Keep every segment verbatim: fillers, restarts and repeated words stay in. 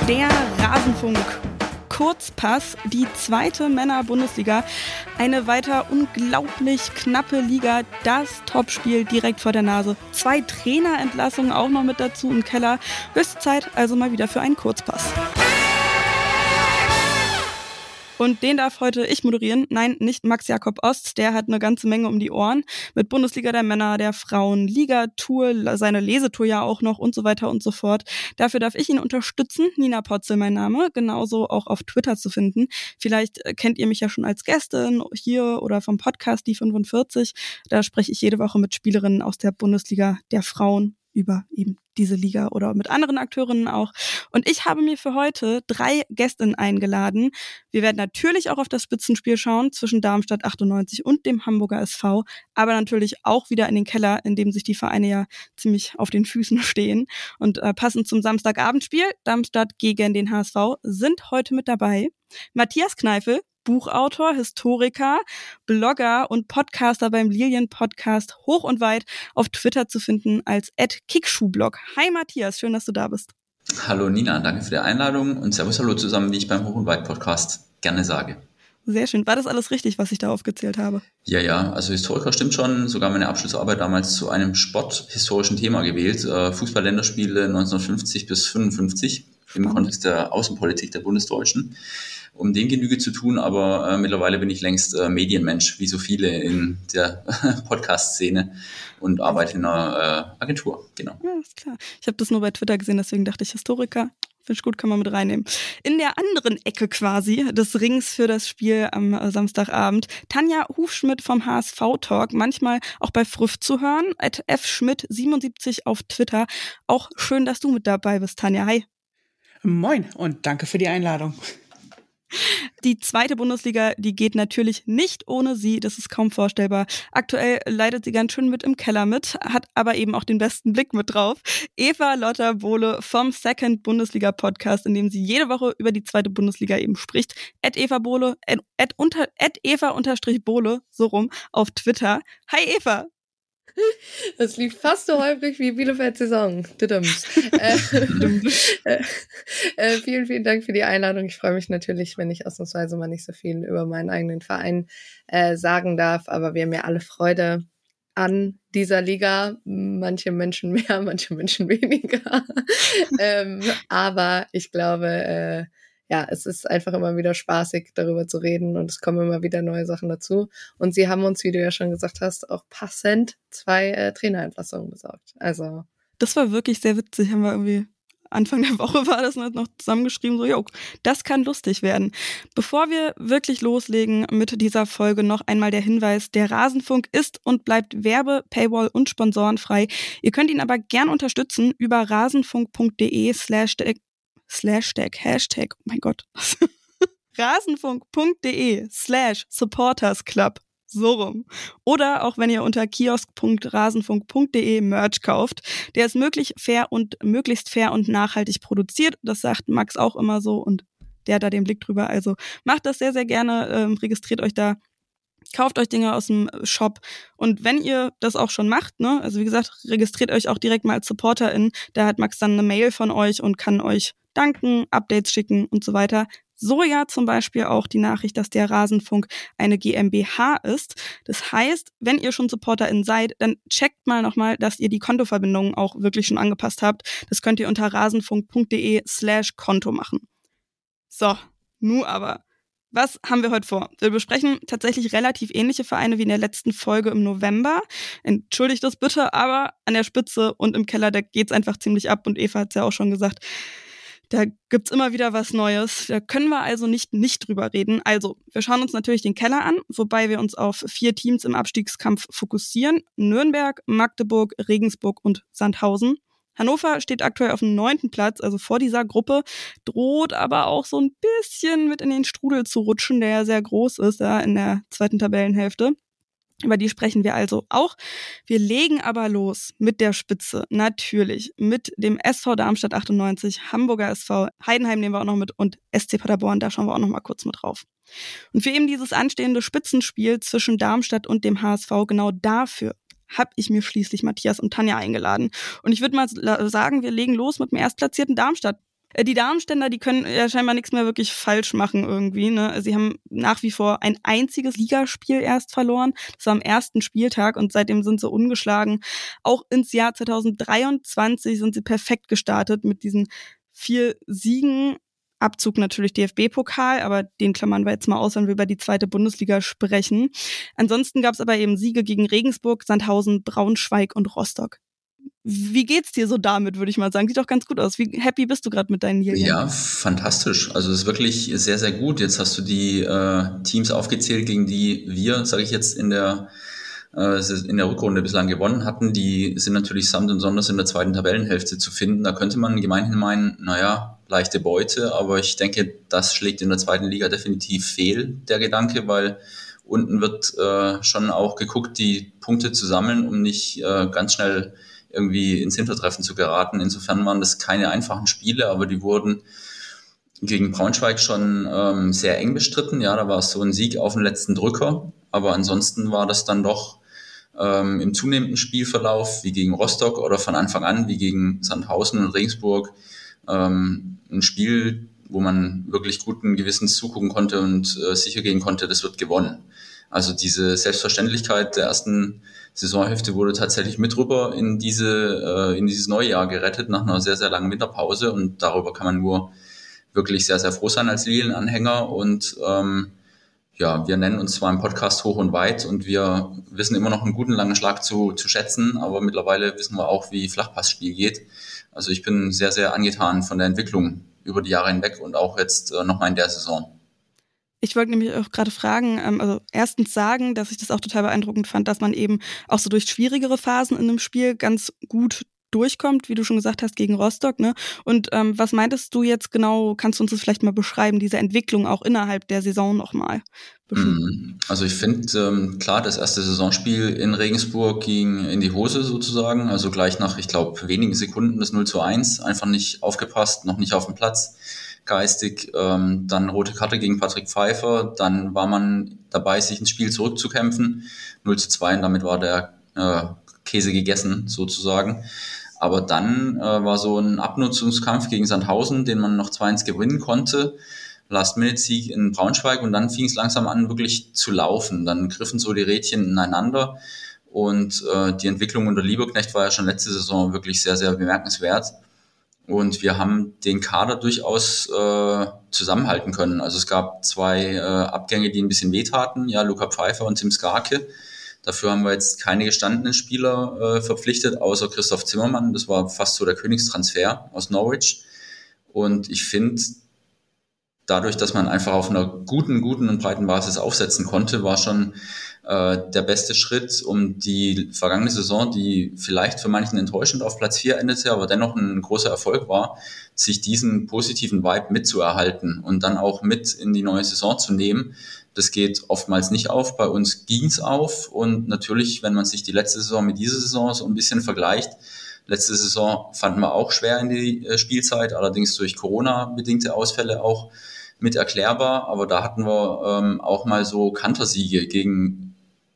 Der Rasenfunk. Kurzpass, die zweite Männer-Bundesliga. Eine weiter unglaublich knappe Liga, das Topspiel direkt vor der Nase. Zwei Trainerentlassungen auch noch mit dazu im Keller. Höchste Zeit also mal wieder für einen Kurzpass. Und den darf heute ich moderieren. Nein, nicht Max Jakob Ost, der hat eine ganze Menge um die Ohren. Mit Bundesliga der Männer, der Frauen, Liga-Tour, seine Lesetour ja auch noch und so weiter und so fort. Dafür darf ich ihn unterstützen. Nina Potzel mein Name, genauso auch auf Twitter zu finden. Vielleicht kennt ihr mich ja schon als Gästin hier oder vom Podcast Die fünfundvierzig. Da spreche ich jede Woche mit Spielerinnen aus der Bundesliga der Frauen über eben diese Liga oder mit anderen Akteurinnen auch. Und ich habe mir für heute drei Gästinnen eingeladen. Wir werden natürlich auch auf das Spitzenspiel schauen zwischen Darmstadt achtundneunzig und dem Hamburger S V, aber natürlich auch wieder in den Keller, in dem sich die Vereine ja ziemlich auf den Füßen stehen. Und äh, passend zum Samstagabendspiel, Darmstadt gegen den H S V, sind heute mit dabei Matthias Kneifel, Buchautor, Historiker, Blogger und Podcaster beim Lilien-Podcast, hoch und weit auf Twitter zu finden als at kickschuhblog. Hi Matthias, schön, dass du da bist. Hallo Nina, danke für die Einladung und servus, hallo zusammen, wie ich beim Hoch und Weit Podcast gerne sage. Sehr schön. War das alles richtig, was ich da aufgezählt habe? Ja, ja, also Historiker stimmt schon. Sogar meine Abschlussarbeit damals zu einem sporthistorischen Thema gewählt. Fußball-Länderspiele neunzehnhundertfünfzig bis fünfundfünfzig im Kontext der Außenpolitik der Bundesdeutschen. Um dem Genüge zu tun, aber äh, mittlerweile bin ich längst äh, Medienmensch, wie so viele in der Podcast-Szene und arbeite in einer äh, Agentur, genau. Ja, ist klar. Ich habe das nur bei Twitter gesehen, deswegen dachte ich Historiker. Finde ich gut, kann man mit reinnehmen. In der anderen Ecke quasi des Rings für das Spiel am äh, Samstagabend, Tanja Hufschmidt vom H S V-Talk, manchmal auch bei Früff zu hören, at f schmidt siebenundsiebzig auf Twitter. Auch schön, dass du mit dabei bist, Tanja. Hi. Moin und danke für die Einladung. Die zweite Bundesliga, die geht natürlich nicht ohne sie, das ist kaum vorstellbar. Aktuell leidet sie ganz schön mit im Keller mit, hat aber eben auch den besten Blick mit drauf. Eva Lotta Bohle vom Second Bundesliga Podcast, in dem sie jede Woche über die zweite Bundesliga eben spricht. At Eva Bohle, at, at, unter, at Eva unterstrich Bohle, so rum, auf Twitter. Hi Eva! Das lief fast so häufig wie Bielefeld Saison. äh, äh, äh, vielen, vielen Dank für die Einladung. Ich freue mich natürlich, wenn ich ausnahmsweise mal nicht so viel über meinen eigenen Verein äh, sagen darf, aber wir haben ja alle Freude an dieser Liga. Manche Menschen mehr, manche Menschen weniger. ähm, aber ich glaube, äh, ja, es ist einfach immer wieder spaßig, darüber zu reden und es kommen immer wieder neue Sachen dazu. Und sie haben uns, wie du ja schon gesagt hast, auch passend zwei äh, Trainerentlassungen besorgt. Also das war wirklich sehr witzig, haben wir irgendwie Anfang der Woche war das noch zusammengeschrieben, so, jo, das kann lustig werden. Bevor wir wirklich loslegen mit dieser Folge, noch einmal der Hinweis, der Rasenfunk ist und bleibt Werbe-, Paywall- und sponsorenfrei. Ihr könnt ihn aber gern unterstützen über rasenfunk.de slash Slash Tag, Hashtag, oh mein Gott. rasenfunk.de slash Supporters Club. So rum. Oder auch wenn ihr unter kiosk punkt rasenfunk punkt de Merch kauft. Der ist möglich fair und möglichst fair und nachhaltig produziert. Das sagt Max auch immer so und der hat da den Blick drüber. Also macht das sehr, sehr gerne. Ähm, registriert euch da. Kauft euch Dinge aus dem Shop und wenn ihr das auch schon macht, ne, also wie gesagt, registriert euch auch direkt mal als SupporterIn, da hat Max dann eine Mail von euch und kann euch danken, Updates schicken und so weiter. So ja zum Beispiel auch die Nachricht, dass der Rasenfunk eine GmbH ist. Das heißt, wenn ihr schon SupporterIn seid, dann checkt mal nochmal, dass ihr die Kontoverbindungen auch wirklich schon angepasst habt. Das könnt ihr unter rasenfunk.de slash Konto machen. So, nu aber. Was haben wir heute vor? Wir besprechen tatsächlich relativ ähnliche Vereine wie in der letzten Folge im November. Entschuldigt das bitte, aber an der Spitze und im Keller, da geht's einfach ziemlich ab. Und Eva hat's ja auch schon gesagt, da gibt's immer wieder was Neues. Da können wir also nicht nicht drüber reden. Also, wir schauen uns natürlich den Keller an, wobei wir uns auf vier Teams im Abstiegskampf fokussieren. Nürnberg, Magdeburg, Regensburg und Sandhausen. Hannover steht aktuell auf dem neunten Platz, also vor dieser Gruppe, droht aber auch so ein bisschen mit in den Strudel zu rutschen, der ja sehr groß ist, ja, in der zweiten Tabellenhälfte. Über die sprechen wir also auch. Wir legen aber los mit der Spitze, natürlich, mit dem S V Darmstadt achtundneunzig, Hamburger S V, Heidenheim nehmen wir auch noch mit und S C Paderborn, da schauen wir auch noch mal kurz mit drauf. Und für eben dieses anstehende Spitzenspiel zwischen Darmstadt und dem H S V, genau dafür habe ich mir schließlich Matthias und Tanja eingeladen. Und ich würde mal sagen, wir legen los mit dem erstplatzierten Darmstadt. Äh, die Darmstädter, die können ja scheinbar nichts mehr wirklich falsch machen irgendwie. Ne? Sie haben nach wie vor ein einziges Ligaspiel erst verloren. Das war am ersten Spieltag und seitdem sind sie ungeschlagen. Auch ins Jahr zwanzig dreiundzwanzig sind sie perfekt gestartet mit diesen vier Siegen. Abzug natürlich D F B-Pokal, aber den klammern wir jetzt mal aus, wenn wir über die zweite Bundesliga sprechen. Ansonsten gab es aber eben Siege gegen Regensburg, Sandhausen, Braunschweig und Rostock. Wie geht's dir so damit, würde ich mal sagen? Sieht doch ganz gut aus. Wie happy bist du gerade mit deinen Lilien? Ja, fantastisch. Also es ist wirklich sehr, sehr gut. Jetzt hast du die äh, Teams aufgezählt, gegen die wir, sage ich jetzt, in der äh, in der Rückrunde bislang gewonnen hatten. Die sind natürlich samt und sonders in der zweiten Tabellenhälfte zu finden. Da könnte man gemeinhin meinen, naja, leichte Beute, aber ich denke, das schlägt in der zweiten Liga definitiv fehl, der Gedanke, weil unten wird äh, schon auch geguckt, die Punkte zu sammeln, um nicht äh, ganz schnell irgendwie ins Hintertreffen zu geraten. Insofern waren das keine einfachen Spiele, aber die wurden gegen Braunschweig schon ähm, sehr eng bestritten. Ja, da war es so ein Sieg auf den letzten Drücker, aber ansonsten war das dann doch ähm, im zunehmenden Spielverlauf, wie gegen Rostock oder von Anfang an, wie gegen Sandhausen und Regensburg, ähm, ein Spiel, wo man wirklich guten Gewissens zugucken konnte und äh, sicher gehen konnte, das wird gewonnen. Also diese Selbstverständlichkeit der ersten Saisonhälfte wurde tatsächlich mit rüber in diese äh, in dieses neue Jahr gerettet nach einer sehr, sehr langen Winterpause und darüber kann man nur wirklich sehr, sehr froh sein als Lilienanhänger und ähm, ja, wir nennen uns zwar im Podcast Hoch und Weit und wir wissen immer noch einen guten langen Schlag zu, zu schätzen, aber mittlerweile wissen wir auch, wie Flachpassspiel geht. Also ich bin sehr, sehr angetan von der Entwicklung über die Jahre hinweg und auch jetzt äh, nochmal in der Saison. Ich wollte nämlich auch gerade fragen, ähm, also erstens sagen, dass ich das auch total beeindruckend fand, dass man eben auch so durch schwierigere Phasen in einem Spiel ganz gut durchkommt, wie du schon gesagt hast, gegen Rostock, ne? Und ähm, was meintest du jetzt genau, kannst du uns das vielleicht mal beschreiben, diese Entwicklung auch innerhalb der Saison nochmal? Also ich finde, ähm, klar, das erste Saisonspiel in Regensburg ging in die Hose sozusagen, also gleich nach, ich glaube, wenigen Sekunden das null zu eins, einfach nicht aufgepasst, noch nicht auf dem Platz, geistig, ähm, dann rote Karte gegen Patrick Pfeiffer, dann war man dabei, sich ins Spiel zurückzukämpfen, null zu zwei und damit war der äh, Käse gegessen sozusagen. Aber dann äh, war so ein Abnutzungskampf gegen Sandhausen, den man noch zwei eins gewinnen konnte. Last-Minute-Sieg in Braunschweig und dann fing es langsam an, wirklich zu laufen. Dann griffen so die Rädchen ineinander und äh, die Entwicklung unter Lieberknecht war ja schon letzte Saison wirklich sehr, sehr bemerkenswert. Und wir haben den Kader durchaus äh, zusammenhalten können. Also es gab zwei äh, Abgänge, die ein bisschen wehtaten. Ja, Luca Pfeiffer und Tim Skarke. Dafür haben wir jetzt keine gestandenen Spieler äh, verpflichtet, außer Christoph Zimmermann. Das war fast so der Königstransfer aus Norwich. Und ich finde, dadurch, dass man einfach auf einer guten, guten und breiten Basis aufsetzen konnte, war schon äh, der beste Schritt, um die vergangene Saison, die vielleicht für manchen enttäuschend auf Platz vier endete, aber dennoch ein großer Erfolg war, sich diesen positiven Vibe mitzuerhalten und dann auch mit in die neue Saison zu nehmen. Das geht oftmals nicht auf. Bei uns ging's auf. Und natürlich, wenn man sich die letzte Saison mit dieser Saison so ein bisschen vergleicht, letzte Saison fanden wir auch schwer in die Spielzeit, allerdings durch Corona-bedingte Ausfälle auch mit erklärbar. Aber da hatten wir ähm, auch mal so Kantersiege gegen,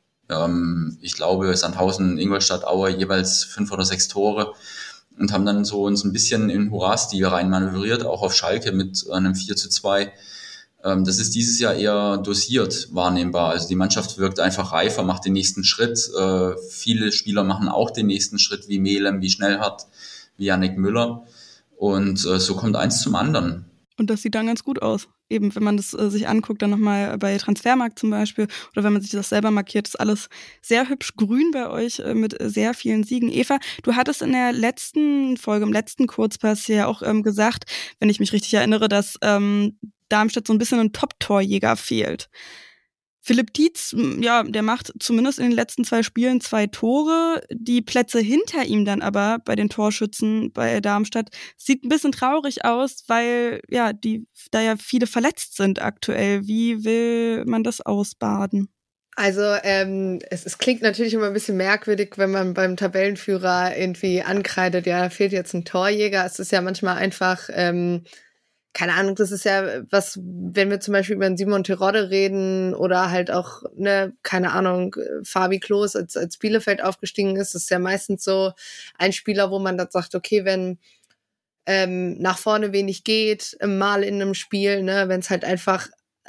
ähm, ich glaube, Sandhausen, Ingolstadt, Aue, jeweils fünf oder sechs Tore und haben dann so uns ein bisschen in Hurra-Stil reinmanövriert, auch auf Schalke mit einem vier zu zwei. Das ist dieses Jahr eher dosiert wahrnehmbar. Also die Mannschaft wirkt einfach reifer, macht den nächsten Schritt. Äh, viele Spieler machen auch den nächsten Schritt, wie Melem, wie Schnellhardt, wie Yannick Müller. Und äh, so kommt eins zum anderen. Und das sieht dann ganz gut aus. Eben, wenn man das äh, sich anguckt, dann nochmal bei Transfermarkt zum Beispiel, oder wenn man sich das selber markiert, ist alles sehr hübsch grün bei euch äh, mit sehr vielen Siegen. Eva, du hattest in der letzten Folge, im letzten Kurzpass ja auch ähm, gesagt, wenn ich mich richtig erinnere, dass ähm, Darmstadt so ein bisschen ein Top-Torjäger fehlt. Philipp Tietz, ja, der macht zumindest in den letzten zwei Spielen zwei Tore. Die Plätze hinter ihm dann aber bei den Torschützen bei Darmstadt sieht ein bisschen traurig aus, weil ja, die da ja viele verletzt sind aktuell. Wie will man das ausbaden? Also ähm, es, es klingt natürlich immer ein bisschen merkwürdig, wenn man beim Tabellenführer irgendwie ankreidet, ja, da fehlt jetzt ein Torjäger. Es ist ja manchmal einfach ähm, keine Ahnung, das ist ja was, wenn wir zum Beispiel über den Simon Terodde reden oder halt auch, ne, keine Ahnung, Fabi Klos als, als Bielefeld aufgestiegen ist, das ist ja meistens so ein Spieler, wo man dann sagt, okay, wenn ähm, nach vorne wenig geht, mal in einem Spiel, ne, wenn es halt einfach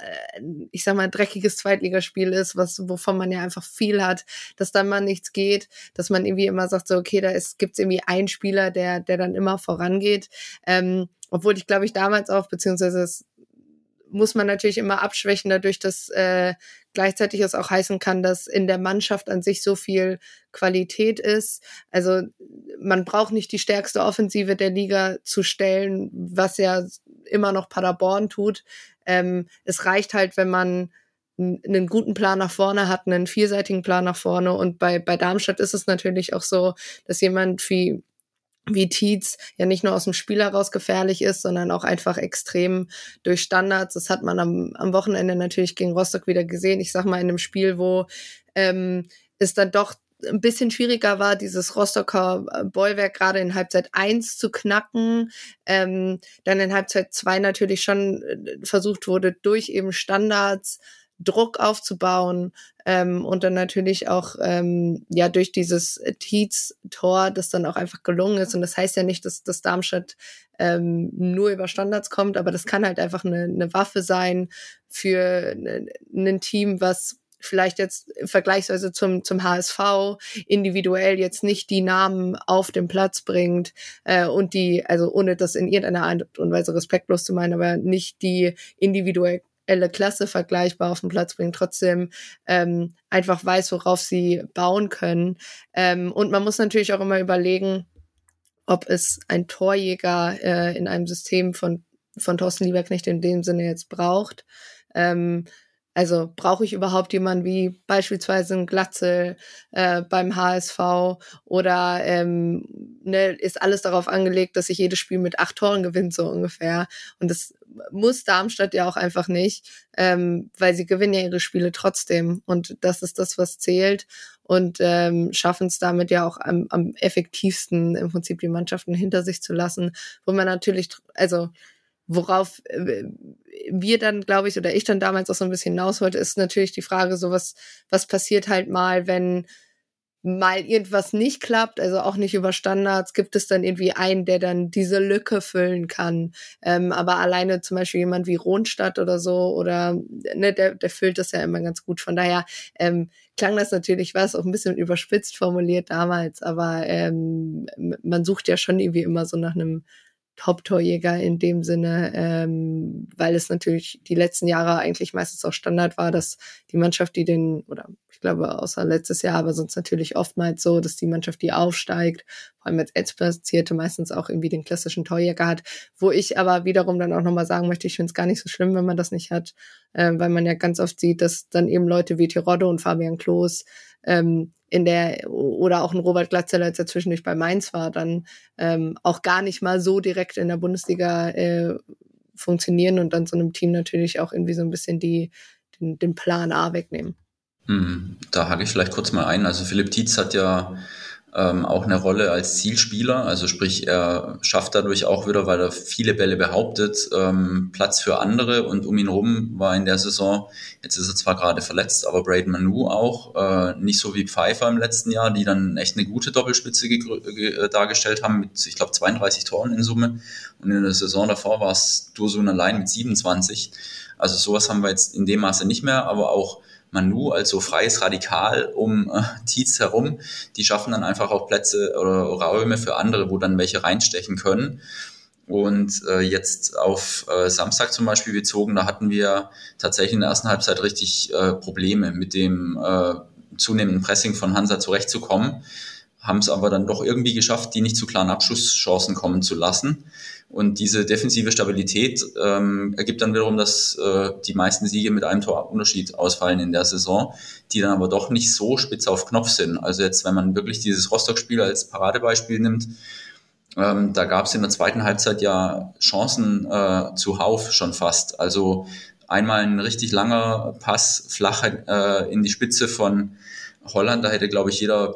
ich sag mal, ein dreckiges Zweitligaspiel ist, was, wovon man ja einfach viel hat, dass dann mal nichts geht, dass man irgendwie immer sagt, so, okay, da ist, gibt's irgendwie einen Spieler, der, der dann immer vorangeht. Ähm, obwohl ich, glaube ich, damals auch, beziehungsweise das muss man natürlich immer abschwächen, dadurch, dass äh, gleichzeitig es auch heißen kann, dass in der Mannschaft an sich so viel Qualität ist. Also man braucht nicht die stärkste Offensive der Liga zu stellen, was ja immer noch Paderborn tut. Ähm, es reicht halt, wenn man einen guten Plan nach vorne hat, einen vielseitigen Plan nach vorne. Und bei bei Darmstadt ist es natürlich auch so, dass jemand wie wie Tietz ja nicht nur aus dem Spiel heraus gefährlich ist, sondern auch einfach extrem durch Standards. Das hat man am, am Wochenende natürlich gegen Rostock wieder gesehen. Ich sag mal, in einem Spiel, wo ähm, es dann doch ein bisschen schwieriger war, dieses Rostocker Bollwerk gerade in Halbzeit eins zu knacken, ähm, dann in Halbzeit zwei natürlich schon versucht wurde, durch eben Standards Druck aufzubauen, ähm, und dann natürlich auch ähm, ja durch dieses Tietz-Tor, das dann auch einfach gelungen ist. Und das heißt ja nicht, dass, dass Darmstadt ähm, nur über Standards kommt, aber das kann halt einfach eine, eine Waffe sein für ein Team, was vielleicht jetzt vergleichsweise zum zum H S V individuell jetzt nicht die Namen auf den Platz bringt äh, und die, also ohne das in irgendeiner Art und Weise respektlos zu meinen, aber nicht die individuell Klasse vergleichbar auf den Platz bringen, trotzdem ähm, einfach weiß, worauf sie bauen können. Ähm, und man muss natürlich auch immer überlegen, ob es ein Torjäger äh, in einem System von von Thorsten Lieberknecht in dem Sinne jetzt braucht. Ähm, Also brauche ich überhaupt jemanden wie beispielsweise ein Glatzel äh, beim H S V oder ähm, ne, ist alles darauf angelegt, dass ich jedes Spiel mit acht Toren gewinne, so ungefähr. Und das muss Darmstadt ja auch einfach nicht, ähm, weil sie gewinnen ja ihre Spiele trotzdem. Und das ist das, was zählt. Und ähm, schaffen es damit ja auch am, am effektivsten im Prinzip die Mannschaften hinter sich zu lassen, wo man natürlich, also worauf wir dann, glaube ich, oder ich dann damals auch so ein bisschen hinaus wollte, ist natürlich die Frage, so was, was passiert halt mal, wenn mal irgendwas nicht klappt, also auch nicht über Standards, gibt es dann irgendwie einen, der dann diese Lücke füllen kann. Ähm, aber alleine zum Beispiel jemand wie Ronstadt oder so, oder ne, der, der füllt das ja immer ganz gut. Von daher ähm, klang das natürlich, war es auch ein bisschen überspitzt formuliert damals, aber ähm, man sucht ja schon irgendwie immer so nach einem Top-Torjäger in dem Sinne, ähm, weil es natürlich die letzten Jahre eigentlich meistens auch Standard war, dass die Mannschaft, die den, oder ich glaube außer letztes Jahr, aber sonst natürlich oftmals so, dass die Mannschaft, die aufsteigt, vor allem als Etzplatzierte, meistens auch irgendwie den klassischen Torjäger hat, wo ich aber wiederum dann auch nochmal sagen möchte, ich finde es gar nicht so schlimm, wenn man das nicht hat, äh, weil man ja ganz oft sieht, dass dann eben Leute wie Terodde und Fabian Klos ähm, in der, oder auch ein Robert Glatzel, als er zwischendurch bei Mainz war, dann ähm, auch gar nicht mal so direkt in der Bundesliga äh, funktionieren und dann so einem Team natürlich auch irgendwie so ein bisschen die den, den Plan A wegnehmen. Hm, da hake ich vielleicht kurz mal ein. Also Philipp Tietz hat ja ähm, auch eine Rolle als Zielspieler, also sprich, er schafft dadurch auch wieder, weil er viele Bälle behauptet, ähm, Platz für andere, und um ihn rum war in der Saison, jetzt ist er zwar gerade verletzt, aber Braden Manu auch, äh, nicht so wie Pfeiffer im letzten Jahr, die dann echt eine gute Doppelspitze gegrü- ge- dargestellt haben mit, ich glaube, zweiunddreißig Toren in Summe, und in der Saison davor war es Dursun allein mit siebenundzwanzig. Also sowas haben wir jetzt in dem Maße nicht mehr, aber auch Manu als so freies Radikal um äh, Tietz herum, die schaffen dann einfach auch Plätze oder Räume für andere, wo dann welche reinstechen können. Und äh, jetzt auf äh, Samstag zum Beispiel bezogen, da hatten wir tatsächlich in der ersten Halbzeit richtig äh, Probleme mit dem äh, zunehmenden Pressing von Hansa zurechtzukommen, haben es aber dann doch irgendwie geschafft, die nicht zu klaren Abschlusschancen kommen zu lassen. Und diese defensive Stabilität ähm, ergibt dann wiederum, dass äh, die meisten Siege mit einem Torunterschied ausfallen in der Saison, die dann aber doch nicht so spitz auf Knopf sind. Also jetzt, wenn man wirklich dieses Rostock-Spiel als Paradebeispiel nimmt, ähm, da gab es in der zweiten Halbzeit ja Chancen äh, zuhauf schon fast. Also einmal ein richtig langer Pass flach äh, in die Spitze von Holland, da hätte, glaube ich, jeder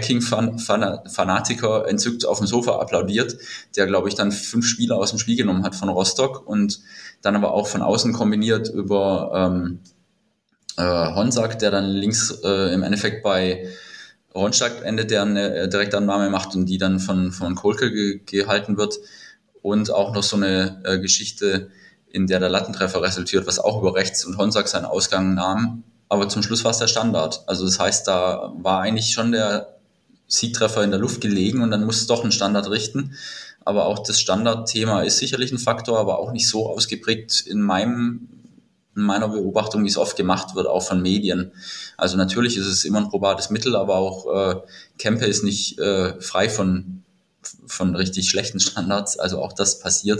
Packing-Fanatiker entzückt auf dem Sofa applaudiert, der, glaube ich, dann fünf Spieler aus dem Spiel genommen hat von Rostock und dann aber auch von außen kombiniert über ähm, äh, Honsack, der dann links äh, im Endeffekt bei Ronstadt endet, der eine direkte Annahme macht und die dann von, von Kolke ge- gehalten wird. und auch noch so eine äh, Geschichte, in der der Lattentreffer resultiert, was auch über rechts und Honsack seinen Ausgang nahm. Aber zum Schluss war es der Standard. Also das heißt, da war eigentlich schon der Siegtreffer in der Luft gelegen und dann muss es doch einen Standard richten. Aber auch das Standardthema ist sicherlich ein Faktor, aber auch nicht so ausgeprägt in meinem, in meiner Beobachtung, wie es oft gemacht wird, auch von Medien. Also natürlich ist es immer ein probates Mittel, aber auch äh, Kempe ist nicht äh, frei von, von richtig schlechten Standards. Also auch das passiert.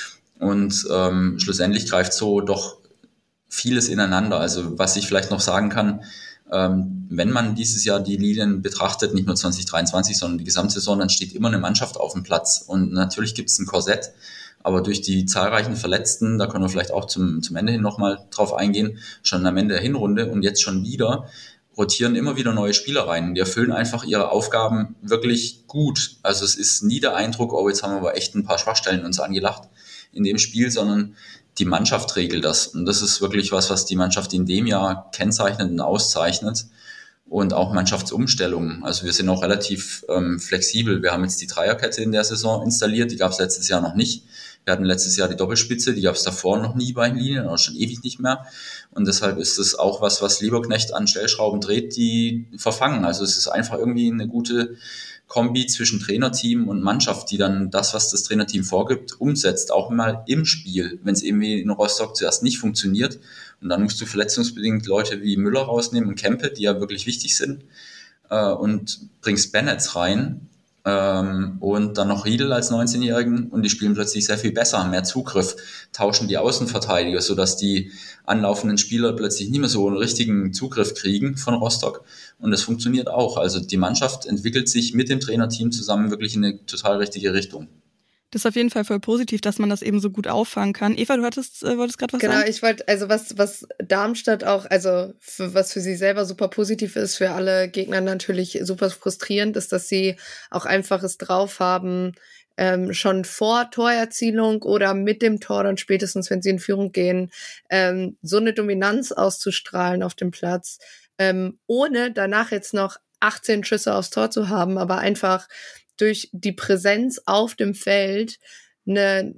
Und ähm, schlussendlich greift so doch vieles ineinander. Also was ich vielleicht noch sagen kann, ähm, wenn man dieses Jahr die Linien betrachtet, nicht nur zwanzig dreiundzwanzig, sondern die Gesamtsaison, dann steht immer eine Mannschaft auf dem Platz. Und natürlich gibt es ein Korsett, aber durch die zahlreichen Verletzten, da können wir vielleicht auch zum, zum Ende hin nochmal drauf eingehen, schon am Ende der Hinrunde und jetzt schon wieder, rotieren immer wieder neue Spieler rein. Die erfüllen einfach ihre Aufgaben wirklich gut. Also es ist nie der Eindruck, oh, jetzt haben wir aber echt ein paar Schwachstellen uns angelacht in dem Spiel, sondern die Mannschaft regelt das. Und das ist wirklich was, was die Mannschaft in dem Jahr kennzeichnet und auszeichnet. Und auch Mannschaftsumstellungen. Also wir sind auch relativ ähm, flexibel. Wir haben jetzt die Dreierkette in der Saison installiert. Die gab es letztes Jahr noch nicht. Wir hatten letztes Jahr die Doppelspitze. Die gab es davor noch nie bei den Linien, oder schon ewig nicht mehr. Und deshalb ist es auch was, was Lieberknecht an Stellschrauben dreht, die verfangen. Also es ist einfach irgendwie eine gute Kombi zwischen Trainerteam und Mannschaft, die dann das, was das Trainerteam vorgibt, umsetzt, auch mal im Spiel, wenn es irgendwie in Rostock zuerst nicht funktioniert. Und dann musst du verletzungsbedingt Leute wie Müller rausnehmen und Kempe, die ja wirklich wichtig sind, äh, und bringst Bennetts rein ähm, und dann noch Riedel als neunzehnjährigen und die spielen plötzlich sehr viel besser, haben mehr Zugriff, tauschen die Außenverteidiger, sodass die anlaufenden Spieler plötzlich nicht mehr so einen richtigen Zugriff kriegen von Rostock. Und das funktioniert auch. Also die Mannschaft entwickelt sich mit dem Trainerteam zusammen wirklich in eine total richtige Richtung. Das ist auf jeden Fall voll positiv, dass man das eben so gut auffangen kann. Eva, du hattest, äh, wolltest gerade was genau, sagen? Genau, ich wollte, also was, was Darmstadt auch, also für, was für sie selber super positiv ist, für alle Gegner natürlich super frustrierend, ist, dass sie auch einfach es drauf haben, ähm, schon vor Torerzielung oder mit dem Tor dann spätestens, wenn sie in Führung gehen, ähm, so eine Dominanz auszustrahlen auf dem Platz, ähm, ohne danach jetzt noch achtzehn Schüsse aufs Tor zu haben, aber einfach durch die Präsenz auf dem Feld eine,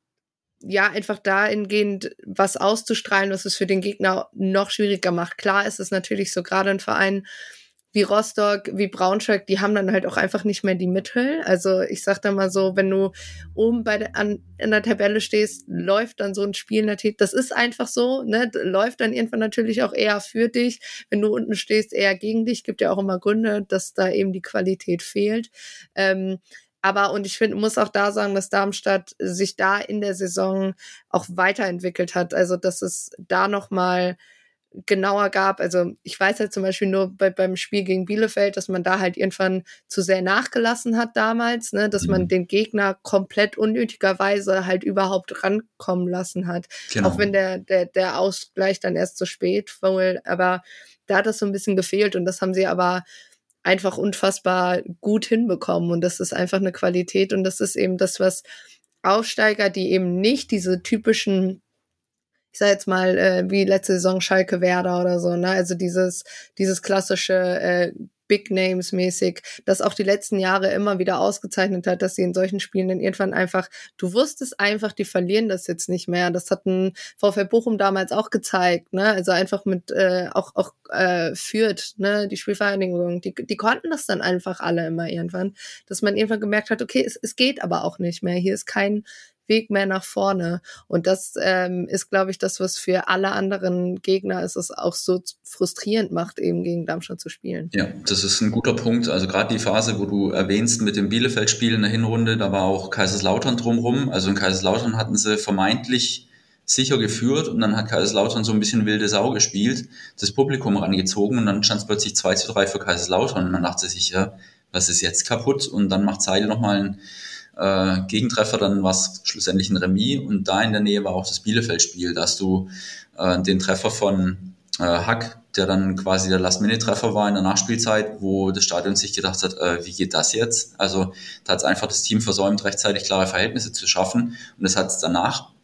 ja, einfach dahingehend was auszustrahlen, was es für den Gegner noch schwieriger macht. Klar ist es natürlich so, gerade ein Verein wie Rostock, wie Braunschweig, die haben dann halt auch einfach nicht mehr die Mittel. Also ich sag da mal so, wenn du oben bei der, an, in der Tabelle stehst, läuft dann so ein Spiel natürlich, das ist einfach so, ne, läuft dann irgendwann natürlich auch eher für dich. Wenn du unten stehst, eher gegen dich, gibt ja auch immer Gründe, dass da eben die Qualität fehlt. Ähm, aber, und ich finde, muss auch da sagen, dass Darmstadt sich da in der Saison auch weiterentwickelt hat. Also, dass es da nochmal genauer gab. Also ich weiß halt zum Beispiel nur bei, beim Spiel gegen Bielefeld, dass man da halt irgendwann zu sehr nachgelassen hat damals, ne, dass man den Gegner komplett unnötigerweise halt überhaupt rankommen lassen hat. Genau. Auch wenn der, der, der Ausgleich dann erst zu spät wohl, aber da hat das so ein bisschen gefehlt und das haben sie aber einfach unfassbar gut hinbekommen und das ist einfach eine Qualität und das ist eben das, was Aufsteiger, die eben nicht diese typischen, ich sag jetzt mal, äh, wie letzte Saison Schalke Werder oder so, ne, also dieses, dieses klassische äh, Big Names mäßig, das auch die letzten Jahre immer wieder ausgezeichnet hat, dass sie in solchen Spielen dann irgendwann einfach, du wusstest einfach, die verlieren das jetzt nicht mehr. Das hat ein VfL Bochum damals auch gezeigt, ne, also einfach mit, äh, auch, auch, äh, Fürth, ne, die Spielvereinigung, die, die konnten das dann einfach alle immer irgendwann, dass man irgendwann gemerkt hat, okay, es, es geht aber auch nicht mehr, hier ist kein Weg mehr nach vorne. Und das ähm, ist, glaube ich, das, was für alle anderen Gegner ist, es auch so frustrierend macht, eben gegen Darmstadt zu spielen. Ja, das ist ein guter Punkt. Also gerade die Phase, wo du erwähnst mit dem Bielefeld-Spiel in der Hinrunde, da war auch Kaiserslautern drumherum. Also in Kaiserslautern hatten sie vermeintlich sicher geführt und dann hat Kaiserslautern so ein bisschen wilde Sau gespielt, das Publikum rangezogen und dann stand es plötzlich zwei zu drei für Kaiserslautern und man dachte sich, ja, was ist jetzt kaputt? Und dann macht Seidel nochmal ein Äh, Gegentreffer, dann war es schlussendlich ein Remis und da in der Nähe war auch das Bielefeld-Spiel, da hast du äh, den Treffer von äh, Hack, der dann quasi der Last-Minute-Treffer war in der Nachspielzeit, wo das Stadion sich gedacht hat, äh, wie geht das jetzt? Also da hat es einfach das Team versäumt, rechtzeitig klare Verhältnisse zu schaffen und das hat es danach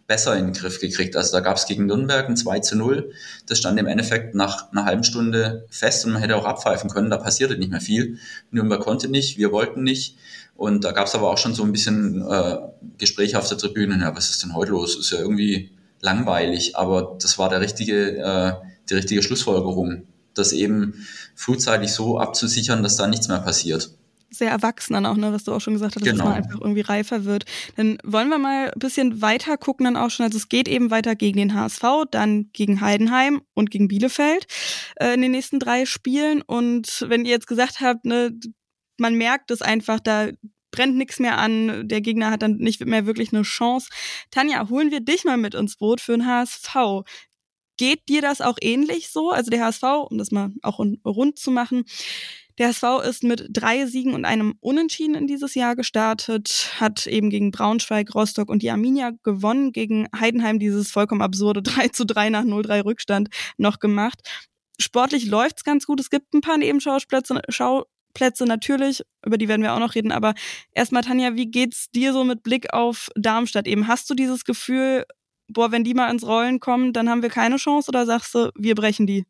besser in den Griff gekriegt. Also da gab es gegen Nürnberg ein zwei zu null. Das stand im Endeffekt nach einer halben Stunde fest und man hätte auch abpfeifen können. Da passierte nicht mehr viel. Nürnberg konnte nicht, wir wollten nicht. Und da gab es aber auch schon so ein bisschen äh, Gespräche auf der Tribüne. Ja, was ist denn heute los? Ist ja irgendwie langweilig. Aber das war der richtige, äh, die richtige Schlussfolgerung, das eben frühzeitig so abzusichern, dass da nichts mehr passiert. Sehr erwachsen dann auch, ne, was du auch schon gesagt hast, genau. Dass man einfach irgendwie reifer wird. Dann wollen wir mal ein bisschen weiter gucken dann auch schon. Also es geht eben weiter gegen den H S V, dann gegen Heidenheim und gegen Bielefeld äh, in den nächsten drei Spielen. Und wenn ihr jetzt gesagt habt, ne, man merkt es einfach, da brennt nichts mehr an, der Gegner hat dann nicht mehr wirklich eine Chance. Tanja, holen wir dich mal mit ins Boot für den H S V. Geht dir das auch ähnlich so? Also der H S V, um das mal auch rund zu machen, der H S V ist mit drei Siegen und einem Unentschieden in dieses Jahr gestartet, hat eben gegen Braunschweig, Rostock und die Arminia gewonnen, gegen Heidenheim dieses vollkommen absurde drei zu drei nach null drei Rückstand noch gemacht. Sportlich läuft's ganz gut, es gibt ein paar Nebenschauplätze, Schauplätze natürlich, über die werden wir auch noch reden, aber erstmal Tanja, wie geht's dir so mit Blick auf Darmstadt eben? Hast du dieses Gefühl, boah, wenn die mal ins Rollen kommen, dann haben wir keine Chance, oder sagst du, wir brechen die?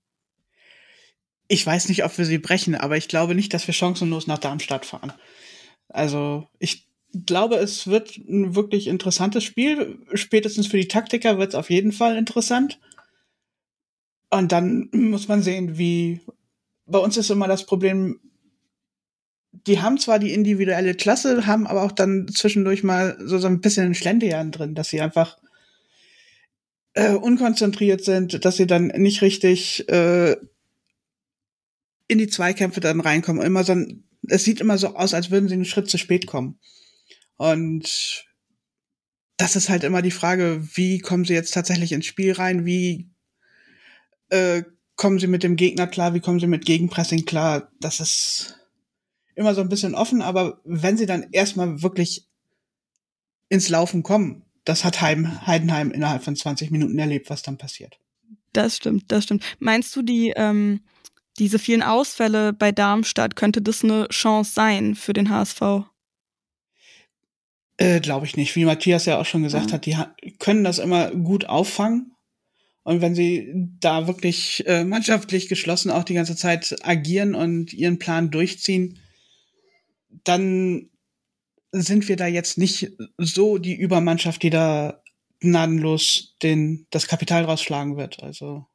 Ich weiß nicht, ob wir sie brechen, aber ich glaube nicht, dass wir chancenlos nach Darmstadt fahren. Also ich glaube, es wird ein wirklich interessantes Spiel. Spätestens für die Taktiker wird es auf jeden Fall interessant. Und dann muss man sehen, wie... Bei uns ist immer das Problem, die haben zwar die individuelle Klasse, haben aber auch dann zwischendurch mal so, so ein bisschen ein Schlendrian drin, dass sie einfach äh, unkonzentriert sind, dass sie dann nicht richtig... Äh, in die Zweikämpfe dann reinkommen. Immer so ein, es sieht immer so aus, als würden sie einen Schritt zu spät kommen. Und das ist halt immer die Frage, wie kommen sie jetzt tatsächlich ins Spiel rein? Wie äh, kommen sie mit dem Gegner klar? Wie kommen sie mit Gegenpressing klar? Das ist immer so ein bisschen offen, aber wenn sie dann erstmal wirklich ins Laufen kommen, das hat Heim, Heidenheim innerhalb von zwanzig Minuten erlebt, was dann passiert. Das stimmt, das stimmt. Meinst du, die ähm diese vielen Ausfälle bei Darmstadt, könnte das eine Chance sein für den H S V? Äh, glaube ich nicht. Wie Matthias ja auch schon gesagt ja. hat, die ha- können das immer gut auffangen. Und wenn sie da wirklich äh, mannschaftlich geschlossen auch die ganze Zeit agieren und ihren Plan durchziehen, dann sind wir da jetzt nicht so die Übermannschaft, die da gnadenlos den, das Kapital rausschlagen wird. Also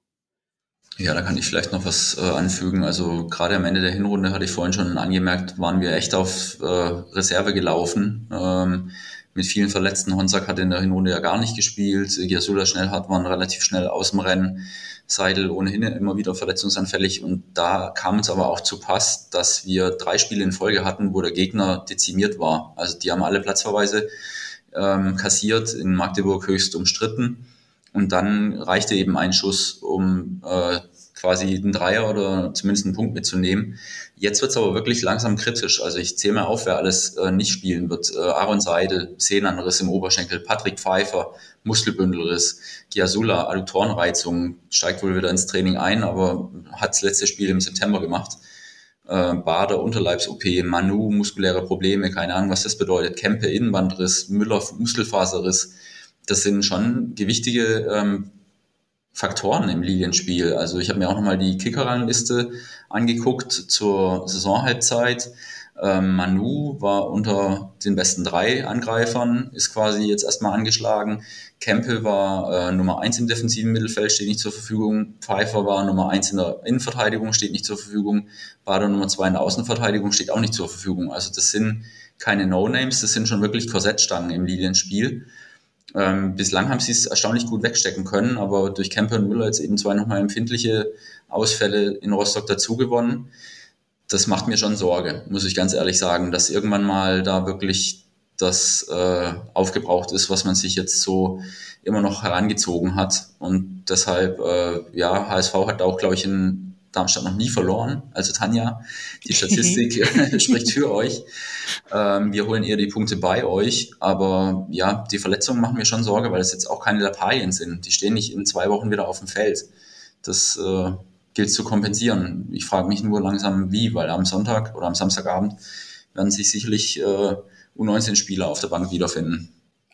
Ja, da kann ich vielleicht noch was äh, anfügen. Also gerade am Ende der Hinrunde, hatte ich vorhin schon angemerkt, waren wir echt auf äh, Reserve gelaufen. Ähm, mit vielen Verletzten. Honsack hat in der Hinrunde ja gar nicht gespielt. Giasula, Schnellhardt waren relativ schnell aus dem Rennen. Seidel ohnehin immer wieder verletzungsanfällig. Und da kam es aber auch zu Pass, dass wir drei Spiele in Folge hatten, wo der Gegner dezimiert war. Also die haben alle Platzverweise ähm, kassiert, in Magdeburg höchst umstritten. Und dann reichte eben ein Schuss, um äh, quasi einen Dreier oder zumindest einen Punkt mitzunehmen. Jetzt wird's aber wirklich langsam kritisch. Also ich zähle mal auf, wer alles äh, nicht spielen wird. Äh, Aaron Seidel, Sehnenriss im Oberschenkel, Patrick Pfeiffer, Muskelbündelriss, Giasula, Adduktorenreizung, steigt wohl wieder ins Training ein, aber hat das letzte Spiel im September gemacht. Äh, Bader, Unterleibs-O P, Manu, muskuläre Probleme, keine Ahnung, was das bedeutet. Kempe, Innenbandriss, Müller, Muskelfaserriss. Das sind schon gewichtige ähm, Faktoren im Lilienspiel. Also ich habe mir auch nochmal die Kicker-Rangliste angeguckt zur Saisonhalbzeit. Ähm, Manu war unter den besten drei Angreifern, ist quasi jetzt erstmal angeschlagen. Kempe war äh, Nummer eins im defensiven Mittelfeld, steht nicht zur Verfügung. Pfeiffer war Nummer eins in der Innenverteidigung, steht nicht zur Verfügung. Bader Nummer zwei in der Außenverteidigung, steht auch nicht zur Verfügung. Also das sind keine No-Names, das sind schon wirklich Korsettstangen im Lilienspiel. Ähm, bislang haben sie es erstaunlich gut wegstecken können, aber durch Kempe und Müller jetzt eben zwei nochmal empfindliche Ausfälle in Rostock dazu gewonnen. Das macht mir schon Sorge, muss ich ganz ehrlich sagen, dass irgendwann mal da wirklich das äh, aufgebraucht ist, was man sich jetzt so immer noch herangezogen hat. Und deshalb, äh, ja, H S V hat auch, glaube ich, in Darmstadt noch nie verloren. Also Tanja, die Statistik spricht für euch. Ähm, wir holen eher die Punkte bei euch. Aber ja, die Verletzungen machen mir schon Sorge, weil das jetzt auch keine Lappalien sind. Die stehen nicht in zwei Wochen wieder auf dem Feld. Das äh, gilt zu kompensieren. Ich frage mich nur langsam wie, weil am Sonntag oder am Samstagabend werden sich sicherlich äh, U neunzehn Spieler auf der Bank wiederfinden.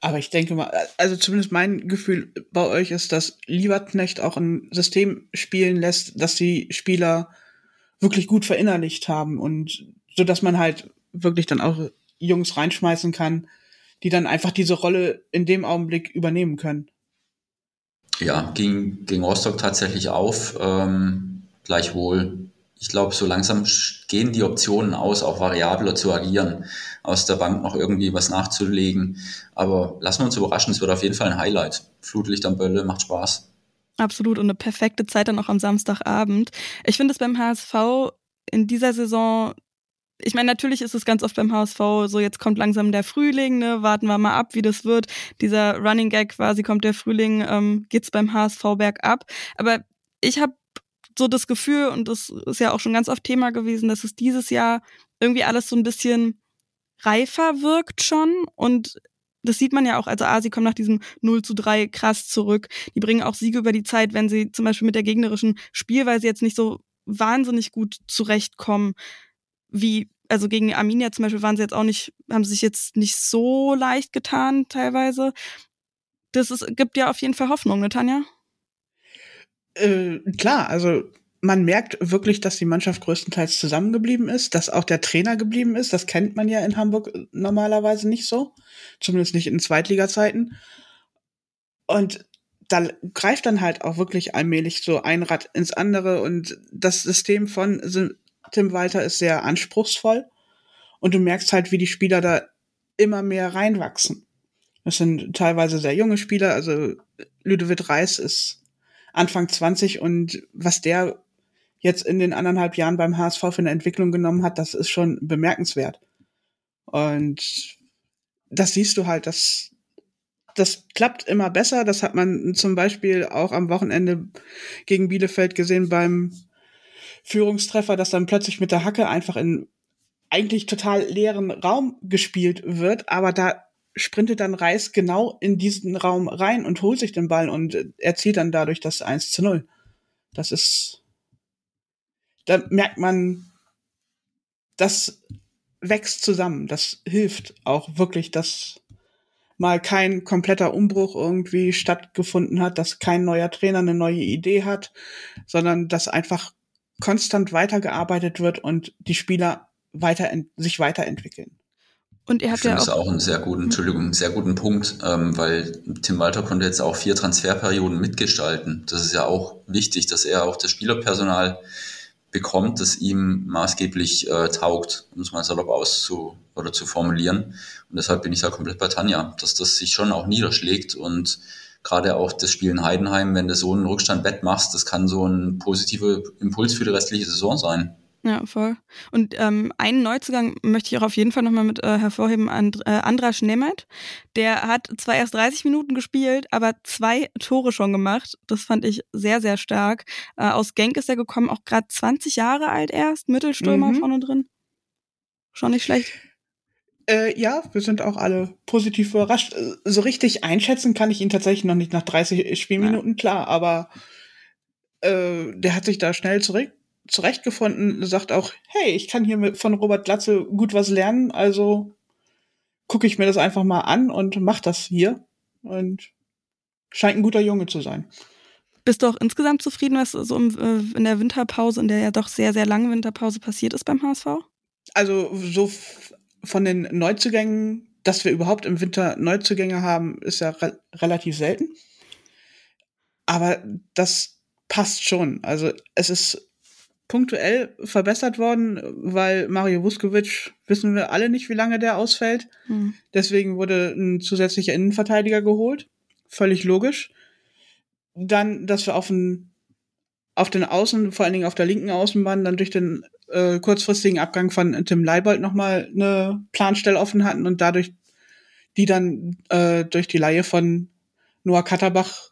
Aber ich denke mal, also zumindest mein Gefühl bei euch ist, dass Lieberknecht auch ein System spielen lässt, dass die Spieler wirklich gut verinnerlicht haben und so, dass man halt wirklich dann auch Jungs reinschmeißen kann, die dann einfach diese Rolle in dem Augenblick übernehmen können. Ja, ging gegen Rostock tatsächlich auf. Ähm, gleichwohl, ich glaube, so langsam gehen die Optionen aus, auch variabler zu agieren, aus der Bank noch irgendwie was nachzulegen. Aber lassen wir uns überraschen, es wird auf jeden Fall ein Highlight. Flutlicht am Bölle, macht Spaß. Absolut, und eine perfekte Zeit dann auch am Samstagabend. Ich finde es beim H S V in dieser Saison, ich meine, natürlich ist es ganz oft beim H S V so, jetzt kommt langsam der Frühling, ne, warten wir mal ab, wie das wird. Dieser Running Gag quasi, kommt der Frühling, ähm, geht's beim H S V bergab. Aber ich habe so das Gefühl, und das ist ja auch schon ganz oft Thema gewesen, dass es dieses Jahr irgendwie alles so ein bisschen reifer wirkt schon, und das sieht man ja auch, also A, sie kommen nach diesem null zu drei krass zurück. Die bringen auch Siege über die Zeit, wenn sie zum Beispiel mit der gegnerischen Spielweise jetzt nicht so wahnsinnig gut zurechtkommen, wie, also gegen die Arminia zum Beispiel waren sie jetzt auch nicht, haben sie sich jetzt nicht so leicht getan teilweise. Das ist, gibt ja auf jeden Fall Hoffnung, ne, Tanja? Äh, klar, also man merkt wirklich, dass die Mannschaft größtenteils zusammengeblieben ist, dass auch der Trainer geblieben ist. Das kennt man ja in Hamburg normalerweise nicht so, zumindest nicht in Zweitliga-Zeiten. Und da greift dann halt auch wirklich allmählich so ein Rad ins andere, und das System von Tim Walter ist sehr anspruchsvoll, und du merkst halt, wie die Spieler da immer mehr reinwachsen. Das sind teilweise sehr junge Spieler, also Ludovic Reis ist Anfang zwanzig, und was der jetzt in den anderthalb Jahren beim H S V für eine Entwicklung genommen hat, das ist schon bemerkenswert. Und das siehst du halt, dass das klappt immer besser. Das hat man zum Beispiel auch am Wochenende gegen Bielefeld gesehen beim Führungstreffer, dass dann plötzlich mit der Hacke einfach in eigentlich total leeren Raum gespielt wird, aber da sprintet dann Reis genau in diesen Raum rein und holt sich den Ball und erzielt dann dadurch das eins zu null. Das ist, da merkt man, das wächst zusammen. Das hilft auch wirklich, dass mal kein kompletter Umbruch irgendwie stattgefunden hat, dass kein neuer Trainer eine neue Idee hat, sondern dass einfach konstant weitergearbeitet wird und die Spieler weiter, sich weiterentwickeln. Und ihr habt ich finde ja auch, das auch einen sehr guten, Entschuldigung, einen sehr guten Punkt, ähm, weil Tim Walter konnte jetzt auch vier Transferperioden mitgestalten. Das ist ja auch wichtig, dass er auch das Spielerpersonal bekommt, das ihm maßgeblich äh, taugt, um es mal salopp auszu oder zu formulieren. Und deshalb bin ich da komplett bei Tanja, dass das sich schon auch niederschlägt, und gerade auch das Spiel in Heidenheim, wenn du so einen Rückstand wettmachst, das kann so ein positiver Impuls für die restliche Saison sein. Ja, voll. Und ähm, einen Neuzugang möchte ich auch auf jeden Fall nochmal mit äh, hervorheben, And- äh, Andras Nemeth. Der hat zwar erst dreißig Minuten gespielt, aber zwei Tore schon gemacht. Das fand ich sehr, sehr stark. Äh, aus Genk ist er gekommen, auch gerade zwanzig Jahre alt erst, Mittelstürmer Mhm. vorne drin. Schon nicht schlecht. Äh, ja, wir sind auch alle positiv überrascht. So richtig einschätzen kann ich ihn tatsächlich noch nicht nach dreißig Spielminuten, ja. Klar, aber äh, der hat sich da schnell zurück zurechtgefunden, sagt auch, hey, ich kann hier mit, von Robert Glatzel gut was lernen, also gucke ich mir das einfach mal an und mach das hier, und scheint ein guter Junge zu sein. Bist du auch insgesamt zufrieden, was so im, äh, in der Winterpause, in der ja doch sehr, sehr langen Winterpause passiert ist beim H S V? Also so f- von den Neuzugängen, dass wir überhaupt im Winter Neuzugänge haben, ist ja re- relativ selten. Aber das passt schon. Also es ist punktuell verbessert worden, weil Mario Vuskovic, wissen wir alle nicht, wie lange der ausfällt. Hm. Deswegen wurde ein zusätzlicher Innenverteidiger geholt. Völlig logisch. Dann, dass wir auf den, auf den Außen, vor allen Dingen auf der linken Außenbahn, dann durch den äh, kurzfristigen Abgang von Tim Leibold nochmal eine Planstelle offen hatten und dadurch die dann äh, durch die Leihe von Noah Katterbach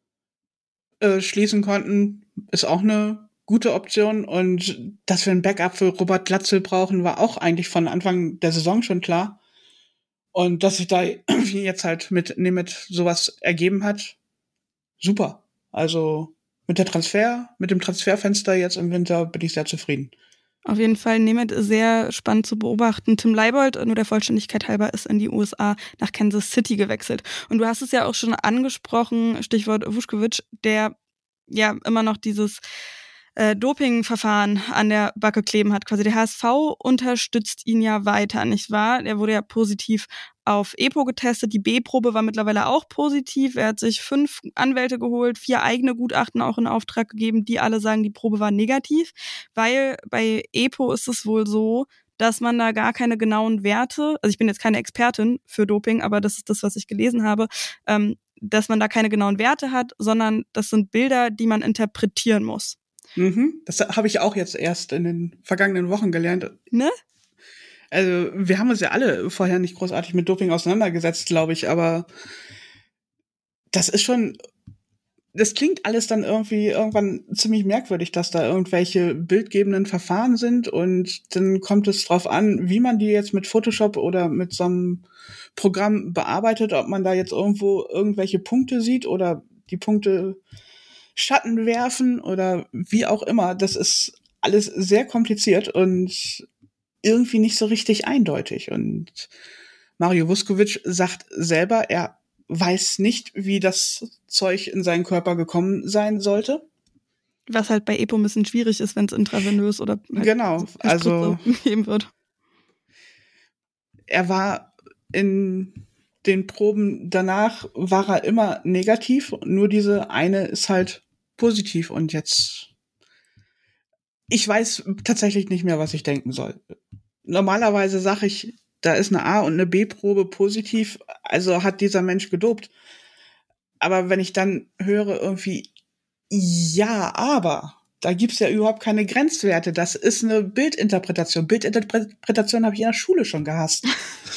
äh, schließen konnten, ist auch eine gute Option. Und dass wir ein Backup für Robert Glatzel brauchen, war auch eigentlich von Anfang der Saison schon klar. Und dass sich da jetzt halt mit Nemeth sowas ergeben hat, super. Also mit der Transfer, mit dem Transferfenster jetzt im Winter bin ich sehr zufrieden. Auf jeden Fall Nemeth sehr spannend zu beobachten. Tim Leibold, nur der Vollständigkeit halber, ist in die U S A nach Kansas City gewechselt. Und du hast es ja auch schon angesprochen, Stichwort Vučković, der ja immer noch dieses äh, Dopingverfahren an der Backe kleben hat. Quasi der H S V unterstützt ihn ja weiter, nicht wahr? Er wurde ja positiv auf E P O getestet. Die B-Probe war mittlerweile auch positiv. Er hat sich fünf Anwälte geholt, vier eigene Gutachten auch in Auftrag gegeben, die alle sagen, die Probe war negativ, weil bei E P O ist es wohl so, dass man da gar keine genauen Werte, also ich bin jetzt keine Expertin für Doping, aber das ist das, was ich gelesen habe, ähm, dass man da keine genauen Werte hat, sondern das sind Bilder, die man interpretieren muss. Mhm. Das habe ich auch jetzt erst in den vergangenen Wochen gelernt. Ne? Also wir haben uns ja alle vorher nicht großartig mit Doping auseinandergesetzt, glaube ich, aber das ist schon, das klingt alles dann irgendwie irgendwann ziemlich merkwürdig, dass da irgendwelche bildgebenden Verfahren sind und dann kommt es drauf an, wie man die jetzt mit Photoshop oder mit so einem Programm bearbeitet, ob man da jetzt irgendwo irgendwelche Punkte sieht oder die Punkte Schatten werfen oder wie auch immer. Das ist alles sehr kompliziert und irgendwie nicht so richtig eindeutig. Und Mario Vučković sagt selber, er weiß nicht, wie das Zeug in seinen Körper gekommen sein sollte. Was halt bei E P O ein bisschen schwierig ist, wenn es intravenös oder halt genau, also gegeben wird. Er war in den Proben danach, war er immer negativ. Nur diese eine ist halt positiv. Und jetzt, ich weiß tatsächlich nicht mehr, was ich denken soll. Normalerweise sage ich, da ist eine A- und eine B-Probe positiv, also hat dieser Mensch gedopt. Aber wenn ich dann höre irgendwie, ja, aber, da gibt's ja überhaupt keine Grenzwerte, das ist eine Bildinterpretation. Bildinterpretation habe ich in der Schule schon gehasst.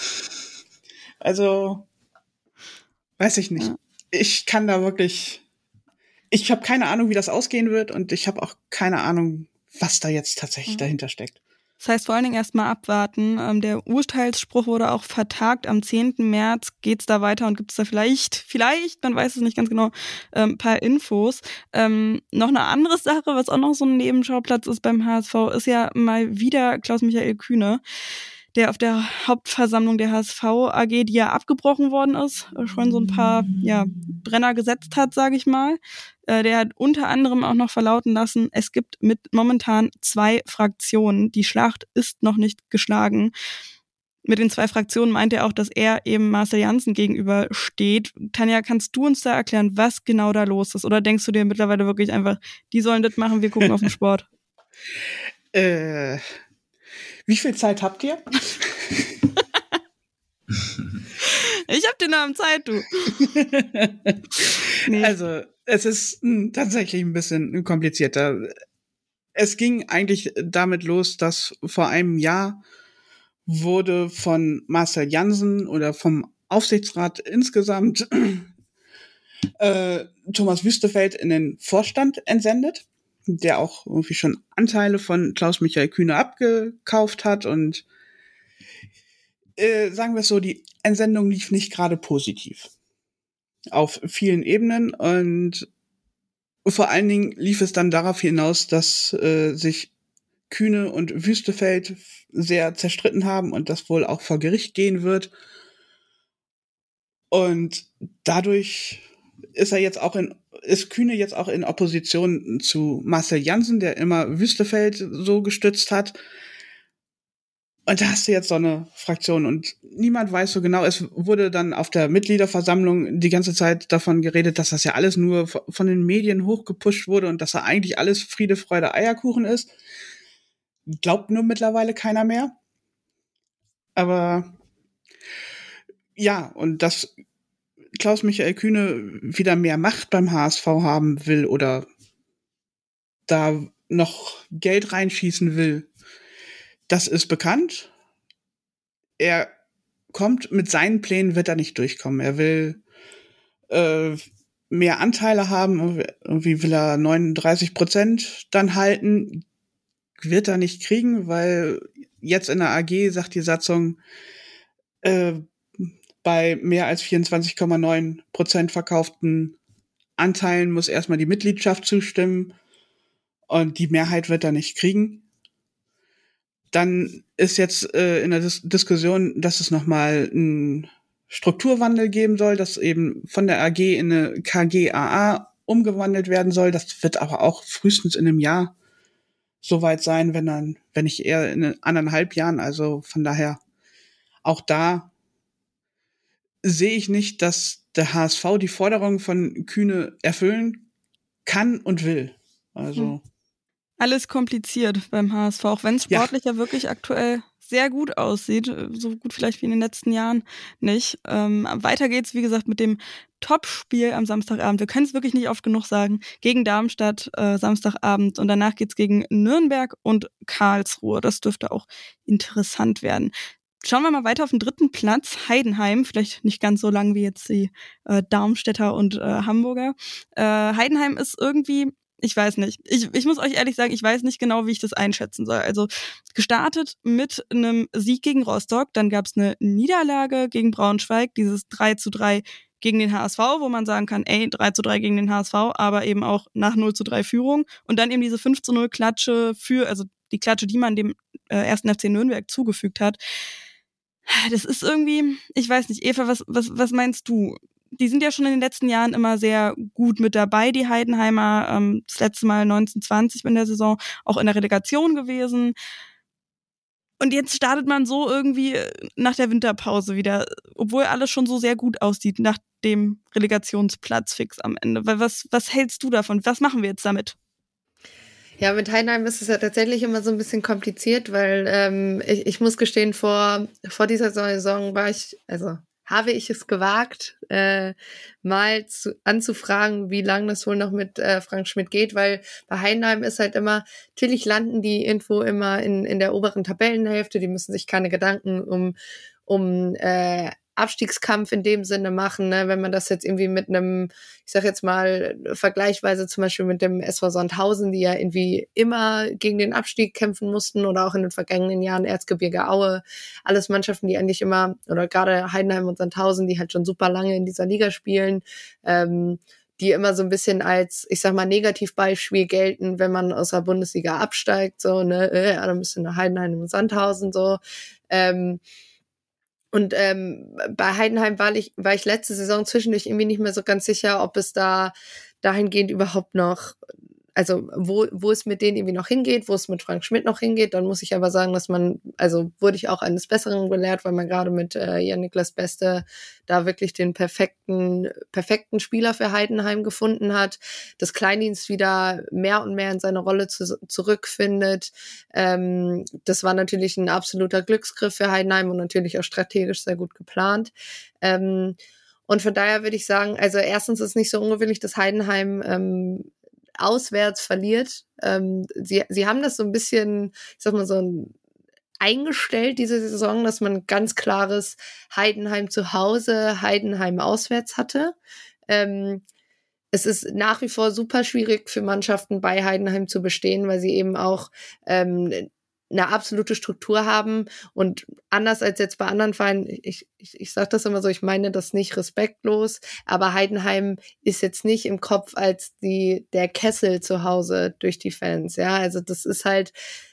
Also, weiß ich nicht. Ja. Ich kann da wirklich, ich habe keine Ahnung, wie das ausgehen wird und ich habe auch keine Ahnung, was da jetzt tatsächlich ja. dahinter steckt. Das heißt vor allen Dingen erstmal abwarten. Ähm, der Urteilsspruch wurde auch vertagt. Am zehnten März geht's da weiter und gibt es da vielleicht, vielleicht, man weiß es nicht ganz genau, ein ähm, paar Infos. Ähm, noch eine andere Sache, was auch noch so ein Nebenschauplatz ist beim H S V, ist ja mal wieder Klaus-Michael Kühne, der auf der Hauptversammlung der H S V A G, die ja abgebrochen worden ist, schon so ein paar ja, Brenner gesetzt hat, sage ich mal. Äh, der hat unter anderem auch noch verlauten lassen, es gibt mit momentan zwei Fraktionen. Die Schlacht ist noch nicht geschlagen. Mit den zwei Fraktionen meint er auch, dass er eben Marcel Janssen gegenüber steht. Tanja, kannst du uns da erklären, was genau da los ist? Oder denkst du dir mittlerweile wirklich einfach, die sollen das machen, wir gucken auf den Sport? Äh... Wie viel Zeit habt ihr? Ich hab den Namen Zeit, du. Nee. Also, es ist mh, tatsächlich ein bisschen komplizierter. Es ging eigentlich damit los, dass vor einem Jahr wurde von Marcel Janssen oder vom Aufsichtsrat insgesamt äh, Thomas Wüstefeld in den Vorstand entsendet, der auch irgendwie schon Anteile von Klaus-Michael Kühne abgekauft hat und äh, sagen wir es so, die Entsendung lief nicht gerade positiv auf vielen Ebenen und vor allen Dingen lief es dann darauf hinaus, dass äh, sich Kühne und Wüstefeld sehr zerstritten haben und das wohl auch vor Gericht gehen wird und dadurch ist er jetzt auch in, ist Kühne jetzt auch in Opposition zu Marcel Janssen, der immer Wüstefeld so gestützt hat. Und da hast du jetzt so eine Fraktion und niemand weiß so genau. Es wurde dann auf der Mitgliederversammlung die ganze Zeit davon geredet, dass das ja alles nur von den Medien hochgepusht wurde und dass da eigentlich alles Friede, Freude, Eierkuchen ist. Glaubt nur mittlerweile keiner mehr. Aber ja, und das Klaus-Michael Kühne wieder mehr Macht beim H S V haben will oder da noch Geld reinschießen will, das ist bekannt. Er kommt mit seinen Plänen, wird er nicht durchkommen. Er will äh, mehr Anteile haben, irgendwie will er neununddreißig Prozent dann halten, wird er nicht kriegen, weil jetzt in der A G sagt die Satzung, äh, bei mehr als vierundzwanzig Komma neun Prozent verkauften Anteilen muss erstmal die Mitgliedschaft zustimmen und die Mehrheit wird er nicht kriegen. Dann ist jetzt äh, in der Dis- Diskussion, dass es nochmal einen Strukturwandel geben soll, dass eben von der A G in eine K G A A umgewandelt werden soll. Das wird aber auch frühestens in einem Jahr soweit sein, wenn dann, wenn nicht eher in anderthalb Jahren. Also von daher auch da sehe ich nicht, dass der H S V die Forderungen von Kühne erfüllen kann und will. Also Hm. Alles kompliziert beim H S V, auch wenn es sportlich ja. ja wirklich aktuell sehr gut aussieht, so gut vielleicht wie in den letzten Jahren nicht. Ähm, weiter geht's, wie gesagt, mit dem Topspiel am Samstagabend. Wir können es wirklich nicht oft genug sagen. Gegen Darmstadt äh, Samstagabend und danach geht's gegen Nürnberg und Karlsruhe. Das dürfte auch interessant werden. Schauen wir mal weiter auf den dritten Platz. Heidenheim, vielleicht nicht ganz so lang wie jetzt die äh, Darmstädter und äh, Hamburger. Äh, Heidenheim ist irgendwie, ich weiß nicht. Ich, ich muss euch ehrlich sagen, ich weiß nicht genau, wie ich das einschätzen soll. Also gestartet mit einem Sieg gegen Rostock, dann gab es eine Niederlage gegen Braunschweig, dieses drei zu drei gegen den H S V, wo man sagen kann, ey, drei zu drei gegen den H S V, aber eben auch nach null zu drei Führung. Und dann eben diese fünf zu null Klatsche für, also die Klatsche, die man dem äh, ersten F C Nürnberg zugefügt hat. Das ist irgendwie, ich weiß nicht, Eva, was, was, was meinst du? Die sind ja schon in den letzten Jahren immer sehr gut mit dabei, die Heidenheimer. Ähm, das letzte Mal neunzehn zwanzig in der Saison, auch in der Relegation gewesen. Und jetzt startet man so irgendwie nach der Winterpause wieder, obwohl alles schon so sehr gut aussieht, nach dem Relegationsplatz fix am Ende. Was, was hältst du davon? Was machen wir jetzt damit? Ja, mit Heidenheim ist es ja tatsächlich immer so ein bisschen kompliziert, weil ähm, ich, ich muss gestehen, vor, vor dieser Saison war ich, also habe ich es gewagt, äh, mal zu, anzufragen, wie lange das wohl noch mit äh, Frank Schmidt geht, weil bei Heidenheim ist halt immer, natürlich landen die irgendwo immer in, in der oberen Tabellenhälfte, die müssen sich keine Gedanken um, um äh, Abstiegskampf in dem Sinne machen, ne? Wenn man das jetzt irgendwie mit einem, ich sag jetzt mal, vergleichsweise zum Beispiel mit dem S V Sandhausen, die ja irgendwie immer gegen den Abstieg kämpfen mussten oder auch in den vergangenen Jahren Erzgebirge Aue, alles Mannschaften, die eigentlich immer, oder gerade Heidenheim und Sandhausen, die halt schon super lange in dieser Liga spielen, ähm, die immer so ein bisschen als, ich sag mal, Negativbeispiel gelten, wenn man aus der Bundesliga absteigt, so, ne, äh, da müssen nach Heidenheim und Sandhausen, so, ähm, Und ähm, bei Heidenheim war ich, war ich letzte Saison zwischendurch irgendwie nicht mehr so ganz sicher, ob es da dahingehend überhaupt noch, also wo wo es mit denen irgendwie noch hingeht, wo es mit Frank Schmidt noch hingeht. Dann muss ich aber sagen, dass man, also wurde ich auch eines Besseren belehrt, weil man gerade mit äh, Jan-Niklas Beste da wirklich den perfekten perfekten Spieler für Heidenheim gefunden hat, dass Kleindienst wieder mehr und mehr in seine Rolle zu, zurückfindet. Ähm, das war natürlich ein absoluter Glücksgriff für Heidenheim und natürlich auch strategisch sehr gut geplant. Ähm, und von daher würde ich sagen, also erstens ist es nicht so ungewöhnlich, dass Heidenheim ähm, auswärts verliert. Ähm, sie, sie haben das so ein bisschen, ich sag mal, so ein eingestellt diese Saison, dass man ganz klares Heidenheim zu Hause, Heidenheim auswärts hatte. Ähm, es ist nach wie vor super schwierig für Mannschaften bei Heidenheim zu bestehen, weil sie eben auch ähm, eine absolute Struktur haben und anders als jetzt bei anderen Vereinen, ich, ich, ich sage das immer so, ich meine das nicht respektlos, aber Heidenheim ist jetzt nicht im Kopf als die der Kessel zu Hause durch die Fans, ja, also das ist halt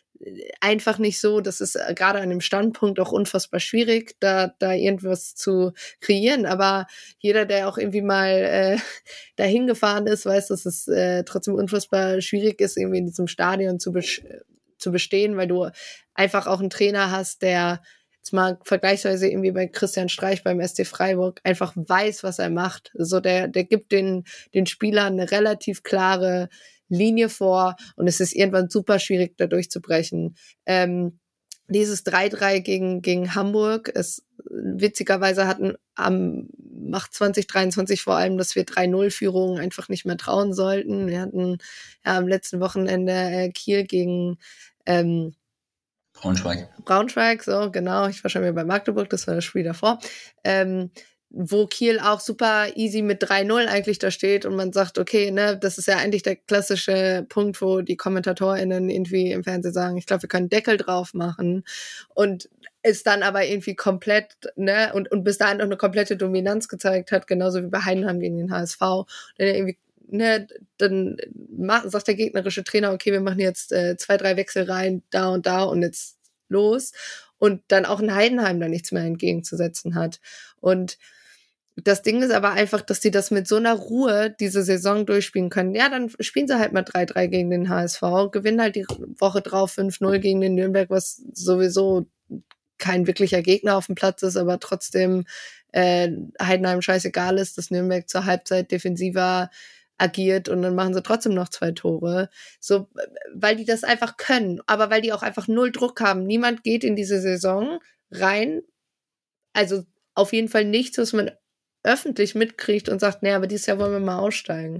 einfach nicht so, das ist gerade an dem Standpunkt auch unfassbar schwierig, da da irgendwas zu kreieren, aber jeder, der auch irgendwie mal äh, dahin gefahren ist, weiß, dass es äh, trotzdem unfassbar schwierig ist, irgendwie in diesem Stadion zu besch- zu bestehen, weil du einfach auch einen Trainer hast, der jetzt mal vergleichsweise irgendwie bei Christian Streich beim S C Freiburg einfach weiß, was er macht. So der der gibt den den Spielern eine relativ klare Linie vor und es ist irgendwann super schwierig, da durchzubrechen. Ähm, dieses drei drei gegen gegen Hamburg, es witzigerweise hatten am macht zwanzig dreiundzwanzig vor allem, dass wir drei null Führungen einfach nicht mehr trauen sollten. Wir hatten ja am letzten Wochenende äh, Kiel gegen ähm, Braunschweig. Braunschweig, so genau. Ich war schon wieder bei Magdeburg, das war das Spiel davor. Ähm, wo Kiel auch super easy mit drei null eigentlich da steht und man sagt, okay, ne, das ist ja eigentlich der klassische Punkt, wo die KommentatorInnen irgendwie im Fernsehen sagen, ich glaube, wir können Deckel drauf machen und ist dann aber irgendwie komplett, ne, und, und bis dahin auch eine komplette Dominanz gezeigt hat, genauso wie bei Heidenheim gegen den H S V. Und dann irgendwie, ne, dann macht, sagt der gegnerische Trainer, okay, wir machen jetzt äh, zwei, drei Wechsel rein, da und da und jetzt los und dann auch in Heidenheim da nichts mehr entgegenzusetzen hat. Und das Ding ist aber einfach, dass die das mit so einer Ruhe diese Saison durchspielen können. Ja, dann spielen sie halt mal drei drei gegen den H S V, gewinnen halt die Woche drauf fünf null gegen den Nürnberg, was sowieso kein wirklicher Gegner auf dem Platz ist, aber trotzdem äh, Heidenheim scheißegal ist, dass Nürnberg zur Halbzeit defensiver agiert und dann machen sie trotzdem noch zwei Tore. So, weil die das einfach können, aber weil die auch einfach null Druck haben. Niemand geht in diese Saison rein, also auf jeden Fall nichts, was man öffentlich mitkriegt und sagt, naja, aber dieses Jahr wollen wir mal aussteigen.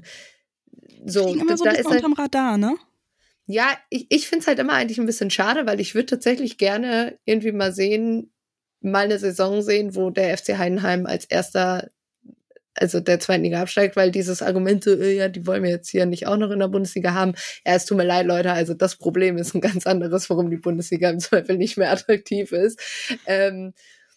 So, Fliegen immer so da ein ist bisschen halt, unterm Radar, ne? ja, ich, ich finde es halt immer eigentlich ein bisschen schade, weil ich würde tatsächlich gerne irgendwie mal sehen, mal eine Saison sehen, wo der F C Heidenheim als erster, also der zweiten Liga absteigt, weil dieses Argument so, äh, ja, die wollen wir jetzt hier nicht auch noch in der Bundesliga haben. Ja, es tut mir leid, Leute, also das Problem ist ein ganz anderes, warum die Bundesliga im Zweifel nicht mehr attraktiv ist. Ähm,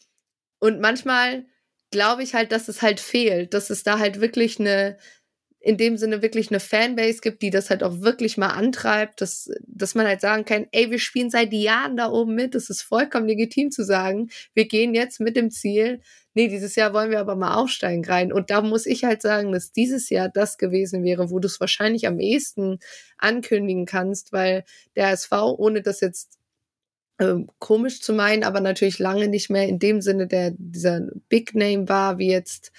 und manchmal glaube ich halt, dass es halt fehlt, dass es da halt wirklich eine, in dem Sinne wirklich eine Fanbase gibt, die das halt auch wirklich mal antreibt, dass, dass man halt sagen kann, ey, wir spielen seit Jahren da oben mit, es ist vollkommen legitim zu sagen, wir gehen jetzt mit dem Ziel, nee, dieses Jahr wollen wir aber mal aufsteigen rein. Und da muss ich halt sagen, dass dieses Jahr das gewesen wäre, wo du es wahrscheinlich am ehesten ankündigen kannst, weil der H S V, ohne das jetzt komisch zu meinen, aber natürlich lange nicht mehr in dem Sinne der dieser Big Name war, wie jetzt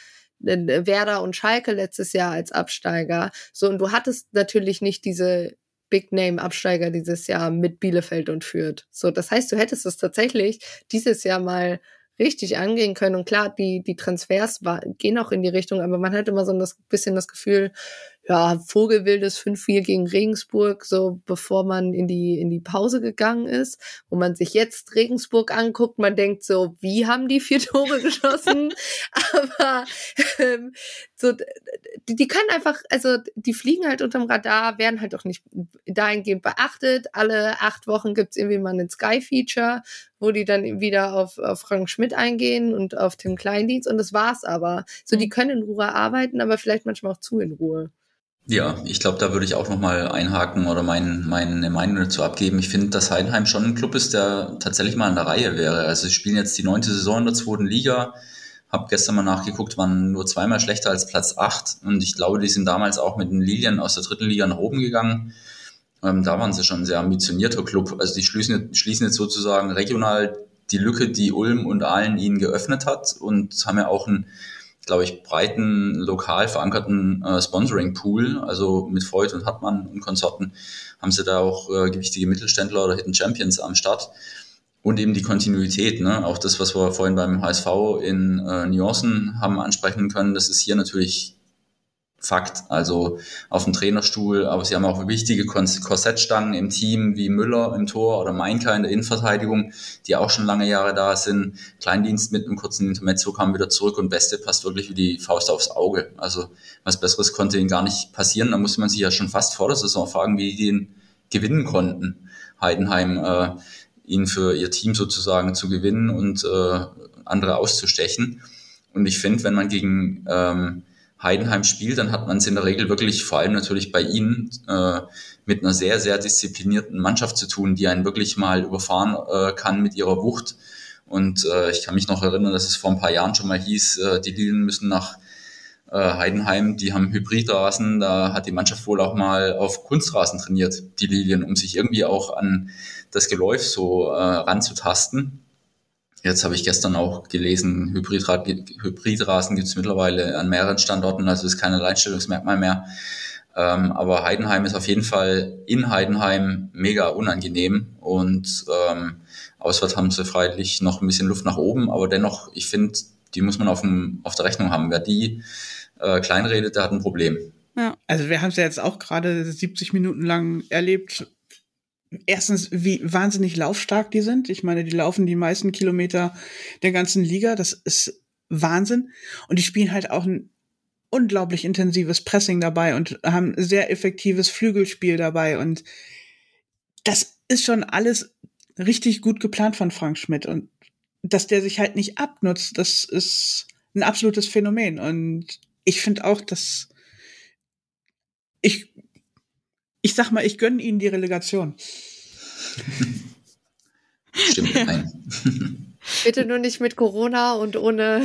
Werder und Schalke letztes Jahr als Absteiger. So, und du hattest natürlich nicht diese Big Name Absteiger dieses Jahr mit Bielefeld und Fürth. So, das heißt, du hättest es tatsächlich dieses Jahr mal richtig angehen können. Und klar, die die Transfers war, gehen auch in die Richtung, aber man hat immer so ein das, bisschen das Gefühl, ja, Vogelwildes fünf vier gegen Regensburg, so bevor man in die in die Pause gegangen ist, wo man sich jetzt Regensburg anguckt, man denkt so, wie haben die vier Tore geschossen? Aber ähm, so die, die können einfach, also die fliegen halt unterm Radar, werden halt auch nicht dahingehend beachtet. Alle acht Wochen gibt's irgendwie mal einen Sky-Feature, wo die dann wieder auf, auf Frank Schmidt eingehen und auf Tim Kleindienst und das war's aber. So, die können in Ruhe arbeiten, aber vielleicht manchmal auch zu in Ruhe. Ja, ich glaube, da würde ich auch nochmal einhaken oder mein, meine Meinung dazu abgeben. Ich finde, dass Heidenheim schon ein Club ist, der tatsächlich mal in der Reihe wäre. Also sie spielen jetzt die neunte Saison in der zweiten Liga. Hab gestern mal nachgeguckt, waren nur zweimal schlechter als Platz acht. Und ich glaube, die sind damals auch mit den Lilien aus der dritten Liga nach oben gegangen. Ähm, da waren sie schon ein sehr ambitionierter Club. Also die schließen, schließen jetzt sozusagen regional die Lücke, die Ulm und Aalen ihnen geöffnet hat und haben ja auch einen, glaube ich, breiten, lokal verankerten äh, Sponsoring-Pool, also mit Freud und Hartmann und Konsorten haben sie da auch äh, gewichtige Mittelständler oder Hidden Champions am Start und eben die Kontinuität, ne? Auch das, was wir vorhin beim H S V in äh, Nuancen haben ansprechen können, das ist hier natürlich Fakt, also auf dem Trainerstuhl, aber sie haben auch wichtige Korsettstangen im Team, wie Müller im Tor oder Meinka in der Innenverteidigung, die auch schon lange Jahre da sind. Kleindienst mit einem kurzen Intermezzo kam wieder zurück und Beste passt wirklich wie die Faust aufs Auge. Also was Besseres konnte ihnen gar nicht passieren. Da musste man sich ja schon fast vor der Saison fragen, wie die ihn gewinnen konnten. Heidenheim, äh, ihn für ihr Team sozusagen zu gewinnen und äh, andere auszustechen. Und ich finde, wenn man gegen ähm, Heidenheim spielt, dann hat man es in der Regel wirklich, vor allem natürlich bei ihnen, äh, mit einer sehr, sehr disziplinierten Mannschaft zu tun, die einen wirklich mal überfahren äh, kann mit ihrer Wucht. Und äh, ich kann mich noch erinnern, dass es vor ein paar Jahren schon mal hieß, äh, die Lilien müssen nach äh, Heidenheim, die haben Hybridrasen, da hat die Mannschaft wohl auch mal auf Kunstrasen trainiert, die Lilien, um sich irgendwie auch an das Geläuf so äh, ranzutasten. Jetzt habe ich gestern auch gelesen, Hybridra- Hybridrasen gibt es mittlerweile an mehreren Standorten, also ist kein Alleinstellungsmerkmal mehr. Ähm, aber Heidenheim ist auf jeden Fall in Heidenheim mega unangenehm und ähm, auswärts haben sie freilich noch ein bisschen Luft nach oben, aber dennoch, ich finde, die muss man auf, dem, auf der Rechnung haben. Wer die äh, kleinredet, der hat ein Problem. Ja. Also wir haben es ja jetzt auch gerade siebzig Minuten lang erlebt. Erstens, wie wahnsinnig laufstark die sind. Ich meine, die laufen die meisten Kilometer der ganzen Liga. Das ist Wahnsinn. Und die spielen halt auch ein unglaublich intensives Pressing dabei und haben ein sehr effektives Flügelspiel dabei. Und das ist schon alles richtig gut geplant von Frank Schmidt. Und dass der sich halt nicht abnutzt, das ist ein absolutes Phänomen. Und ich finde auch, dass ich Ich sag mal, ich gönne ihnen die Relegation. Stimmt, nein. Bitte nur nicht mit Corona und ohne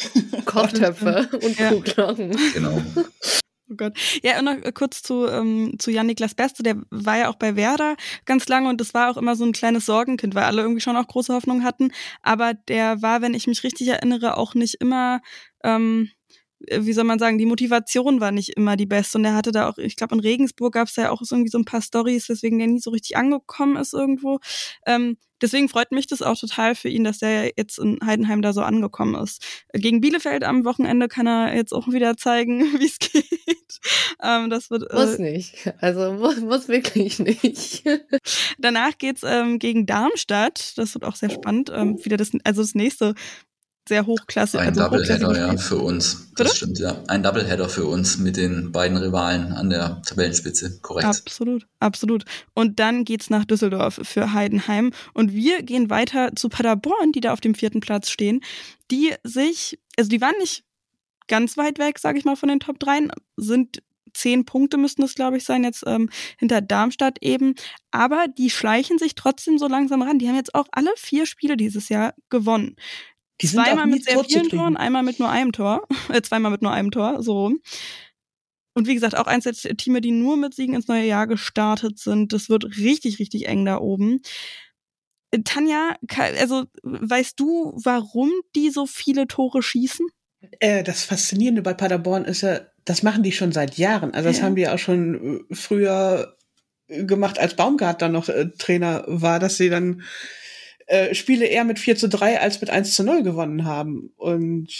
Kochtöpfe und Ja. Kuhglocken. Genau. Oh Gott. Ja, und noch kurz zu, ähm, zu Jan-Niklas Beste, der war ja auch bei Werder ganz lange und das war auch immer so ein kleines Sorgenkind, weil alle irgendwie schon auch große Hoffnung hatten. Aber der war, wenn ich mich richtig erinnere, auch nicht immer, ähm, wie soll man sagen, die Motivation war nicht immer die beste. Und er hatte da auch, ich glaube, in Regensburg gab es ja auch irgendwie so ein paar Storys, weswegen der nie so richtig angekommen ist irgendwo. Ähm, deswegen freut mich das auch total für ihn, dass der jetzt in Heidenheim da so angekommen ist. Gegen Bielefeld am Wochenende kann er jetzt auch wieder zeigen, wie es geht. Ähm, das wird, Muss äh, nicht. Also muss, muss wirklich nicht. danach geht's ähm, gegen Darmstadt. Das wird auch sehr spannend. Ähm, wieder das, also das nächste sehr hochklassig, Ein also Doubleheader, hochklassige ja, Spiel. für uns. Bitte? Das stimmt, ja. Ein Doubleheader für uns mit den beiden Rivalen an der Tabellenspitze. Korrekt. Absolut, absolut. Und dann geht's nach Düsseldorf für Heidenheim. Und wir gehen weiter zu Paderborn, die da auf dem vierten Platz stehen, die sich, also die waren nicht ganz weit weg, sage ich mal, von den Top drei, sind zehn Punkte müssten es, glaube ich, sein, jetzt ähm, hinter Darmstadt eben. Aber die schleichen sich trotzdem so langsam ran. Die haben jetzt auch alle vier Spiele dieses Jahr gewonnen. Die sind Zweimal auch nie mit sehr vielen totzufrieden. Toren, einmal mit nur einem Tor. Äh, zweimal mit nur einem Tor, so rum. Und wie gesagt, auch eins der Teams, die nur mit Siegen ins neue Jahr gestartet sind. Das wird richtig, richtig eng da oben. Äh, Tanja, ka- also weißt du, warum die so viele Tore schießen? Äh, das Faszinierende bei Paderborn ist ja, das machen die schon seit Jahren. Also das Ja. haben die auch schon äh, früher äh, gemacht, als Baumgart dann noch äh, Trainer war, dass sie dann äh, Spiele eher mit vier zu drei als mit eins zu null gewonnen haben. Und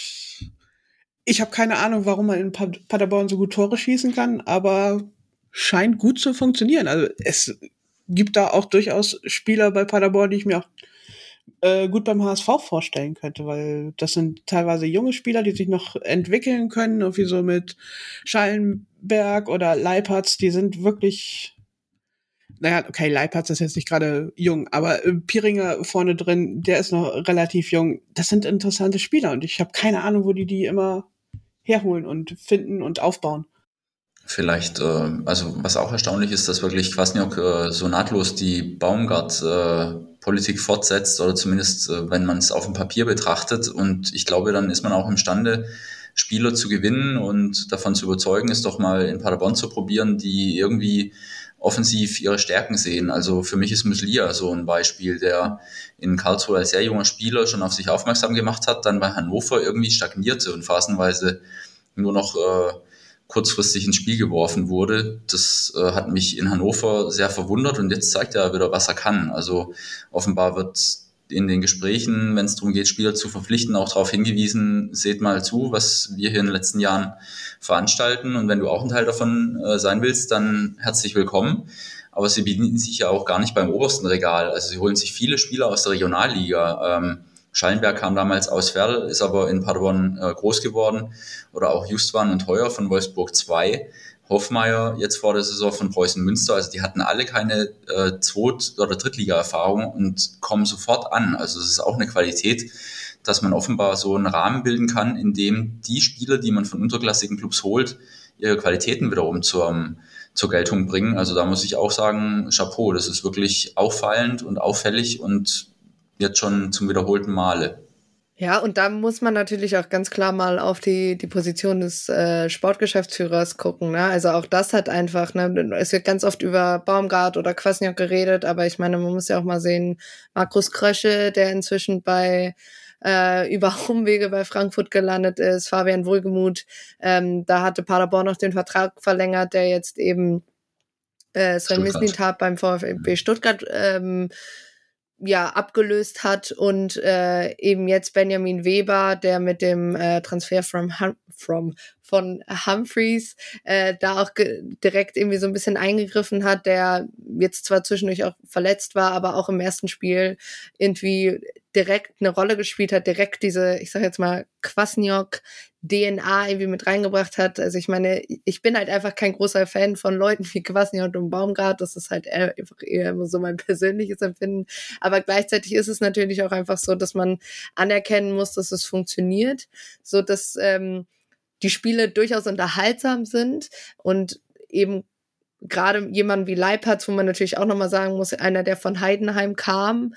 ich habe keine Ahnung, warum man in Pa- Paderborn so gut Tore schießen kann, aber scheint gut zu funktionieren. Also es gibt da auch durchaus Spieler bei Paderborn, die ich mir auch äh, gut beim H S V vorstellen könnte, weil das sind teilweise junge Spieler, die sich noch entwickeln können, irgendwie so mit Schallenberg oder Leipertz, die sind wirklich, naja, okay, Leipertz ist jetzt nicht gerade jung, aber äh, Piringer vorne drin, der ist noch relativ jung. Das sind interessante Spieler und ich habe keine Ahnung, wo die die immer herholen und finden und aufbauen. Vielleicht, äh, also was auch erstaunlich ist, dass wirklich Kwasniok äh, so nahtlos die Baumgart-Politik äh, fortsetzt oder zumindest, äh, wenn man es auf dem Papier betrachtet. Und ich glaube, dann ist man auch imstande, Spieler zu gewinnen und davon zu überzeugen, es doch mal in Paderborn zu probieren, die irgendwie offensiv ihre Stärken sehen. Also für mich ist Muslia so ein Beispiel, der in Karlsruhe als sehr junger Spieler schon auf sich aufmerksam gemacht hat, dann bei Hannover irgendwie stagnierte und phasenweise nur noch äh, kurzfristig ins Spiel geworfen wurde. Das äh, hat mich in Hannover sehr verwundert und jetzt zeigt er wieder, was er kann. Also offenbar wird in den Gesprächen, wenn es darum geht, Spieler zu verpflichten, auch darauf hingewiesen, seht mal zu, was wir hier in den letzten Jahren veranstalten und wenn du auch ein Teil davon äh, sein willst, dann herzlich willkommen. Aber sie bedienen sich ja auch gar nicht beim obersten Regal. Also sie holen sich viele Spieler aus der Regionalliga. Ähm, Schallenberg kam damals aus Werl, ist aber in Paderborn äh, groß geworden. Oder auch Justwan und Heuer von Wolfsburg zwei. Hoffmeier jetzt vor der Saison von Preußen Münster. Also die hatten alle keine äh, Zweit- oder Drittliga-Erfahrung und kommen sofort an. Also es ist auch eine Qualität, dass man offenbar so einen Rahmen bilden kann, in dem die Spieler, die man von unterklassigen Clubs holt, ihre Qualitäten wiederum zur, zur Geltung bringen. Also da muss ich auch sagen, Chapeau, das ist wirklich auffallend und auffällig und jetzt schon zum wiederholten Male. Ja, und da muss man natürlich auch ganz klar mal auf die, die Position des äh, Sportgeschäftsführers gucken. Ne? Also auch das hat einfach, ne, es wird ganz oft über Baumgart oder Kwasniok geredet, aber ich meine, man muss ja auch mal sehen, Markus Krösche, der inzwischen bei äh, über Umwege bei Frankfurt gelandet ist, Fabian Wohlgemuth, ähm, da hatte Paderborn noch den Vertrag verlängert, der jetzt eben äh, Sven Mislintat beim VfB Stuttgart ähm, ja abgelöst hat und äh, eben jetzt Benjamin Weber, der mit dem äh, Transfer from, hum- from von Humphreys äh, da auch ge- direkt irgendwie so ein bisschen eingegriffen hat, der jetzt zwar zwischendurch auch verletzt war, aber auch im ersten Spiel irgendwie direkt eine Rolle gespielt hat, direkt diese, ich sag jetzt mal, Kwasniok D N A irgendwie mit reingebracht hat. Also ich meine, ich bin halt einfach kein großer Fan von Leuten wie Kwasniok und Baumgart. Das ist halt einfach eher so mein persönliches Empfinden. Aber gleichzeitig ist es natürlich auch einfach so, dass man anerkennen muss, dass es funktioniert, so dass ähm, die Spiele durchaus unterhaltsam sind und eben gerade jemand wie Leipertz, wo man natürlich auch nochmal sagen muss, einer, der von Heidenheim kam,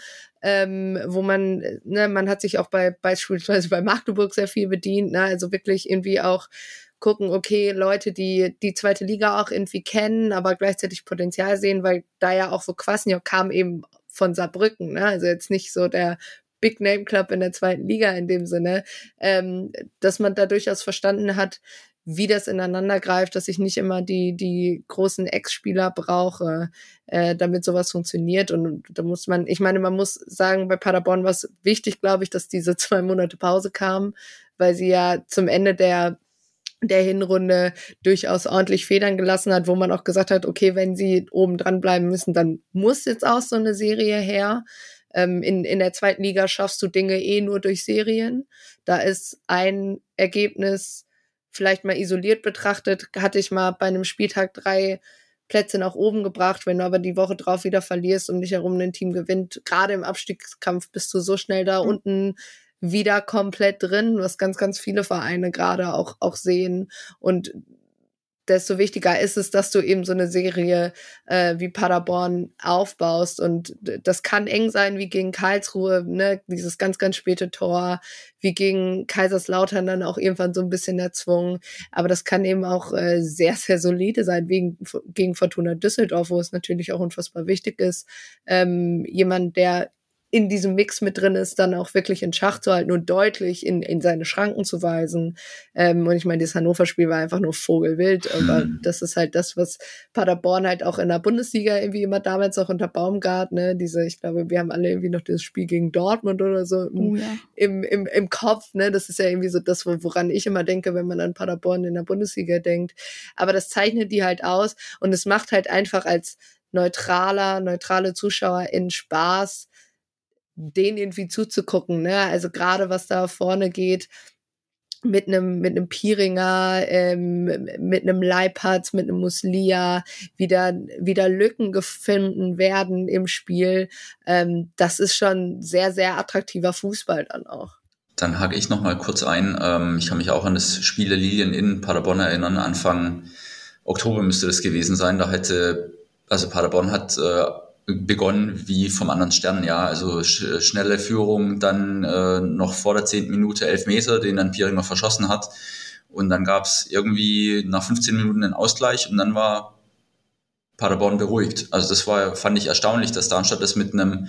ähm, wo man, ne, man hat sich auch bei beispielsweise bei Magdeburg sehr viel bedient, ne, also wirklich irgendwie auch gucken, okay, Leute, die die zweite Liga auch irgendwie kennen, aber gleichzeitig Potenzial sehen, weil da ja auch so Kwasniok kam eben von Saarbrücken, ne, also jetzt nicht so der Big Name Club in der zweiten Liga in dem Sinne, ähm, dass man da durchaus verstanden hat, wie das ineinander greift, dass ich nicht immer die die großen Ex-Spieler brauche, äh, damit sowas funktioniert. Und da muss man, ich meine, man muss sagen, bei Paderborn war es wichtig, glaube ich, dass diese zwei Monate Pause kam, weil sie ja zum Ende der der Hinrunde durchaus ordentlich Federn gelassen hat, wo man auch gesagt hat, okay, wenn sie oben dran bleiben müssen, dann muss jetzt auch so eine Serie her. Ähm, in, in der zweiten Liga schaffst du Dinge eh nur durch Serien. Da ist ein Ergebnis vielleicht mal isoliert betrachtet, hatte ich mal bei einem Spieltag drei Plätze nach oben gebracht. Wenn du aber die Woche drauf wieder verlierst und nicht herum ein Team gewinnt, gerade im Abstiegskampf bist du so schnell da mhm. unten wieder komplett drin, was ganz, ganz viele Vereine gerade auch, auch sehen. Und desto wichtiger ist es, dass du eben so eine Serie äh, wie Paderborn aufbaust. Und das kann eng sein, wie gegen Karlsruhe, ne, dieses ganz, ganz späte Tor, wie gegen Kaiserslautern dann auch irgendwann so ein bisschen erzwungen. Aber das kann eben auch äh, sehr, sehr solide sein, wegen, gegen Fortuna Düsseldorf, wo es natürlich auch unfassbar wichtig ist, ähm, jemand, der in diesem Mix mit drin ist, dann auch wirklich in Schach zu halten und deutlich in, in seine Schranken zu weisen. Ähm, und ich meine, das Hannover-Spiel war einfach nur vogelwild, aber das ist halt das, was Paderborn halt auch in der Bundesliga irgendwie immer damals auch unter Baumgart, ne, diese, ich glaube, wir haben alle irgendwie noch dieses Spiel gegen Dortmund oder so im, oh ja. im, im, im Kopf, ne, das ist ja irgendwie so das, woran ich immer denke, wenn man an Paderborn in der Bundesliga denkt. Aber das zeichnet die halt aus und es macht halt einfach als neutraler, neutrale Zuschauer in Spaß, denen irgendwie zuzugucken, ne? Also gerade was da vorne geht, mit einem mit einem Pieringer, ähm, mit einem Leipertz, mit einem Muslia, wieder wieder Lücken gefunden werden im Spiel. Ähm, das ist schon sehr, sehr attraktiver Fußball dann auch. Dann hake ich noch mal kurz ein. Ähm, ich kann mich auch an das Spiel der Lilien in Paderborn erinnern. Anfang Oktober müsste das gewesen sein. Da hätte, also Paderborn hat äh, begonnen wie vom anderen Stern, ja, also sch- schnelle Führung, dann äh, noch vor der zehnten Minute Elfmeter, den dann Pieringer verschossen hat, und dann gab's irgendwie nach fünfzehn Minuten einen Ausgleich und dann war Paderborn beruhigt. Also das war, fand ich erstaunlich, dass Darmstadt das mit einem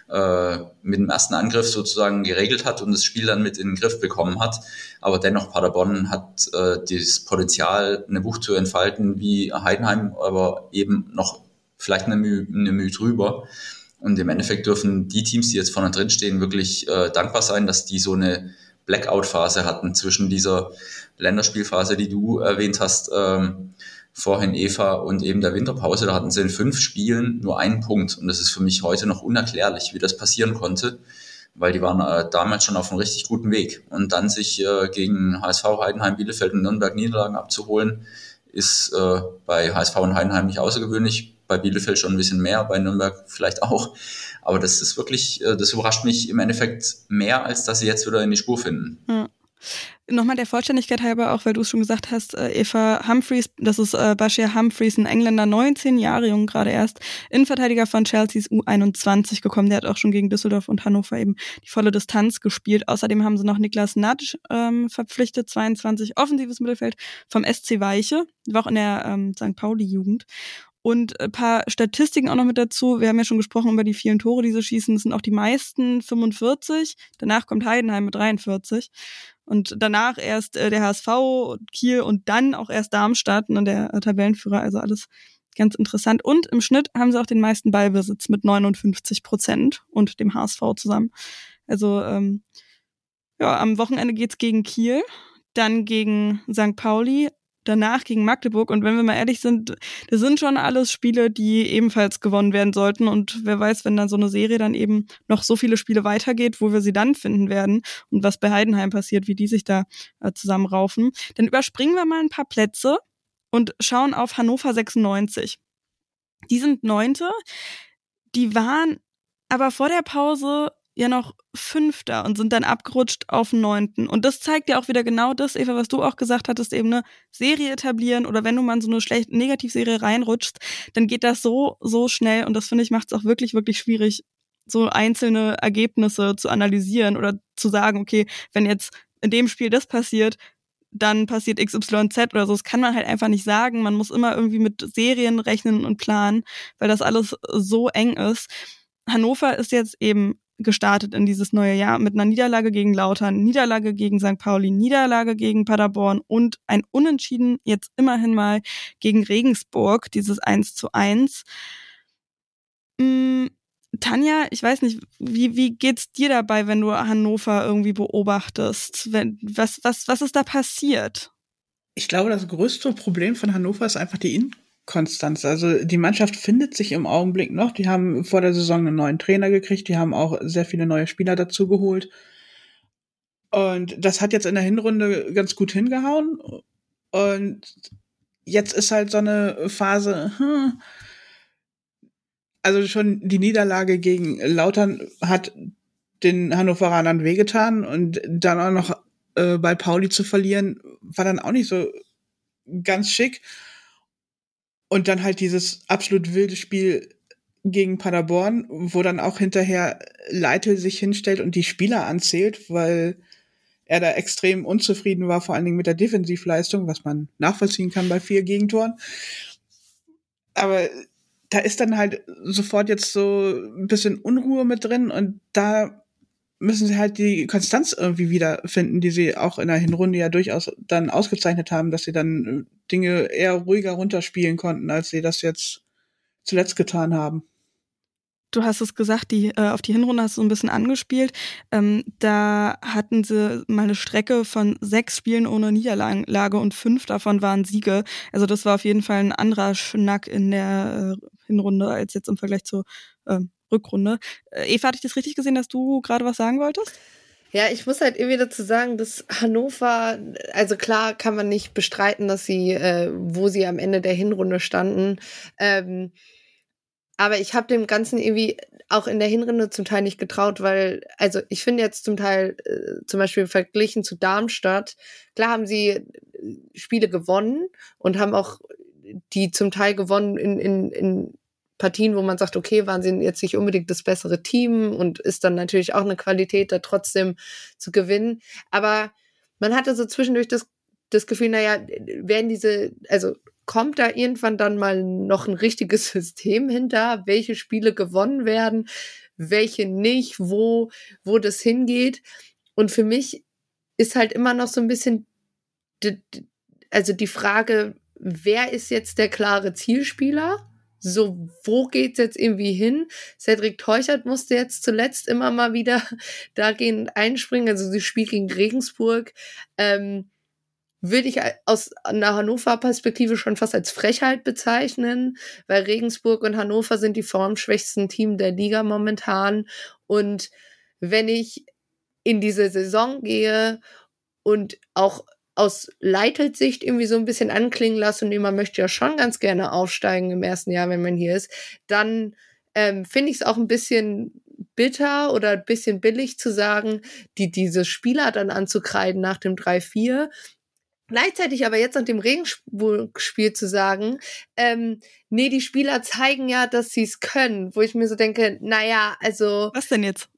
äh, mit dem ersten Angriff sozusagen geregelt hat und das Spiel dann mit in den Griff bekommen hat, aber dennoch Paderborn hat äh, das Potenzial, eine Wucht zu entfalten wie Heidenheim, aber eben noch vielleicht eine Mühe, eine Mühe drüber. Und im Endeffekt dürfen die Teams, die jetzt vorne drin stehen, wirklich äh, dankbar sein, dass die so eine Blackout-Phase hatten zwischen dieser Länderspielphase, die du erwähnt hast, ähm, vorhin Eva, und eben der Winterpause. Da hatten sie in fünf Spielen nur einen Punkt. Und das ist für mich heute noch unerklärlich, wie das passieren konnte, weil die waren äh, damals schon auf einem richtig guten Weg. Und dann sich äh, gegen H S V, Heidenheim, Bielefeld und Nürnberg Niederlagen abzuholen, ist äh, bei H S V und Heidenheim nicht außergewöhnlich. Bei Bielefeld schon ein bisschen mehr, bei Nürnberg vielleicht auch. Aber das ist wirklich, das überrascht mich im Endeffekt mehr, als dass sie jetzt wieder in die Spur finden. Ja. Nochmal der Vollständigkeit halber, auch weil du es schon gesagt hast, Eva Humphreys, das ist äh, Bashir Humphreys, ein Engländer, neunzehn Jahre jung, gerade erst, Innenverteidiger von Chelseas U einundzwanzig gekommen. Der hat auch schon gegen Düsseldorf und Hannover eben die volle Distanz gespielt. Außerdem haben sie noch Niklas Natsch ähm, verpflichtet, zweiundzwanzig, offensives Mittelfeld vom S C Weiche, war auch in der ähm, Sankt Pauli-Jugend. Und ein paar Statistiken auch noch mit dazu. Wir haben ja schon gesprochen über die vielen Tore, die sie schießen. Das sind auch die meisten, fünfundvierzig. Danach kommt Heidenheim mit dreiundvierzig. Und danach erst äh, der H S V, Kiel und dann auch erst Darmstadt, ne, der äh, Tabellenführer. Also alles ganz interessant. Und im Schnitt haben sie auch den meisten Ballbesitz mit neunundfünfzig Prozent und dem H S V zusammen. Also ähm, ja, am Wochenende geht's gegen Kiel, dann gegen Sankt Pauli, danach gegen Magdeburg. Und wenn wir mal ehrlich sind, das sind schon alles Spiele, die ebenfalls gewonnen werden sollten. Und wer weiß, wenn dann so eine Serie dann eben noch so viele Spiele weitergeht, wo wir sie dann finden werden und was bei Heidenheim passiert, wie die sich da äh, zusammenraufen. Dann überspringen wir mal ein paar Plätze und schauen auf Hannover sechsundneunzig. Die sind Neunte. Die waren aber vor der Pause ja noch Fünfter und sind dann abgerutscht auf Neunten. Und das zeigt ja auch wieder genau das, Eva, was du auch gesagt hattest, eben eine Serie etablieren, oder wenn du mal in so eine schlechte Negativserie reinrutschst, dann geht das so, so schnell, und das, finde ich, macht es auch wirklich, wirklich schwierig, so einzelne Ergebnisse zu analysieren oder zu sagen, okay, wenn jetzt in dem Spiel das passiert, dann passiert X Y Z oder so. Das kann man halt einfach nicht sagen. Man muss immer irgendwie mit Serien rechnen und planen, weil das alles so eng ist. Hannover ist jetzt eben gestartet in dieses neue Jahr mit einer Niederlage gegen Lautern, Niederlage gegen Sankt Pauli, Niederlage gegen Paderborn und ein Unentschieden jetzt immerhin mal gegen Regensburg, dieses eins zu eins. Hm, Tanja, ich weiß nicht, wie, wie geht's dir dabei, wenn du Hannover irgendwie beobachtest? Wenn, was, was, was ist da passiert? Ich glaube, das größte Problem von Hannover ist einfach die Inkonstanz. Also die Mannschaft findet sich im Augenblick noch. Die haben vor der Saison einen neuen Trainer gekriegt. Die haben auch sehr viele neue Spieler dazu geholt. Und das hat jetzt in der Hinrunde ganz gut hingehauen. Und jetzt ist halt so eine Phase, hm, also schon die Niederlage gegen Lautern hat den Hannoveranern wehgetan und dann auch noch äh, bei Pauli zu verlieren, war dann auch nicht so ganz schick. Und dann halt dieses absolut wilde Spiel gegen Paderborn, wo dann auch hinterher Leitl sich hinstellt und die Spieler anzählt, weil er da extrem unzufrieden war, vor allen Dingen mit der Defensivleistung, was man nachvollziehen kann bei vier Gegentoren. Aber da ist dann halt sofort jetzt so ein bisschen Unruhe mit drin und da müssen sie halt die Konstanz irgendwie wiederfinden, die sie auch in der Hinrunde ja durchaus dann ausgezeichnet haben, dass sie dann Dinge eher ruhiger runterspielen konnten, als sie das jetzt zuletzt getan haben. Du hast es gesagt, die äh, auf die Hinrunde hast du ein bisschen angespielt. Ähm, da hatten sie mal eine Strecke von sechs Spielen ohne Niederlage und fünf davon waren Siege. Also das war auf jeden Fall ein anderer Schnack in der äh, Hinrunde als jetzt im Vergleich zur äh, Rückrunde. Äh, Eva, hatte ich das richtig gesehen, dass du gerade was sagen wolltest? Ja, ich muss halt irgendwie dazu sagen, dass Hannover, also klar kann man nicht bestreiten, dass sie, äh, wo sie am Ende der Hinrunde standen, ähm, aber ich habe dem Ganzen irgendwie auch in der Hinrunde zum Teil nicht getraut, weil, also ich finde jetzt zum Teil, äh, zum Beispiel verglichen zu Darmstadt, klar haben sie Spiele gewonnen und haben auch die zum Teil gewonnen in, in, in Partien, wo man sagt, okay, waren sie jetzt nicht unbedingt das bessere Team und ist dann natürlich auch eine Qualität, da trotzdem zu gewinnen. Aber man hatte so zwischendurch das, das Gefühl, naja, werden diese, also kommt da irgendwann dann mal noch ein richtiges System hinter, welche Spiele gewonnen werden, welche nicht, wo, wo das hingeht. Und für mich ist halt immer noch so ein bisschen, die, also die Frage, wer ist jetzt der klare Zielspieler? So, wo geht's jetzt irgendwie hin? Cedric Teuchert musste jetzt zuletzt immer mal wieder dagehend einspringen. Also das Spiel gegen Regensburg, ähm, würde ich aus einer Hannover-Perspektive schon fast als Frechheit bezeichnen, weil Regensburg und Hannover sind die formschwächsten Team der Liga momentan. Und wenn ich in diese Saison gehe und auch aus Leitls Sicht irgendwie so ein bisschen anklingen lasse und man möchte ja schon ganz gerne aufsteigen im ersten Jahr, wenn man hier ist, dann ähm, finde ich es auch ein bisschen bitter oder ein bisschen billig zu sagen, die diese Spieler dann anzukreiden nach dem drei vier. Gleichzeitig aber jetzt nach dem Regensburg-Spiel zu sagen, ähm, nee, die Spieler zeigen ja, dass sie es können, wo ich mir so denke, naja, also... Was denn jetzt?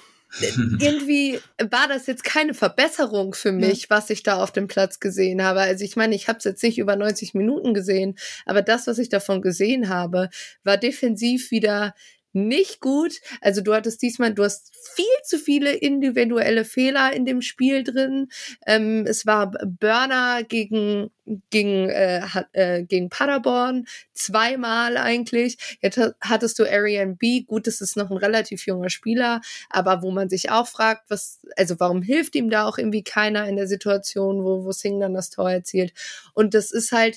Irgendwie war das jetzt keine Verbesserung für mich, ja, was ich da auf dem Platz gesehen habe. Also ich meine, ich habe es jetzt nicht über neunzig Minuten gesehen, aber das, was ich davon gesehen habe, war defensiv wieder nicht gut. Also du hattest diesmal, du hast viel zu viele individuelle Fehler in dem Spiel drin. Ähm, es war Burner gegen gegen äh, äh, gegen Paderborn zweimal eigentlich. Jetzt hattest du Arian B. Gut, das ist noch ein relativ junger Spieler, aber wo man sich auch fragt, was, also warum hilft ihm da auch irgendwie keiner in der Situation, wo wo Singh dann das Tor erzielt? Und das ist halt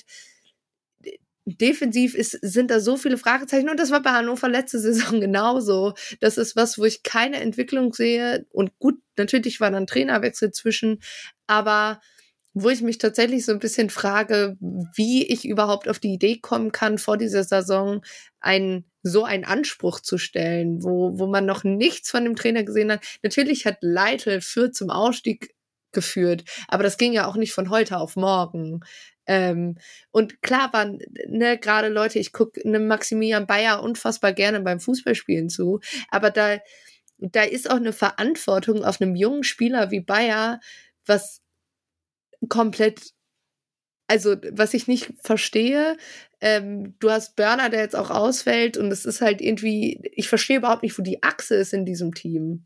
defensiv ist, sind da so viele Fragezeichen und das war bei Hannover letzte Saison genauso. Das ist was, wo ich keine Entwicklung sehe und gut, natürlich war dann Trainerwechsel zwischen, aber wo ich mich tatsächlich so ein bisschen frage, wie ich überhaupt auf die Idee kommen kann, vor dieser Saison einen, so einen Anspruch zu stellen, wo, wo man noch nichts von dem Trainer gesehen hat. Natürlich hat Leitl Fürth zum Aufstieg geführt, aber das ging ja auch nicht von heute auf morgen. Ähm, und klar waren, ne, gerade Leute, ich gucke einem Maximilian Bayer unfassbar gerne beim Fußballspielen zu, aber da, da ist auch eine Verantwortung auf einem jungen Spieler wie Bayer, was komplett, also was ich nicht verstehe. Ähm, du hast Börner, der jetzt auch ausfällt, und es ist halt irgendwie, ich verstehe überhaupt nicht, wo die Achse ist in diesem Team.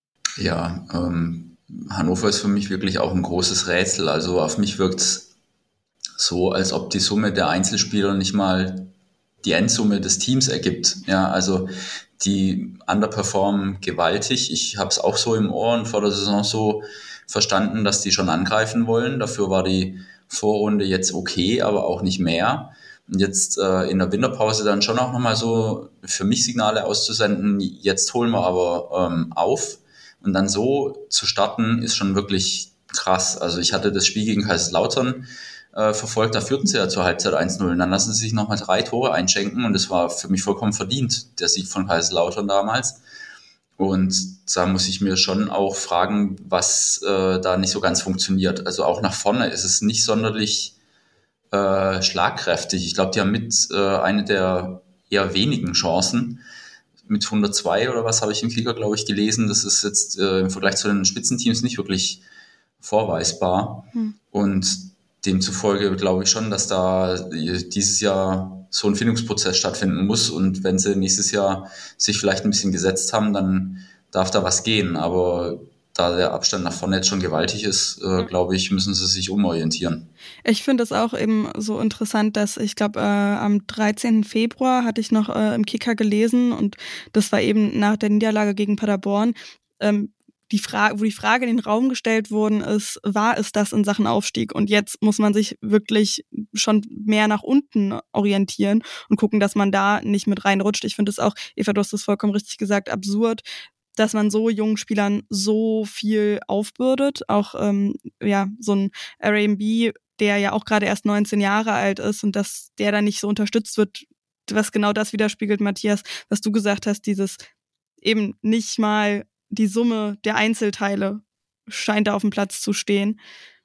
Ja, ähm, Hannover ist für mich wirklich auch ein großes Rätsel. Also auf mich wirkt es so, als ob die Summe der Einzelspieler nicht mal die Endsumme des Teams ergibt. Ja, also die underperformen gewaltig. Ich habe es auch so im Ohr und vor der Saison so verstanden, dass die schon angreifen wollen. Dafür war die Vorrunde jetzt okay, aber auch nicht mehr. Und jetzt äh, in der Winterpause dann schon auch nochmal so für mich Signale auszusenden, jetzt holen wir aber ähm, auf. Und dann so zu starten, ist schon wirklich krass. Also ich hatte das Spiel gegen Kaiserslautern äh, verfolgt, da führten sie ja zur Halbzeit eins null. Und dann lassen sie sich nochmal drei Tore einschenken und das war für mich vollkommen verdient, der Sieg von Kaiserslautern damals. Und da muss ich mir schon auch fragen, was äh, da nicht so ganz funktioniert. Also auch nach vorne ist es nicht sonderlich äh, schlagkräftig. Ich glaube, die haben mit äh, eine der eher wenigen Chancen. Mit hundertzwei oder was habe ich im Kicker, glaube ich, gelesen. Das ist jetzt äh, im Vergleich zu den Spitzenteams nicht wirklich vorweisbar. Hm. Und demzufolge glaube ich schon, dass da dieses Jahr so ein Findungsprozess stattfinden muss. Und wenn sie nächstes Jahr sich vielleicht ein bisschen gesetzt haben, dann darf da was gehen. Aber da der Abstand nach vorne jetzt schon gewaltig ist, äh, glaube ich, müssen sie sich umorientieren. Ich finde es auch eben so interessant, dass ich glaube, äh, am dreizehnten Februar hatte ich noch äh, im Kicker gelesen und das war eben nach der Niederlage gegen Paderborn, ähm, die Frage, wo die Frage in den Raum gestellt worden ist, war es das in Sachen Aufstieg? Und jetzt muss man sich wirklich schon mehr nach unten orientieren und gucken, dass man da nicht mit reinrutscht. Ich finde es auch, Eva, du hast es vollkommen richtig gesagt, absurd, dass man so jungen Spielern so viel aufbürdet. Auch ähm, ja so ein R A M B, der ja auch gerade erst neunzehn Jahre alt ist und dass der dann nicht so unterstützt wird, was genau das widerspiegelt, Matthias, was du gesagt hast, dieses eben nicht mal die Summe der Einzelteile scheint da auf dem Platz zu stehen.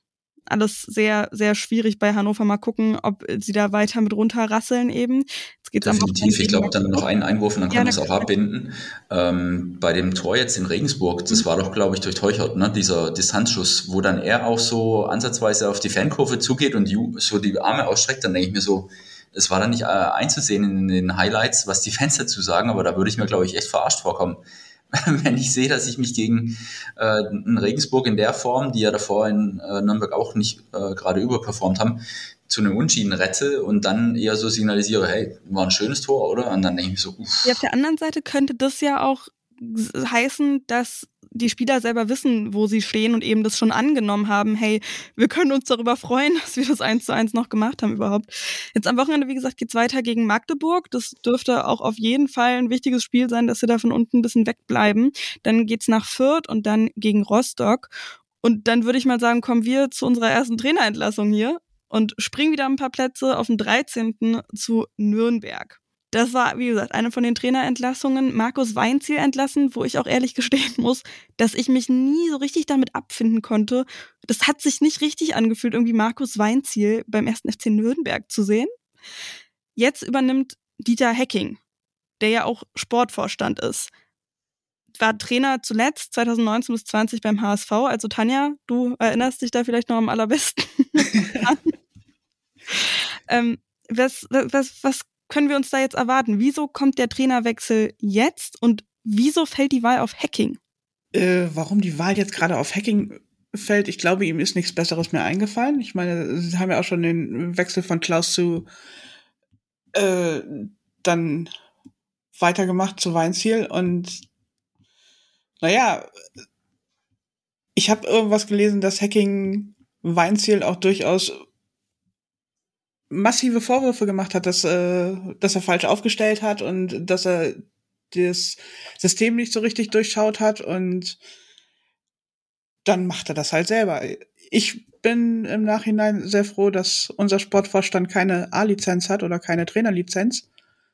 Alles sehr, sehr schwierig bei Hannover. Mal gucken, ob sie da weiter mit runterrasseln eben. Jetzt geht's Definitiv. Ich glaube, dann noch einen Einwurf und dann können wir es auch abbinden. Ähm, bei dem Tor jetzt in Regensburg, das mhm. war doch, glaube ich, durch Teuchert, ne? Dieser Distanzschuss, wo dann er auch so ansatzweise auf die Fankurve zugeht und so die Arme ausstreckt, dann denke ich mir so, es war dann nicht äh, einzusehen in den Highlights, was die Fans dazu sagen, aber da würde ich mir, glaube ich, echt verarscht vorkommen. Wenn ich sehe, dass ich mich gegen äh, in Regensburg in der Form, die ja davor in äh, Nürnberg auch nicht äh, gerade überperformt haben, zu einem Unschieden rette und dann eher so signalisiere, hey, war ein schönes Tor, oder? Und dann denke ich mir so, uff. Ja, auf der anderen Seite könnte das ja auch heißen, dass die Spieler selber wissen, wo sie stehen und eben das schon angenommen haben, hey, wir können uns darüber freuen, dass wir das eins zu eins noch gemacht haben überhaupt. Jetzt am Wochenende, wie gesagt, geht's weiter gegen Magdeburg. Das dürfte auch auf jeden Fall ein wichtiges Spiel sein, dass wir da von unten ein bisschen wegbleiben. Dann geht's nach Fürth und dann gegen Rostock. Und dann würde ich mal sagen, kommen wir zu unserer ersten Trainerentlassung hier und springen wieder ein paar Plätze auf den dreizehnten zu Nürnberg. Das war, wie gesagt, eine von den Trainerentlassungen. Markus Weinzierl entlassen, wo ich auch ehrlich gestehen muss, dass ich mich nie so richtig damit abfinden konnte. Das hat sich nicht richtig angefühlt, irgendwie Markus Weinzierl beim ersten F C Nürnberg zu sehen. Jetzt übernimmt Dieter Hecking, der ja auch Sportvorstand ist. War Trainer zuletzt zwanzig neunzehn bis zwanzig beim H S V. Also Tanja, du erinnerst dich da vielleicht noch am allerbesten an. ähm, was, was, was können wir uns da jetzt erwarten? Wieso kommt der Trainerwechsel jetzt und wieso fällt die Wahl auf Hecking? Äh, warum die Wahl jetzt gerade auf Hecking fällt, ich glaube, ihm ist nichts Besseres mehr eingefallen. Ich meine, sie haben ja auch schon den Wechsel von Klaus zu äh, dann weitergemacht zu Weinzierl und naja, ich habe irgendwas gelesen, dass Hecking Weinzierl auch durchaus massive Vorwürfe gemacht hat, dass, äh, dass er falsch aufgestellt hat und dass er das System nicht so richtig durchschaut hat und dann macht er das halt selber. Ich bin im Nachhinein sehr froh, dass unser Sportvorstand keine A-Lizenz hat oder keine Trainerlizenz.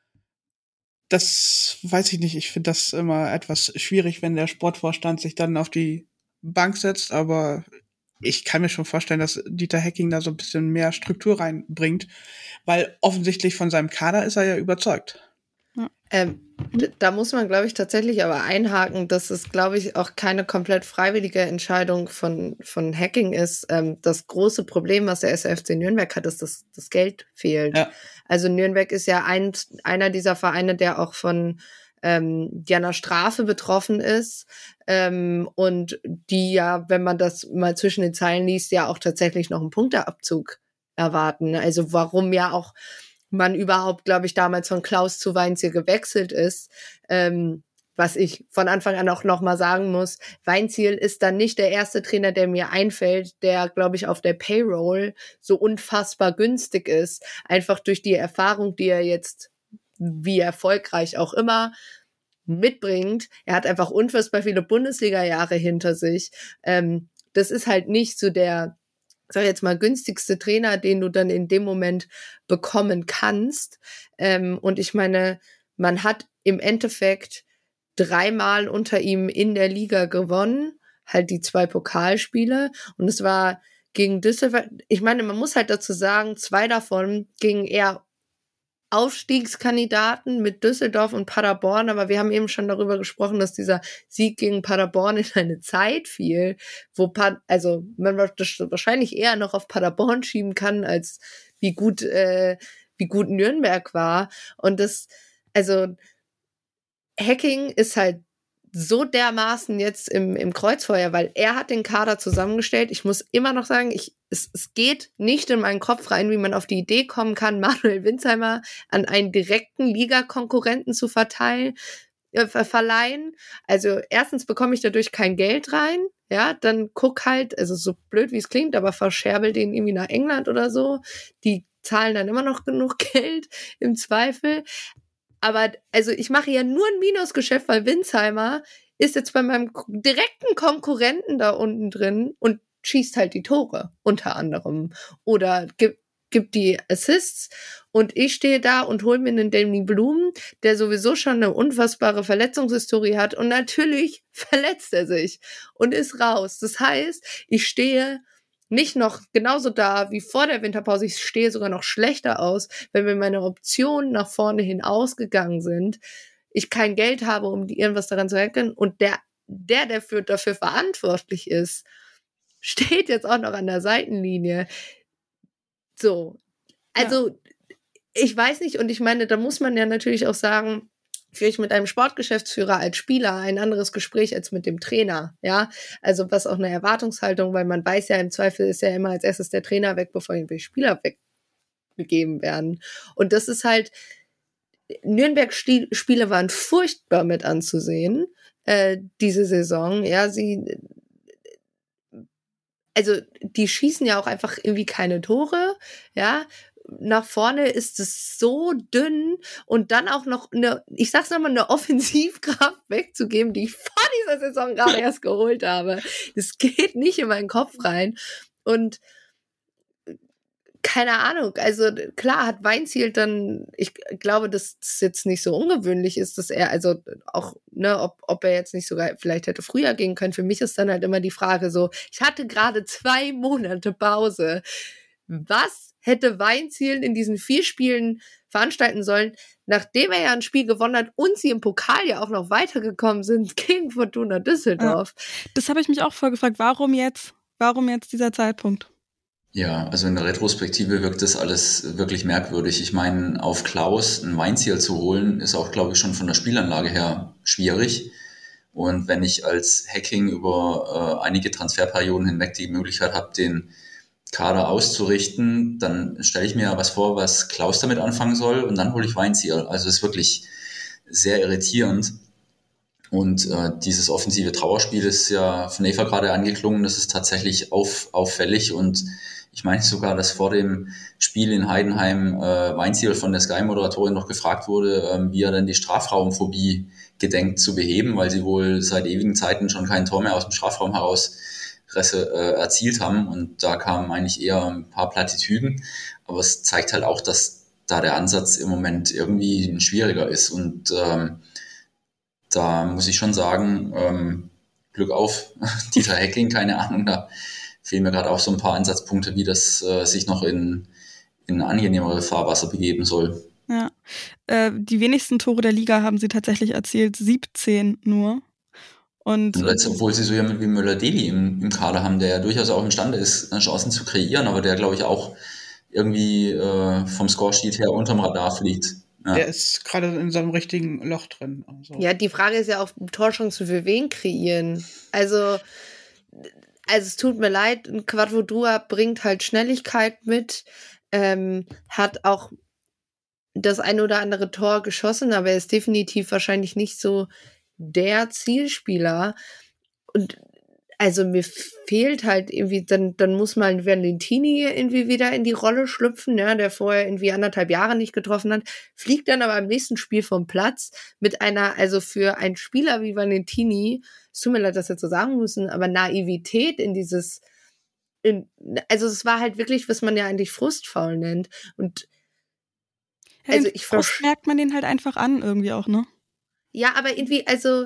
Das weiß ich nicht. Ich finde das immer etwas schwierig, wenn der Sportvorstand sich dann auf die Bank setzt, aber ich kann mir schon vorstellen, dass Dieter Hecking da so ein bisschen mehr Struktur reinbringt, weil offensichtlich von seinem Kader ist er ja überzeugt. Ähm, d- da muss man, glaube ich, tatsächlich aber einhaken, dass es, glaube ich, auch keine komplett freiwillige Entscheidung von, von Hacking ist. Ähm, das große Problem, was der S F C Nürnberg hat, ist, dass das Geld fehlt. Ja. Also Nürnberg ist ja ein, einer dieser Vereine, der auch von ähm, ja, einer Strafe betroffen ist ähm, und die ja, wenn man das mal zwischen den Zeilen liest, ja auch tatsächlich noch einen Punkteabzug erwarten. Also warum ja auch man überhaupt, glaube ich, damals von Klaus zu Weinzierl gewechselt ist, ähm, was ich von Anfang an auch nochmal sagen muss, Weinzierl ist dann nicht der erste Trainer, der mir einfällt, der, glaube ich, auf der Payroll so unfassbar günstig ist, einfach durch die Erfahrung, die er jetzt, wie erfolgreich auch immer, mitbringt. Er hat einfach unfassbar viele Bundesliga-Jahre hinter sich. Ähm, das ist halt nicht so der, sag jetzt mal, günstigste Trainer, den du dann in dem Moment bekommen kannst. Ähm, und ich meine, man hat im Endeffekt dreimal unter ihm in der Liga gewonnen, halt die zwei Pokalspiele. Und es war gegen Düsseldorf, ich meine, man muss halt dazu sagen, zwei davon gingen eher Aufstiegskandidaten mit Düsseldorf und Paderborn, aber wir haben eben schon darüber gesprochen, dass dieser Sieg gegen Paderborn in eine Zeit fiel, wo pa- also man das wahrscheinlich eher noch auf Paderborn schieben kann, als wie gut äh, wie gut Nürnberg war. Und das, also Hacking ist halt so dermaßen jetzt im, im Kreuzfeuer, weil er hat den Kader zusammengestellt. Ich muss immer noch sagen, ich, es, es geht nicht in meinen Kopf rein, wie man auf die Idee kommen kann, Manuel Winsheimer an einen direkten Ligakonkurrenten zu verteilen, äh, verleihen. Also erstens bekomme ich dadurch kein Geld rein, ja, dann guck halt, also so blöd wie es klingt, aber verscherbel den irgendwie nach England oder so. Die zahlen dann immer noch genug Geld im Zweifel. Aber also ich mache ja nur ein Minusgeschäft, weil Winsheimer ist jetzt bei meinem direkten Konkurrenten da unten drin und schießt halt die Tore unter anderem oder gibt gibt die Assists und ich stehe da und hole mir einen Danny Blum, der sowieso schon eine unfassbare Verletzungshistorie hat und natürlich verletzt er sich und ist raus. Das heißt, ich stehe nicht noch genauso da wie vor der Winterpause, ich stehe sogar noch schlechter aus, wenn mir meine Optionen nach vorne hin ausgegangen sind, ich kein Geld habe, um irgendwas daran zu erkennen und der, der, der für, dafür verantwortlich ist, steht jetzt auch noch an der Seitenlinie. So, also ja. Ich weiß nicht und ich meine, da muss man ja natürlich auch sagen, führe ich mit einem Sportgeschäftsführer als Spieler ein anderes Gespräch als mit dem Trainer, ja, also was auch eine Erwartungshaltung, weil man weiß ja, im Zweifel ist ja immer als erstes der Trainer weg, bevor die Spieler weggegeben werden und das ist halt, Nürnberg-Spiele waren furchtbar mit anzusehen, äh, diese Saison, ja, sie, also die schießen ja auch einfach irgendwie keine Tore, ja, nach vorne ist es so dünn und dann auch noch eine, ich sag's nochmal, eine Offensivkraft wegzugeben, die ich vor dieser Saison gerade erst geholt habe. Das geht nicht in meinen Kopf rein und keine Ahnung, also klar hat Weinzierl dann, ich glaube, dass es jetzt nicht so ungewöhnlich ist, dass er, also auch, ne, ob, ob er jetzt nicht sogar vielleicht hätte früher gehen können. Für mich ist dann halt immer die Frage so, ich hatte gerade zwei Monate Pause. Was hätte Weinzierl in diesen vier Spielen veranstalten sollen, nachdem er ja ein Spiel gewonnen hat und sie im Pokal ja auch noch weitergekommen sind gegen Fortuna Düsseldorf? Ja, das habe ich mich auch vorgefragt. Warum jetzt? Warum jetzt dieser Zeitpunkt? Ja, also in der Retrospektive wirkt das alles wirklich merkwürdig. Ich meine, auf Klaus ein Weinzierl zu holen, ist auch, glaube ich, schon von der Spielanlage her schwierig. Und wenn ich als Hacking über äh, einige Transferperioden hinweg die Möglichkeit habe, den Kader auszurichten, dann stelle ich mir ja was vor, was Klaus damit anfangen soll und dann hole ich Weinzierl. Also es ist wirklich sehr irritierend. Und äh, dieses offensive Trauerspiel ist ja von Eva gerade angeklungen, das ist tatsächlich auf, auffällig und ich meine sogar, dass vor dem Spiel in Heidenheim äh, Weinzierl von der Sky-Moderatorin noch gefragt wurde, äh, wie er denn die Strafraumphobie gedenkt zu beheben, weil sie wohl seit ewigen Zeiten schon kein Tor mehr aus dem Strafraum heraus Resse, äh, erzielt haben und da kamen eigentlich eher ein paar Plattitüden, aber es zeigt halt auch, dass da der Ansatz im Moment irgendwie ein schwieriger ist und ähm, da muss ich schon sagen, ähm, Glück auf, Dieter Hecking, keine Ahnung, da fehlen mir gerade auch so ein paar Ansatzpunkte, wie das äh, sich noch in, in angenehmere Fahrwasser begeben soll. Ja, äh, die wenigsten Tore der Liga haben sie tatsächlich erzielt, siebzehn nur. Und, Und jetzt, obwohl sie so jemand wie Müller-Deli im, im Kader haben, der ja durchaus auch imstande ist, Chancen zu kreieren, aber der, glaube ich, auch irgendwie äh, vom Scoresheet her unterm Radar fliegt. Ja. Der ist gerade in so einem richtigen Loch drin. Also. Ja, die Frage ist ja auch, Torchancen für wen kreieren? Also, also es tut mir leid, ein Quadvodua bringt halt Schnelligkeit mit, ähm, hat auch das ein oder andere Tor geschossen, aber er ist definitiv wahrscheinlich nicht so der Zielspieler. Und also mir fehlt halt irgendwie, dann, dann muss mal ein Valentini irgendwie wieder in die Rolle schlüpfen, ja, der vorher irgendwie anderthalb Jahre nicht getroffen hat, fliegt dann aber im nächsten Spiel vom Platz mit einer, also für einen Spieler wie Valentini, es tut mir leid, das jetzt so sagen müssen, aber Naivität in dieses, in, also es war halt wirklich, was man ja eigentlich Frustfaul nennt. Und ja, also ich Frust versch- merkt man den halt einfach an irgendwie auch, ne? Ja, aber irgendwie, also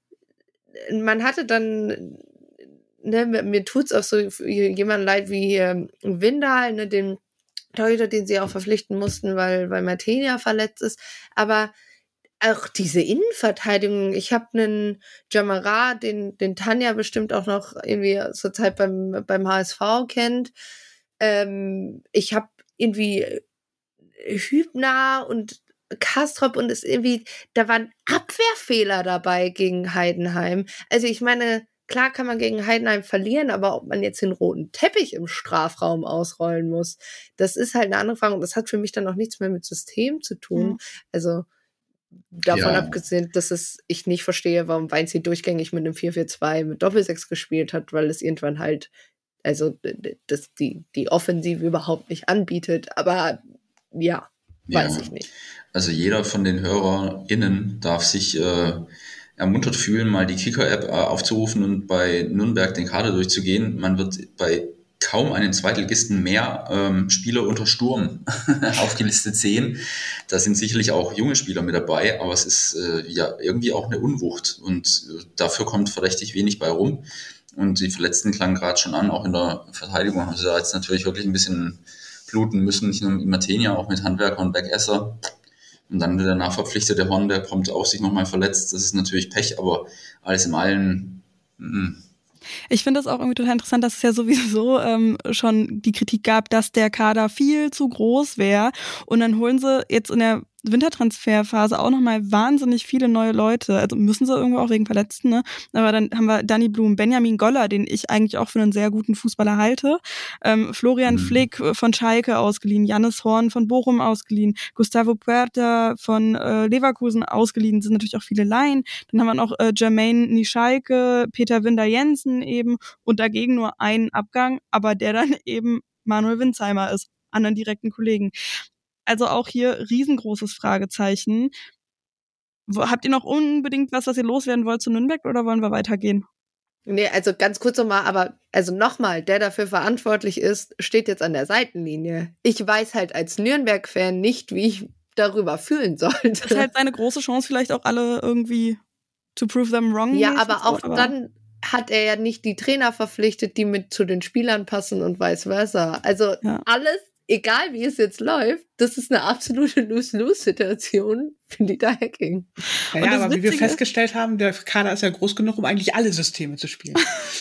man hatte dann, ne, mir tut's auch so jemand leid wie ähm, Windal, ne, den Torhüter, den sie auch verpflichten mussten, weil weil Martinia verletzt ist. Aber auch diese Innenverteidigung, ich habe einen Jamara, den den Tanja bestimmt auch noch irgendwie zur Zeit beim beim H S V kennt. Ähm, ich habe irgendwie Hübner und Kastrop und es irgendwie, da waren Abwehrfehler dabei gegen Heidenheim. Also ich meine, klar kann man gegen Heidenheim verlieren, aber ob man jetzt den roten Teppich im Strafraum ausrollen muss, das ist halt eine andere Frage und das hat für mich dann auch nichts mehr mit System zu tun. Mhm. Also davon ja. abgesehen, dass es ich nicht verstehe, warum Weinziel durchgängig mit einem vier vier zwei mit Doppelsechs gespielt hat, weil es irgendwann halt, also das die, die Offensive überhaupt nicht anbietet. Aber ja, weiß ja. ich nicht. Also jeder von den HörerInnen darf sich äh, ermuntert fühlen, mal die Kicker-App äh, aufzurufen und bei Nürnberg den Kader durchzugehen. Man wird bei kaum einem Zweitligisten mehr ähm, Spieler unter Sturm aufgelistet sehen. Da sind sicherlich auch junge Spieler mit dabei, aber es ist äh, ja irgendwie auch eine Unwucht und äh, dafür kommt verdächtig wenig bei rum. Und die Verletzten klangen gerade schon an, auch in der Verteidigung haben sie da jetzt natürlich wirklich ein bisschen bluten müssen, nicht nur mit Martinia, auch mit Handwerker und Beckesser. Und dann der nachverpflichtete Horn, der kommt auch sich nochmal verletzt. Das ist natürlich Pech, aber alles in allem. M- Ich finde das auch irgendwie total interessant, dass es ja sowieso ähm, schon die Kritik gab, dass der Kader viel zu groß wäre. Und dann holen sie jetzt in der Wintertransferphase auch nochmal wahnsinnig viele neue Leute. Also müssen sie irgendwo auch wegen Verletzten, ne? Aber dann haben wir Danny Blum, Benjamin Goller, den ich eigentlich auch für einen sehr guten Fußballer halte. Ähm, Florian mhm. Flick von Schalke ausgeliehen, Jannis Horn von Bochum ausgeliehen, Gustavo Puerta von äh, Leverkusen ausgeliehen, sind natürlich auch viele Laien. Dann haben wir noch äh, Jermaine Nischalke, Peter Winder-Jensen eben und dagegen nur einen Abgang, aber der dann eben Manuel Winsheimer ist, anderen direkten Kollegen. Also auch hier riesengroßes Fragezeichen. Habt ihr noch unbedingt was, was ihr loswerden wollt zu Nürnberg oder wollen wir weitergehen? Nee, also ganz kurz nochmal, aber also nochmal, der dafür verantwortlich ist, steht jetzt an der Seitenlinie. Ich weiß halt als Nürnberg-Fan nicht, wie ich darüber fühlen sollte. Das ist halt seine große Chance, vielleicht auch alle irgendwie to prove them wrong. Ja, aber auch aber dann hat er ja nicht die Trainer verpflichtet, die mit zu den Spielern passen und vice versa. Also ja. alles, egal wie es jetzt läuft, das ist eine absolute Lose-Lose-Situation für Dieter Hecking. Ja, ja aber wie wir festgestellt haben, der Kader ist ja groß genug, um eigentlich alle Systeme zu spielen.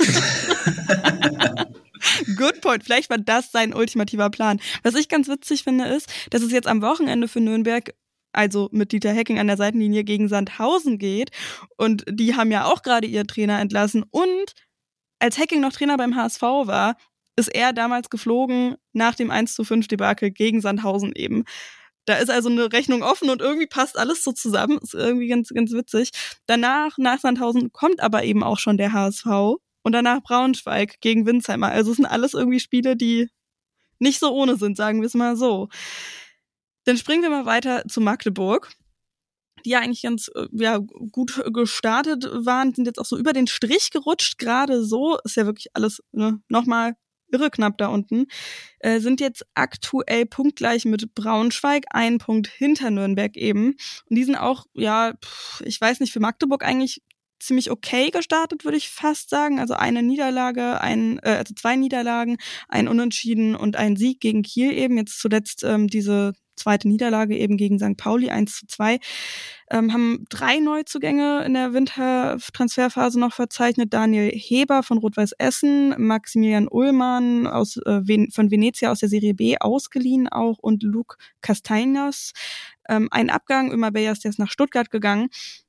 Good point. Vielleicht war das sein ultimativer Plan. Was ich ganz witzig finde, ist, dass es jetzt am Wochenende für Nürnberg, also mit Dieter Hecking an der Seitenlinie, gegen Sandhausen geht. Und die haben ja auch gerade ihr Trainer entlassen. Und als Hecking noch Trainer beim H S V war, ist er damals geflogen nach dem eins zu fünf Debakel gegen Sandhausen eben. Da ist also eine Rechnung offen und irgendwie passt alles so zusammen. Ist irgendwie ganz, ganz witzig. Danach, nach Sandhausen, kommt aber eben auch schon der H S V und danach Braunschweig gegen Winsheimer. Also es sind alles irgendwie Spiele, die nicht so ohne sind, sagen wir es mal so. Dann springen wir mal weiter zu Magdeburg, die ja eigentlich ganz ja, gut gestartet waren, sind jetzt auch so über den Strich gerutscht, gerade so, ist ja wirklich alles ne, nochmal irre knapp da unten, äh, sind jetzt aktuell punktgleich mit Braunschweig, einen Punkt hinter Nürnberg eben. Und die sind auch, ja, ich weiß nicht, für Magdeburg eigentlich ziemlich okay gestartet, würde ich fast sagen. Also eine Niederlage, ein, äh, also zwei Niederlagen, ein Unentschieden und ein Sieg gegen Kiel eben. Jetzt zuletzt ähm, diese zweite Niederlage eben gegen Sankt Pauli, eins zu zwei. Ähm, haben drei Neuzugänge in der Wintertransferphase noch verzeichnet. Daniel Heber von Rot-Weiß Essen, Maximilian Ullmann aus, äh, Ven- von Venezia aus der Serie B ausgeliehen auch und Luke Castaños. Ähm, ein Abgang, Ömer Beyers, der ist nach Stuttgart gegangen.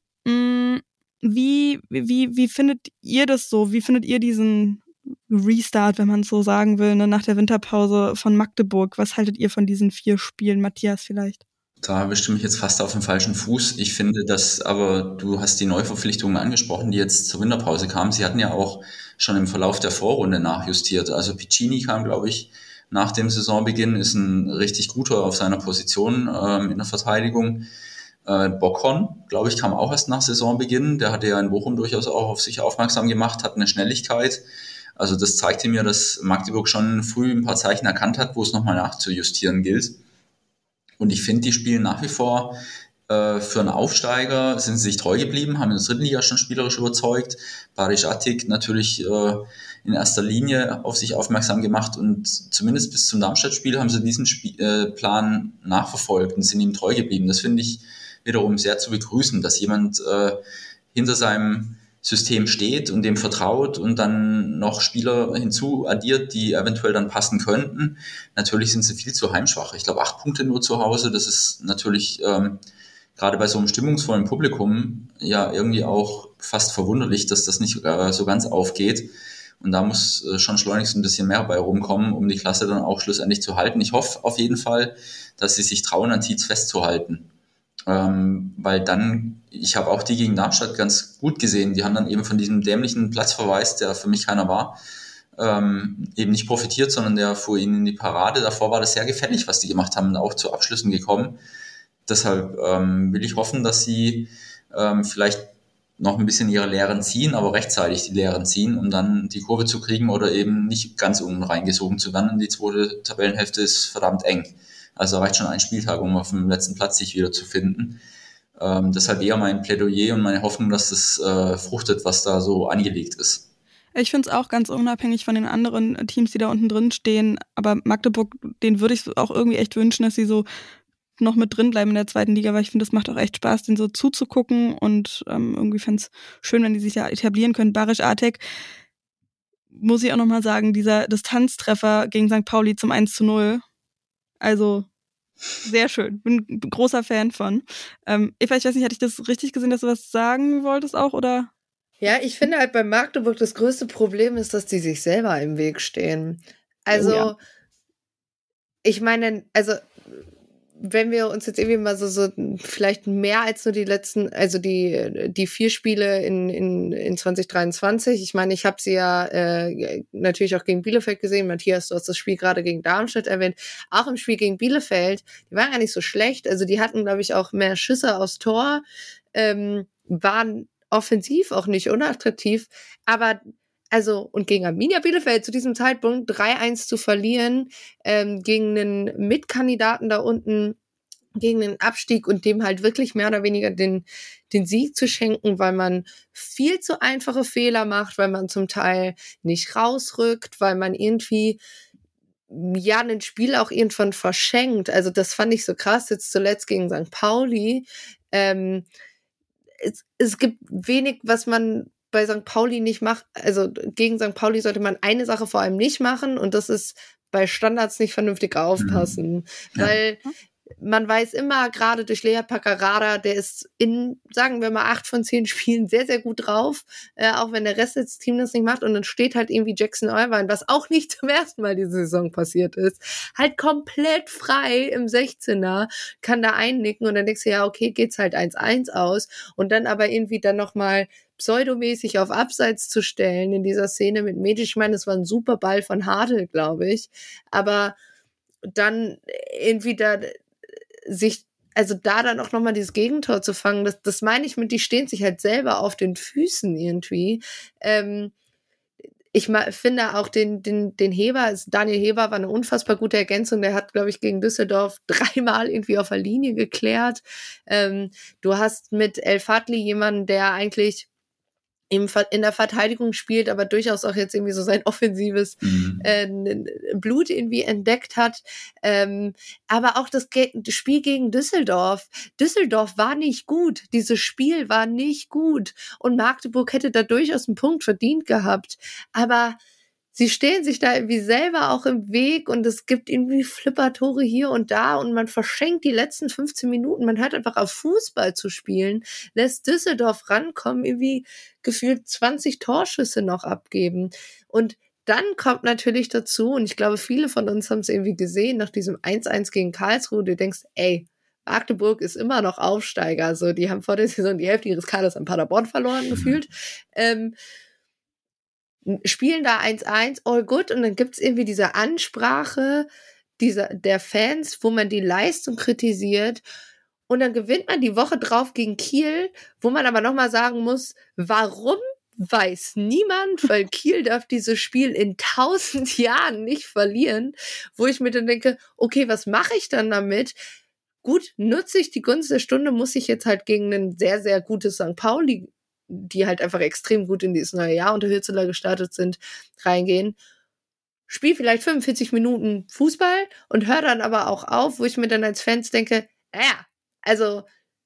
Mm, wie, wie, wie findet ihr das so? Wie findet ihr diesen Restart, wenn man es so sagen will, ne, nach der Winterpause von Magdeburg? Was haltet ihr von diesen vier Spielen? Matthias vielleicht? Da bestimme ich jetzt fast auf dem falschen Fuß. Ich finde, dass, aber du hast die Neuverpflichtungen angesprochen, die jetzt zur Winterpause kamen. Sie hatten ja auch schon im Verlauf der Vorrunde nachjustiert. Also Piccini kam, glaube ich, nach dem Saisonbeginn, ist ein richtig guter auf seiner Position ähm, in der Verteidigung. Äh, Bockhorn, glaube ich, kam auch erst nach Saisonbeginn. Der hatte ja in Bochum durchaus auch auf sich aufmerksam gemacht, hat eine Schnelligkeit. Also das zeigte mir, dass Magdeburg schon früh ein paar Zeichen erkannt hat, wo es nochmal nachzujustieren gilt. Und ich finde, die spielen nach wie vor äh, für einen Aufsteiger, sind sie sich treu geblieben, haben in der dritten Liga schon spielerisch überzeugt. Barisch Attik natürlich äh, in erster Linie auf sich aufmerksam gemacht und zumindest bis zum Darmstadt-Spiel haben sie diesen Spiel, äh, Plan nachverfolgt und sind ihm treu geblieben. Das finde ich wiederum sehr zu begrüßen, dass jemand äh, hinter seinem System steht und dem vertraut und dann noch Spieler hinzu addiert, die eventuell dann passen könnten. Natürlich sind sie viel zu heimschwach. Ich glaube, acht Punkte nur zu Hause, das ist natürlich ähm, gerade bei so einem stimmungsvollen Publikum ja irgendwie auch fast verwunderlich, dass das nicht äh, so ganz aufgeht. Und da muss äh, schon schleunigst ein bisschen mehr bei rumkommen, um die Klasse dann auch schlussendlich zu halten. Ich hoffe auf jeden Fall, dass sie sich trauen, an Tietz festzuhalten. Ähm, weil dann, ich habe auch die gegen Darmstadt ganz gut gesehen, die haben dann eben von diesem dämlichen Platzverweis, der für mich keiner war, ähm, eben nicht profitiert, sondern der fuhr ihnen in die Parade. Davor war das sehr gefährlich, was die gemacht haben, auch zu Abschlüssen gekommen. Deshalb ähm, will ich hoffen, dass sie ähm, vielleicht noch ein bisschen ihre Lehren ziehen, aber rechtzeitig die Lehren ziehen, um dann die Kurve zu kriegen oder eben nicht ganz unten reingesogen zu werden. Die zweite Tabellenhälfte ist verdammt eng. Also reicht schon ein Spieltag, um auf dem letzten Platz sich wieder zu finden. Ähm, deshalb eher mein Plädoyer und meine Hoffnung, dass das äh, fruchtet, was da so angelegt ist. Ich finde es auch ganz unabhängig von den anderen Teams, die da unten drin stehen. Aber Magdeburg, denen würde ich auch irgendwie echt wünschen, dass sie so noch mit drin bleiben in der zweiten Liga, weil ich finde, das macht auch echt Spaß, denen so zuzugucken. Und ähm, irgendwie fände es schön, wenn die sich da etablieren können. Barisch Attek, muss ich auch nochmal sagen, dieser Distanztreffer gegen Sankt Pauli zum eins zu null. Also sehr schön. Bin ein großer Fan von. Ähm, Eva, ich weiß nicht, hatte ich das richtig gesehen, dass du was sagen wolltest auch, oder? Ja, ich finde halt bei Magdeburg das größte Problem ist, dass die sich selber im Weg stehen. Also, oh ja. Ich meine, also wenn wir uns jetzt irgendwie mal so, so vielleicht mehr als nur die letzten, also die die vier Spiele in in in zwanzig dreiundzwanzig, ich meine, ich habe sie ja äh, natürlich auch gegen Bielefeld gesehen. Matthias, du hast das Spiel gerade gegen Darmstadt erwähnt. Auch im Spiel gegen Bielefeld, die waren gar nicht so schlecht. Also die hatten, glaube ich, auch mehr Schüsse aufs Tor, ähm, waren offensiv auch nicht unattraktiv, aber also, und gegen Arminia Bielefeld zu diesem Zeitpunkt drei eins zu verlieren, ähm, gegen einen Mitkandidaten da unten, gegen den Abstieg und dem halt wirklich mehr oder weniger den, den Sieg zu schenken, weil man viel zu einfache Fehler macht, weil man zum Teil nicht rausrückt, weil man irgendwie, ja, ein Spiel auch irgendwann verschenkt. Also, das fand ich so krass, jetzt zuletzt gegen Sankt Pauli. Ähm, es, es gibt wenig, was man bei Sankt Pauli nicht macht, also gegen Sankt Pauli sollte man eine Sache vor allem nicht machen und das ist bei Standards nicht vernünftig aufpassen, mhm. ja. Weil man weiß immer, gerade durch Lea Paccarada, der ist in, sagen wir mal, acht von zehn Spielen sehr, sehr gut drauf, äh, auch wenn der Rest des Teams das nicht macht und dann steht halt irgendwie Jackson Irvine, was auch nicht zum ersten Mal diese Saison passiert ist, halt komplett frei im sechzehner, kann da einnicken und dann denkst du, ja, okay, geht's halt eins eins aus und dann aber irgendwie dann nochmal pseudomäßig auf Abseits zu stellen in dieser Szene mit Medic. Ich meine, das war ein super Ball von Hartl, glaube ich, aber dann irgendwie da sich, also da dann auch nochmal dieses Gegentor zu fangen, das, das meine ich mit, die stehen sich halt selber auf den Füßen irgendwie. Ähm, ich ma- finde auch den, den, den Heber, Daniel Heber war eine unfassbar gute Ergänzung, der hat, glaube ich, gegen Düsseldorf dreimal irgendwie auf der Linie geklärt. Ähm, du hast mit El Fadli jemanden, der eigentlich in der Verteidigung spielt, aber durchaus auch jetzt irgendwie so sein offensives mhm. äh, Blut irgendwie entdeckt hat. Ähm, aber auch das, Ge- das Spiel gegen Düsseldorf. Düsseldorf war nicht gut. Dieses Spiel war nicht gut. Und Magdeburg hätte da durchaus einen Punkt verdient gehabt. Aber sie stehen sich da irgendwie selber auch im Weg und es gibt irgendwie Flippertore hier und da und man verschenkt die letzten fünfzehn Minuten. Man hört einfach auf, Fußball zu spielen, lässt Düsseldorf rankommen, irgendwie gefühlt zwanzig Torschüsse noch abgeben. Und dann kommt natürlich dazu, und ich glaube, viele von uns haben es irgendwie gesehen, nach diesem eins eins gegen Karlsruhe, du denkst, ey, Magdeburg ist immer noch Aufsteiger. Also die haben vor der Saison die Hälfte ihres Kaders an Paderborn verloren gefühlt. Ähm, spielen da eins eins, all good, und dann gibt's irgendwie diese Ansprache dieser, der Fans, wo man die Leistung kritisiert, und dann gewinnt man die Woche drauf gegen Kiel, wo man aber nochmal sagen muss, warum, weiß niemand, weil Kiel darf dieses Spiel in tausend Jahren nicht verlieren, wo ich mir dann denke, okay, was mache ich dann damit? Gut, nutze ich die Gunst der Stunde, muss ich jetzt halt gegen ein sehr, sehr gutes Sankt Pauli, die halt einfach extrem gut in dieses neue Jahr unter Hürzeler gestartet sind, reingehen. Spiel vielleicht fünfundvierzig Minuten Fußball und hör dann aber auch auf, wo ich mir dann als Fans denke, naja, also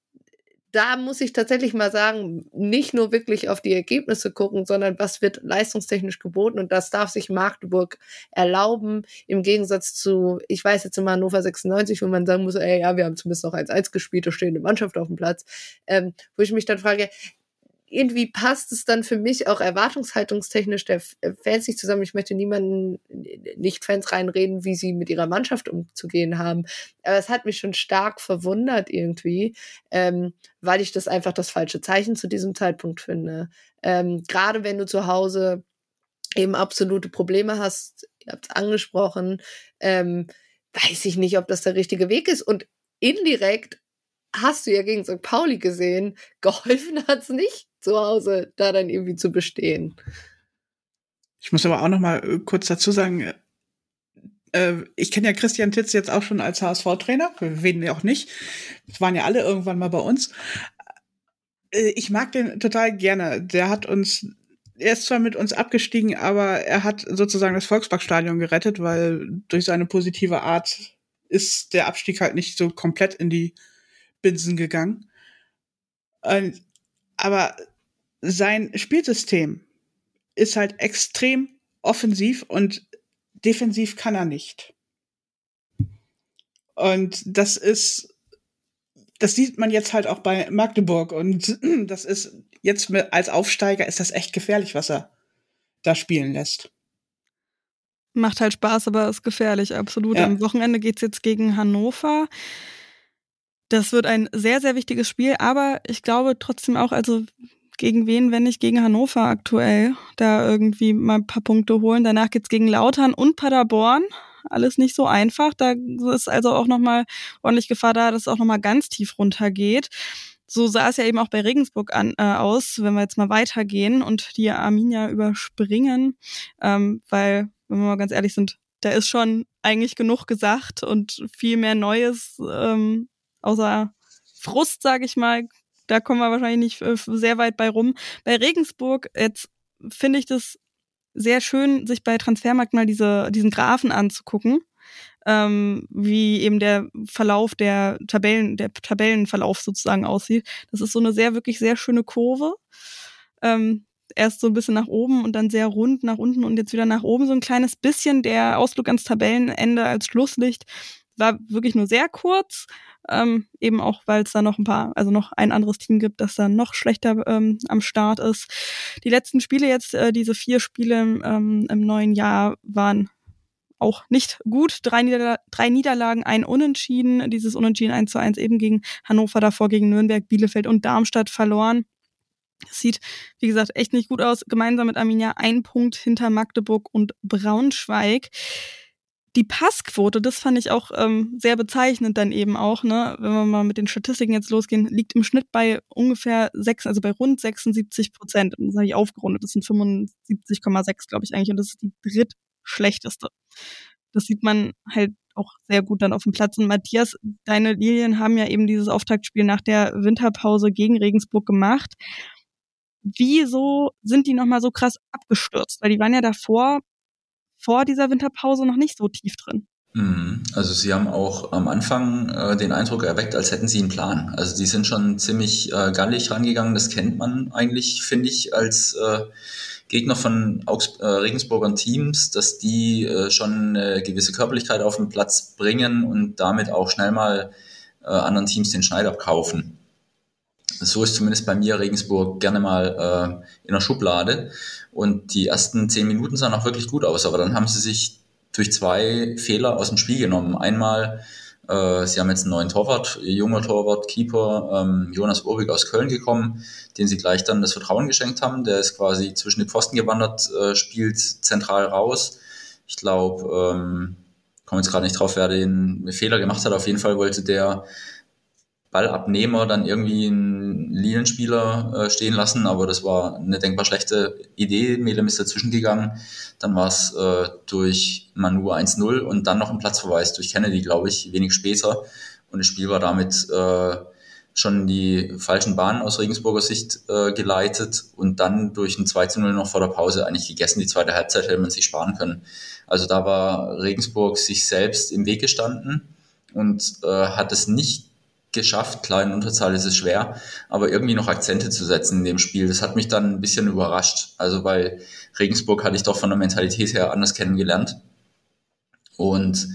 da muss ich tatsächlich mal sagen, nicht nur wirklich auf die Ergebnisse gucken, sondern was wird leistungstechnisch geboten, und das darf sich Magdeburg erlauben, im Gegensatz zu, ich weiß jetzt immer Hannover sechsundneunzig, wo man sagen muss, ey, ja, wir haben zumindest noch eins eins gespielt, da steht eine Mannschaft auf dem Platz, ähm, wo ich mich dann frage, irgendwie passt es dann für mich auch erwartungshaltungstechnisch der Fans nicht zusammen. Ich möchte niemanden, nicht Fans reinreden, wie sie mit ihrer Mannschaft umzugehen haben. Aber es hat mich schon stark verwundert irgendwie, ähm, weil ich das einfach das falsche Zeichen zu diesem Zeitpunkt finde. Ähm, gerade wenn du zu Hause eben absolute Probleme hast, ihr habt es angesprochen, ähm, weiß ich nicht, ob das der richtige Weg ist. Und indirekt hast du ja gegen Sankt Pauli gesehen, geholfen hat's nicht, zu Hause da dann irgendwie zu bestehen. Ich muss aber auch noch mal kurz dazu sagen, äh, ich kenne ja Christian Titz jetzt auch schon als H S V-Trainer, wir wen ja auch nicht. Das waren ja alle irgendwann mal bei uns. Äh, ich mag den total gerne. Der hat uns, er ist zwar mit uns abgestiegen, aber er hat sozusagen das Volksparkstadion gerettet, weil durch seine positive Art ist der Abstieg halt nicht so komplett in die Binsen gegangen. Und, aber sein Spielsystem ist halt extrem offensiv und defensiv kann er nicht. Und das ist, das sieht man jetzt halt auch bei Magdeburg, und das ist jetzt mit, als Aufsteiger ist das echt gefährlich, was er da spielen lässt. Macht halt Spaß, aber ist gefährlich, absolut. Ja. Am Wochenende geht's jetzt gegen Hannover. Das wird ein sehr, sehr wichtiges Spiel, aber ich glaube trotzdem auch, also gegen wen, wenn nicht gegen Hannover aktuell, da irgendwie mal ein paar Punkte holen. Danach geht's gegen Lautern und Paderborn. Alles nicht so einfach. Da ist also auch nochmal ordentlich Gefahr da, dass es auch nochmal ganz tief runtergeht. So sah es ja eben auch bei Regensburg an, äh, aus, wenn wir jetzt mal weitergehen und die Arminia überspringen, ähm, weil, wenn wir mal ganz ehrlich sind, da ist schon eigentlich genug gesagt und viel mehr Neues, ähm, außer Frust, sage ich mal, da kommen wir wahrscheinlich nicht sehr weit bei rum. Bei Regensburg, jetzt finde ich das sehr schön, sich bei Transfermarkt mal diese, diesen Graphen anzugucken, ähm, wie eben der Verlauf der Tabellen, der Tabellenverlauf sozusagen aussieht. Das ist so eine sehr, wirklich sehr schöne Kurve. Ähm, erst so ein bisschen nach oben und dann sehr rund nach unten und jetzt wieder nach oben so ein kleines bisschen. Der Ausflug ans Tabellenende als Schlusslicht war wirklich nur sehr kurz, ähm, eben auch, weil es da noch ein paar, also noch ein anderes Team gibt, das dann noch schlechter ähm, am Start ist. Die letzten Spiele jetzt, äh, diese vier Spiele ähm, im neuen Jahr waren auch nicht gut. Drei, Niederla- drei Niederlagen, ein Unentschieden, dieses Unentschieden eins zu eins eben gegen Hannover, davor gegen Nürnberg, Bielefeld und Darmstadt verloren. Das sieht, wie gesagt, echt nicht gut aus. Gemeinsam mit Arminia ein Punkt hinter Magdeburg und Braunschweig. Die Passquote, das fand ich auch ähm, sehr bezeichnend dann eben auch, ne, wenn wir mal mit den Statistiken jetzt losgehen, liegt im Schnitt bei ungefähr sechs, also bei rund sechsundsiebzig Prozent. Das habe ich aufgerundet, das sind fünfundsiebzig Komma sechs, glaube ich eigentlich, und das ist die drittschlechteste. Das sieht man halt auch sehr gut dann auf dem Platz. Und Matthias, deine Lilien haben ja eben dieses Auftaktspiel nach der Winterpause gegen Regensburg gemacht. wieso sind die nochmal so krass abgestürzt? Weil die waren ja davor, vor dieser Winterpause noch nicht so tief drin. Also sie haben auch am Anfang äh, den Eindruck erweckt, als hätten sie einen Plan. Also die sind schon ziemlich äh, gallig rangegangen. Das kennt man eigentlich, finde ich, als äh, Gegner von Augs- äh, Regensburger Teams, dass die äh, schon eine gewisse Körperlichkeit auf den Platz bringen und damit auch schnell mal äh, anderen Teams den Schneid abkaufen. So ist zumindest bei mir Regensburg gerne mal äh, in der Schublade. Und die ersten zehn Minuten sahen auch wirklich gut aus, aber dann haben sie sich durch zwei Fehler aus dem Spiel genommen. Einmal, äh, sie haben jetzt einen neuen Torwart, junger Torwart, Keeper, ähm, Jonas Urbig aus Köln gekommen, den sie gleich dann das Vertrauen geschenkt haben. Der ist quasi zwischen die Pfosten gewandert, äh, spielt zentral raus. Ich glaube, ähm, komme jetzt gerade nicht drauf, wer den Fehler gemacht hat. Auf jeden Fall wollte der Ballabnehmer dann irgendwie einen Linienspieler äh, stehen lassen, aber das war eine denkbar schlechte Idee. Melem ist dazwischen gegangen. Dann war es äh, durch Manu eins null und dann noch ein Platzverweis durch Kennedy, glaube ich, wenig später. Und das Spiel war damit äh, schon in die falschen Bahnen aus Regensburger Sicht äh, geleitet und dann durch ein zwei zu null noch vor der Pause eigentlich gegessen. Die zweite Halbzeit hätte man sich sparen können. Also da war Regensburg sich selbst im Weg gestanden und äh, hat es nicht geschafft. Klar, in Unterzahl ist es schwer, aber irgendwie noch Akzente zu setzen in dem Spiel. Das hat mich dann ein bisschen überrascht. Also weil Regensburg hatte ich doch von der Mentalität her anders kennengelernt. Und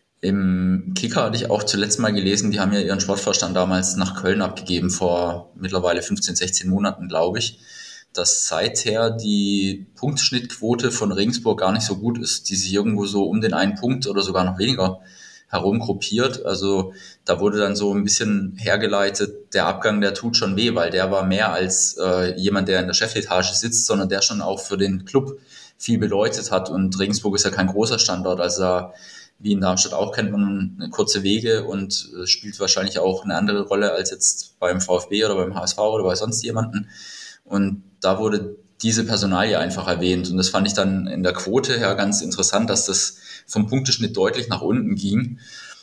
im Kicker hatte ich auch zuletzt mal gelesen, die haben ja ihren Sportvorstand damals nach Köln abgegeben, vor mittlerweile fünfzehn, sechzehn Monaten, glaube ich, dass seither die Punktschnittquote von Regensburg gar nicht so gut ist, die sich irgendwo so um den einen Punkt oder sogar noch weniger herumgruppiert. Also da wurde dann so ein bisschen hergeleitet, der Abgang, der tut schon weh, weil der war mehr als äh, jemand, der in der Chefetage sitzt, sondern der schon auch für den Club viel bedeutet hat. Und Regensburg ist ja kein großer Standort, also da, wie in Darmstadt auch, kennt man kurze Wege und äh, spielt wahrscheinlich auch eine andere Rolle als jetzt beim VfB oder beim H S V oder bei sonst jemanden. Und da wurde diese Personalie einfach erwähnt. Und das fand ich dann in der Quote her ganz interessant, dass das vom Punkteschnitt deutlich nach unten ging.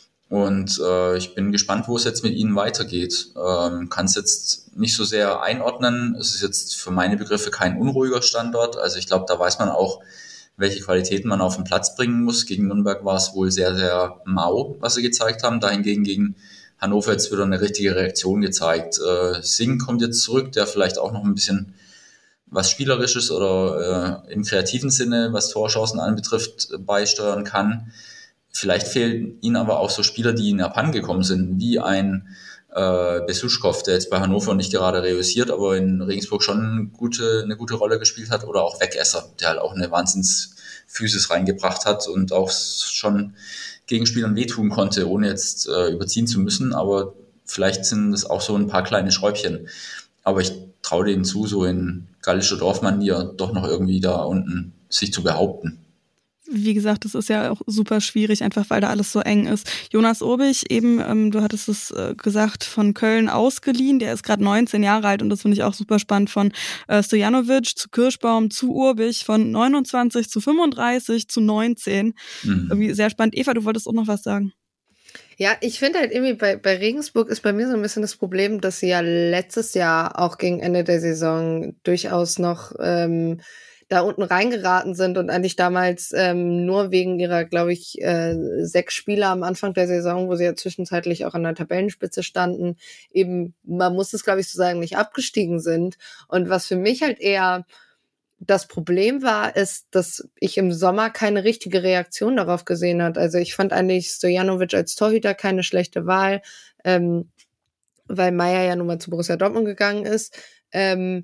Und äh, ich bin gespannt, wo es jetzt mit ihnen weitergeht. Ähm, kann es jetzt nicht so sehr einordnen. Es ist jetzt für meine Begriffe kein unruhiger Standort. Also ich glaube, da weiß man auch, welche Qualitäten man auf den Platz bringen muss. Gegen Nürnberg war es wohl sehr, sehr mau, was sie gezeigt haben. Dahingegen gegen Hannover jetzt wieder eine richtige Reaktion gezeigt. Äh, Singh kommt jetzt zurück, der vielleicht auch noch ein bisschen was Spielerisches oder äh, im kreativen Sinne, was Torchancen anbetrifft, beisteuern kann. Vielleicht fehlen ihnen aber auch so Spieler, die in Japan gekommen sind, wie ein äh, Besuschkow, der jetzt bei Hannover nicht gerade reüssiert, aber in Regensburg schon gute, eine gute Rolle gespielt hat, oder auch Wegesser, der halt auch eine Wahnsinnsphysis reingebracht hat und auch schon Gegenspielern wehtun konnte, ohne jetzt äh, überziehen zu müssen, aber vielleicht sind es auch so ein paar kleine Schräubchen. Aber ich traue denen zu, so in gallischer Dorfmanier doch noch irgendwie da unten sich zu behaupten. Wie gesagt, das ist ja auch super schwierig, einfach weil da alles so eng ist. Jonas Urbig, eben, ähm, du hattest es äh, gesagt, von Köln ausgeliehen. Der ist gerade neunzehn Jahre alt und das finde ich auch super spannend. Von äh, Stojanovic zu Kirschbaum zu Urbig, von neunundzwanzig zu fünfunddreißig zu neunzehn. Mhm. Irgendwie sehr spannend. Eva, du wolltest auch noch was sagen. Ja, ich finde halt irgendwie, bei, bei Regensburg ist bei mir so ein bisschen das Problem, dass sie ja letztes Jahr auch gegen Ende der Saison durchaus noch ähm, da unten reingeraten sind und eigentlich damals ähm, nur wegen ihrer, glaube ich, äh, sechs Spieler am Anfang der Saison, wo sie ja zwischenzeitlich auch an der Tabellenspitze standen, eben, man muss es, glaube ich, so sagen, nicht abgestiegen sind. Und was für mich halt eher das Problem war, ist, dass ich im Sommer keine richtige Reaktion darauf gesehen habe. Also ich fand eigentlich Stojanovic als Torhüter keine schlechte Wahl, ähm, weil Meier ja nun mal zu Borussia Dortmund gegangen ist. Ähm,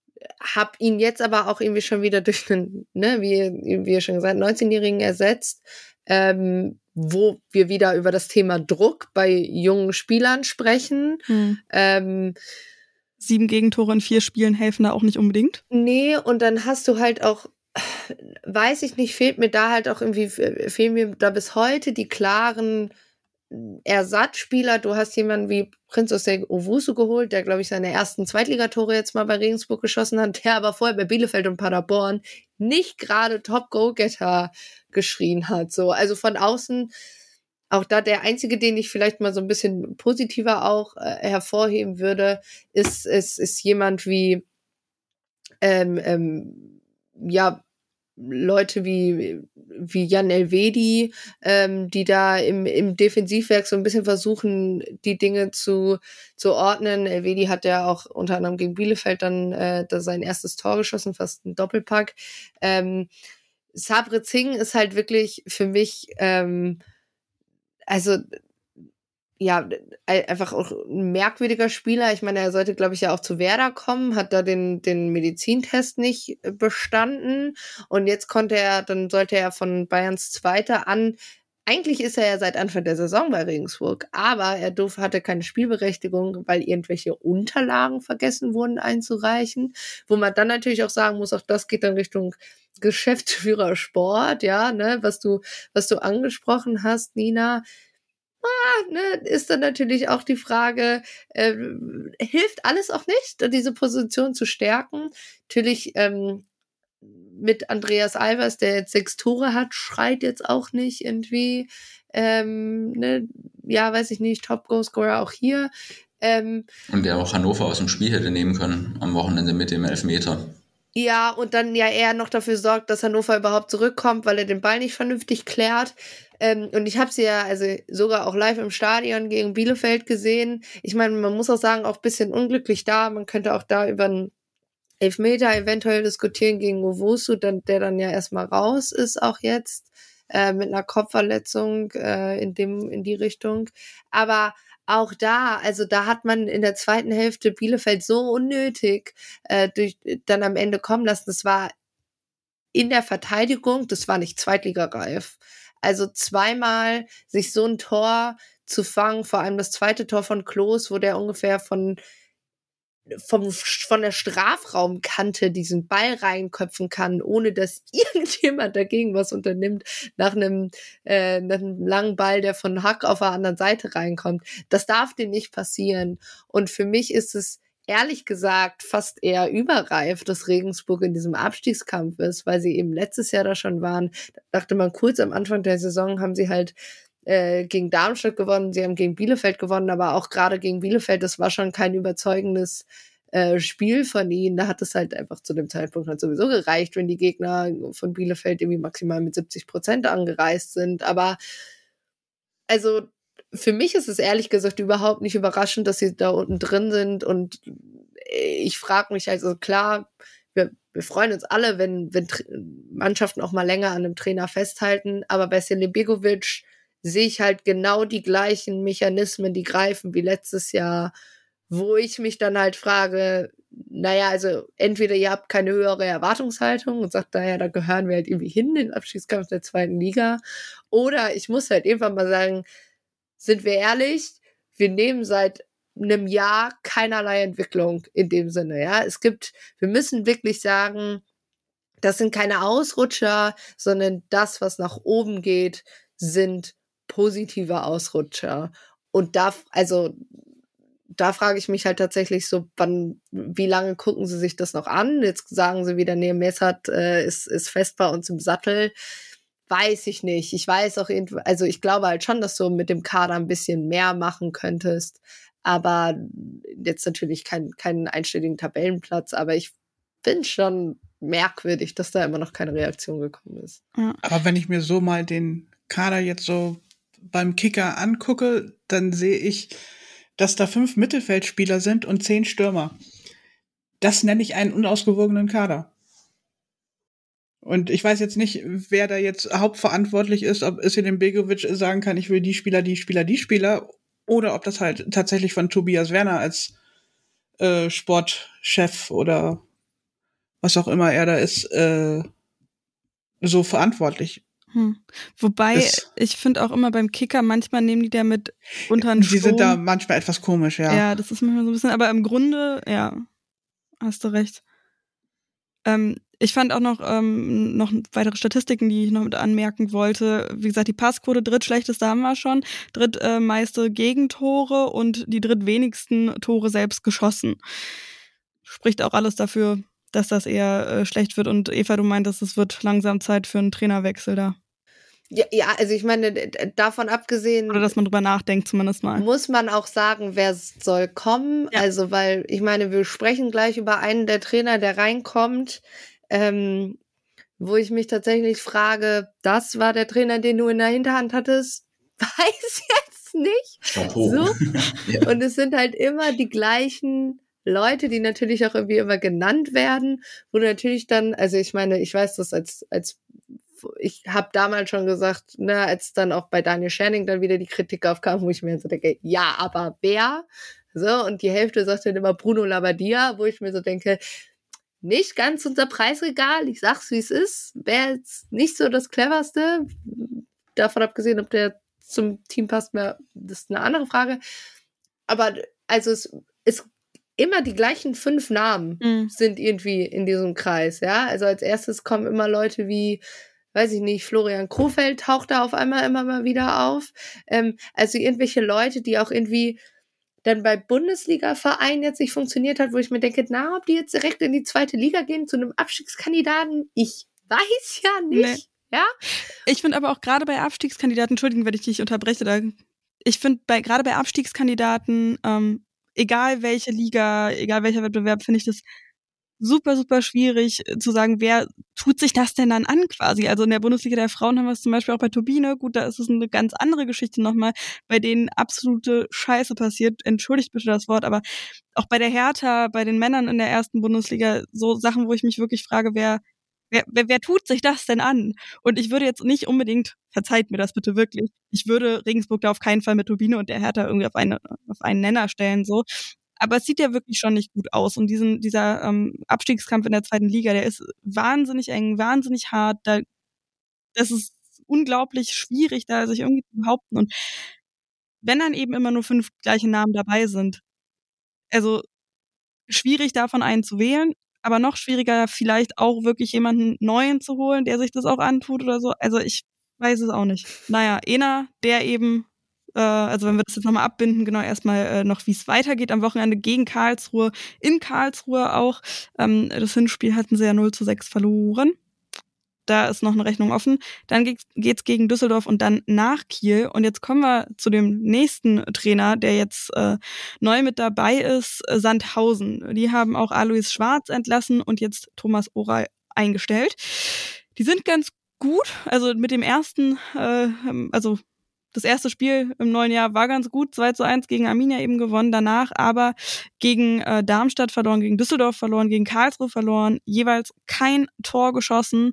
hab ihn jetzt aber auch irgendwie schon wieder durch einen, ne, wie, wie ihr schon gesagt, neunzehnjährigen ersetzt, ähm, wo wir wieder über das Thema Druck bei jungen Spielern sprechen. Hm. Ähm, Sieben Gegentore in vier Spielen helfen da auch nicht unbedingt. Nee, und dann hast du halt auch, weiß ich nicht, fehlt mir da halt auch irgendwie, fehlen mir da bis heute die klaren Ersatzspieler. Du hast jemanden wie Prinz Owusu geholt, der, glaube ich, seine ersten Zweitligatore jetzt mal bei Regensburg geschossen hat, der aber vorher bei Bielefeld und Paderborn nicht gerade Top-Go-Getter geschrien hat. So, also von außen auch da der einzige, den ich vielleicht mal so ein bisschen positiver auch äh, hervorheben würde, ist, ist, ist jemand wie ähm, ähm, ja, Leute wie, wie Jan Elvedi, ähm, die da im, im Defensivwerk so ein bisschen versuchen, die Dinge zu, zu ordnen. Elvedi hat ja auch unter anderem gegen Bielefeld dann äh, da sein erstes Tor geschossen, fast ein Doppelpack. Ähm, Sabri Singh ist halt wirklich für mich, ähm, also ja, einfach auch ein merkwürdiger Spieler. Ich meine, er sollte, glaube ich, ja auch zu Werder kommen, hat da den, den Medizintest nicht bestanden. Und jetzt konnte er, dann sollte er von Bayerns Zweiter an, eigentlich ist er ja seit Anfang der Saison bei Regensburg, aber er durf, hatte keine Spielberechtigung, weil irgendwelche Unterlagen vergessen wurden einzureichen, wo man dann natürlich auch sagen muss, auch das geht dann Richtung Geschäftsführer Sport, ja, ne, was du, was du angesprochen hast, Nina. Ah, ne, ist dann natürlich auch die Frage, äh, hilft alles auch nicht, diese Position zu stärken? Natürlich ähm, mit Andreas Albers, der jetzt sechs Tore hat, schreit jetzt auch nicht irgendwie, ähm, ne, ja, weiß ich nicht, Top-Goalscorer auch hier. Ähm, Und der auch Hannover aus dem Spiel hätte nehmen können am Wochenende mit dem Elfmeter. Ja, und dann ja eher noch dafür sorgt, dass Hannover überhaupt zurückkommt, weil er den Ball nicht vernünftig klärt. Ähm, und ich habe sie ja also sogar auch live im Stadion gegen Bielefeld gesehen. Ich meine, man muss auch sagen, auch ein bisschen unglücklich da. Man könnte auch da über einen Elfmeter eventuell diskutieren gegen Owusu, dann, der dann ja erstmal raus ist, auch jetzt äh, mit einer Kopfverletzung äh, in dem in die Richtung. Aber auch da, also da hat man in der zweiten Hälfte Bielefeld so unnötig äh, durch, dann am Ende kommen lassen. Das war in der Verteidigung, das war nicht zweitligareif. Also zweimal sich so ein Tor zu fangen, vor allem das zweite Tor von Klos, wo der ungefähr von vom, von der Strafraumkante diesen Ball reinköpfen kann, ohne dass irgendjemand dagegen was unternimmt, nach einem, äh, nach einem langen Ball, der von Hack auf der anderen Seite reinkommt. Das darf dir nicht passieren. Und für mich ist es ehrlich gesagt fast eher überreif, dass Regensburg in diesem Abstiegskampf ist, weil sie eben letztes Jahr da schon waren. Da dachte man kurz am Anfang der Saison, haben sie halt äh, gegen Darmstadt gewonnen, sie haben gegen Bielefeld gewonnen, aber auch gerade gegen Bielefeld, das war schon kein überzeugendes äh, Spiel von ihnen. Da hat es halt einfach zu dem Zeitpunkt halt sowieso gereicht, wenn die Gegner von Bielefeld irgendwie maximal mit siebzig Prozent angereist sind. Aber also für mich ist es ehrlich gesagt überhaupt nicht überraschend, dass sie da unten drin sind. Und ich frage mich also, klar, wir, wir freuen uns alle, wenn, wenn Mannschaften auch mal länger an einem Trainer festhalten. Aber bei Selim Begovic sehe ich halt genau die gleichen Mechanismen, die greifen wie letztes Jahr, wo ich mich dann halt frage, naja, also entweder ihr habt keine höhere Erwartungshaltung und sagt, naja, da gehören wir halt irgendwie hin, den Abstiegskampf der zweiten Liga. Oder ich muss halt irgendwann mal sagen, sind wir ehrlich, wir nehmen seit einem Jahr keinerlei Entwicklung in dem Sinne, ja. Es gibt, wir müssen wirklich sagen, das sind keine Ausrutscher, sondern das, was nach oben geht, sind positive Ausrutscher. Und da, also, da frage ich mich halt tatsächlich so, wann, wie lange gucken sie sich das noch an? Jetzt sagen sie wieder, nee, Messert äh, ist, ist fest bei uns im Sattel. Weiß ich nicht. Ich weiß auch, also ich glaube halt schon, dass du mit dem Kader ein bisschen mehr machen könntest. Aber jetzt natürlich kein, keinen einstelligen Tabellenplatz. Aber ich finde schon merkwürdig, dass da immer noch keine Reaktion gekommen ist. Ja. Aber wenn ich mir so mal den Kader jetzt so beim Kicker angucke, dann sehe ich, dass da fünf Mittelfeldspieler sind und zehn Stürmer. Das nenne ich einen unausgewogenen Kader. Und ich weiß jetzt nicht, wer da jetzt hauptverantwortlich ist, ob Selim Begovic sagen kann, ich will die Spieler, die Spieler, die Spieler, oder ob das halt tatsächlich von Tobias Werner als äh, Sportchef oder was auch immer er da ist, äh, so verantwortlich. Hm. Wobei, das, ich finde auch immer beim Kicker, manchmal nehmen die da mit unter den Sturm. Die sind da manchmal etwas komisch, ja. Ja, das ist manchmal so ein bisschen, aber im Grunde, ja, hast du recht. Ähm, ich fand auch noch, ähm, noch weitere Statistiken, die ich noch mit anmerken wollte. Wie gesagt, die Passquote, drittschlechteste haben wir schon, drittmeiste Gegentore und die drittwenigsten Tore selbst geschossen. Spricht auch alles dafür, dass das eher äh, schlecht wird. Und Eva, du meintest, es wird langsam Zeit für einen Trainerwechsel da. Ja, ja, also ich meine, davon abgesehen. Oder dass man drüber nachdenkt, zumindest mal. Muss man auch sagen, wer soll kommen. Ja. Also, weil, ich meine, wir sprechen gleich über einen der Trainer, der reinkommt, ähm, wo ich mich tatsächlich frage, das war der Trainer, den du in der Hinterhand hattest? Weiß jetzt nicht. Chapeau. So. Ja. Und es sind halt immer die gleichen Leute, die natürlich auch irgendwie immer genannt werden, wo du natürlich dann, also ich meine, ich weiß das als, als ich habe damals schon gesagt, ne, als dann auch bei Daniel Scherning dann wieder die Kritik aufkam, wo ich mir so denke, ja, aber wer? So, und die Hälfte sagt dann immer Bruno Labbadia, wo ich mir so denke, nicht ganz unser Preisregal, ich sag's wie es ist, wäre jetzt nicht so das Cleverste, davon abgesehen, ob der zum Team passt, mehr, das ist eine andere Frage, aber also es ist immer die gleichen fünf Namen mhm. sind irgendwie in diesem Kreis, ja, also als erstes kommen immer Leute wie, weiß ich nicht, Florian Krofeld taucht da auf einmal immer mal wieder auf, ähm, also irgendwelche Leute, die auch irgendwie dann bei Bundesliga-Vereinen jetzt nicht funktioniert hat, wo ich mir denke, na, ob die jetzt direkt in die zweite Liga gehen zu einem Abstiegskandidaten, ich weiß ja nicht, nee. ja. Ich finde aber auch gerade bei Abstiegskandidaten, Entschuldigung, wenn ich dich unterbreche, da, ich finde bei gerade bei Abstiegskandidaten, ähm, egal welche Liga, egal welcher Wettbewerb, finde ich das super, super schwierig zu sagen, wer tut sich das denn dann an quasi. Also in der Bundesliga der Frauen haben wir es zum Beispiel auch bei Turbine. Gut, da ist es eine ganz andere Geschichte nochmal, bei denen absolute Scheiße passiert. Entschuldigt bitte das Wort, aber auch bei der Hertha, bei den Männern in der ersten Bundesliga, so Sachen, wo ich mich wirklich frage, wer wer, wer, wer tut sich das denn an? Und ich würde jetzt nicht unbedingt, verzeiht mir das bitte wirklich, ich würde Regensburg da auf keinen Fall mit Turbine und der Hertha irgendwie auf, eine, auf einen Nenner stellen, so. Aber es sieht ja wirklich schon nicht gut aus. Und diesen, dieser ähm, Abstiegskampf in der zweiten Liga, der ist wahnsinnig eng, wahnsinnig hart. Da, das ist unglaublich schwierig, da sich irgendwie zu behaupten. Und wenn dann eben immer nur fünf gleiche Namen dabei sind, also schwierig davon einen zu wählen, aber noch schwieriger vielleicht auch wirklich jemanden Neuen zu holen, der sich das auch antut oder so. Also ich weiß es auch nicht. Naja, Ena, der eben also wenn wir das jetzt nochmal abbinden, genau erstmal äh, noch, wie es weitergeht am Wochenende gegen Karlsruhe, in Karlsruhe auch. Ähm, das Hinspiel hatten sie ja null zu sechs verloren. Da ist noch eine Rechnung offen. Dann geht's, geht's gegen Düsseldorf und dann nach Kiel. Und jetzt kommen wir zu dem nächsten Trainer, der jetzt äh, neu mit dabei ist, äh, Sandhausen. Die haben auch Alois Schwarz entlassen und jetzt Thomas Oral eingestellt. Die sind ganz gut, also mit dem ersten, äh, also das erste Spiel im neuen Jahr war ganz gut, zwei zu eins gegen Arminia eben gewonnen, danach aber gegen äh, Darmstadt verloren, gegen Düsseldorf verloren, gegen Karlsruhe verloren, jeweils kein Tor geschossen.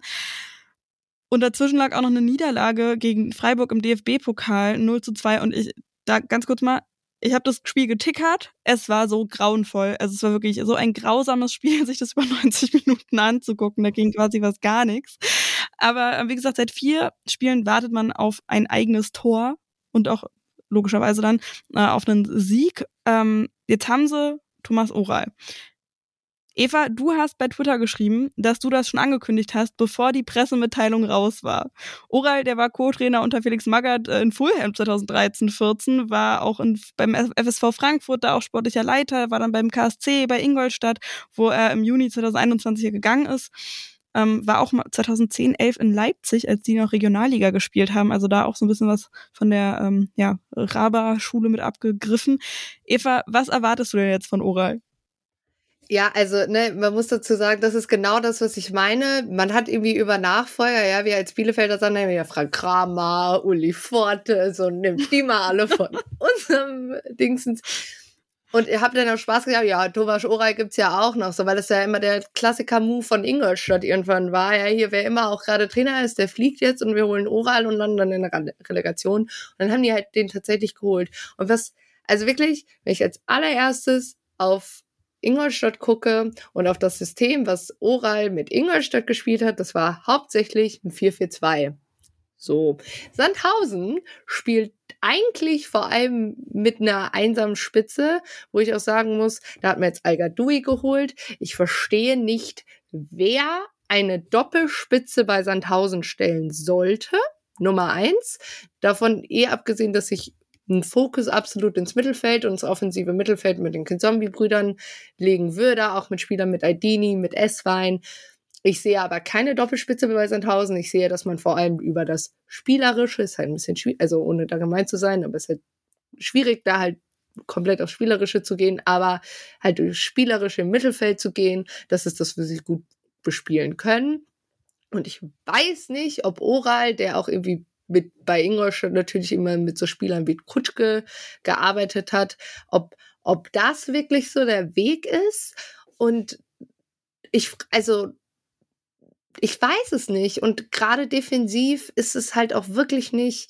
Und dazwischen lag auch noch eine Niederlage gegen Freiburg im D F B-Pokal, null zu zwei. Und ich, da ganz kurz mal, ich habe das Spiel getickert, es war so grauenvoll. Also es war wirklich so ein grausames Spiel, sich das über neunzig Minuten anzugucken, da ging quasi was gar nichts. Aber wie gesagt, seit vier Spielen wartet man auf ein eigenes Tor und auch logischerweise dann äh, auf einen Sieg. Ähm, jetzt haben sie Thomas Oral. Eva, du hast bei Twitter geschrieben, dass du das schon angekündigt hast, bevor die Pressemitteilung raus war. Oral, der war Co-Trainer unter Felix Magath in Fulham zweitausenddreizehn vierzehn, war auch in, beim F S V Frankfurt da auch sportlicher Leiter, war dann beim K S C bei Ingolstadt, wo er im Juni zweitausendeinundzwanzig gegangen ist. Ähm, war auch mal zweitausendzehn, elf in Leipzig, als die noch Regionalliga gespielt haben. Also da auch so ein bisschen was von der ähm, ja, Raba-Schule mit abgegriffen. Eva, was erwartest du denn jetzt von Oral? Ja, also ne, man muss dazu sagen, das ist genau das, was ich meine. Man hat irgendwie über Nachfolger, ja, wir als Bielefelder sagen, ja, Frank Kramer, Uli Forte, so nimmt die mal alle von unserem Dingsens. Und ihr habt dann auch Spaß gehabt, ja, Thomas Oral gibt's ja auch noch, so, weil das ja immer der Klassiker-Move von Ingolstadt irgendwann war. Ja, hier, wer immer auch gerade Trainer ist, der fliegt jetzt und wir holen Oral und landen dann in der Relegation. Und dann haben die halt den tatsächlich geholt. Und was, also wirklich, wenn ich als allererstes auf Ingolstadt gucke und auf das System, was Oral mit Ingolstadt gespielt hat, das war hauptsächlich ein vier vier zwei. So, Sandhausen spielt eigentlich vor allem mit einer einsamen Spitze, wo ich auch sagen muss, da hat man jetzt Al-Gadoui geholt. Ich verstehe nicht, wer eine Doppelspitze bei Sandhausen stellen sollte. Nummer eins. Davon eh abgesehen, dass ich einen Fokus absolut ins Mittelfeld und ins offensive Mittelfeld mit den Kinzombie-Brüdern legen würde, auch mit Spielern mit Aldini, mit Esswein. Ich sehe aber keine Doppelspitze bei Sandhausen. Ich sehe, dass man vor allem über das Spielerische, ist halt ein bisschen schwierig, also ohne da gemein zu sein, aber es ist halt schwierig, da halt komplett aufs Spielerische zu gehen, aber halt durch Spielerische im Mittelfeld zu gehen, das ist das, was sie gut bespielen können. Und ich weiß nicht, ob Oral, der auch irgendwie mit bei Ingolstadt natürlich immer mit so Spielern wie Kutschke gearbeitet hat, ob, ob das wirklich so der Weg ist. Und ich, also ich weiß es nicht. Und gerade defensiv ist es halt auch wirklich nicht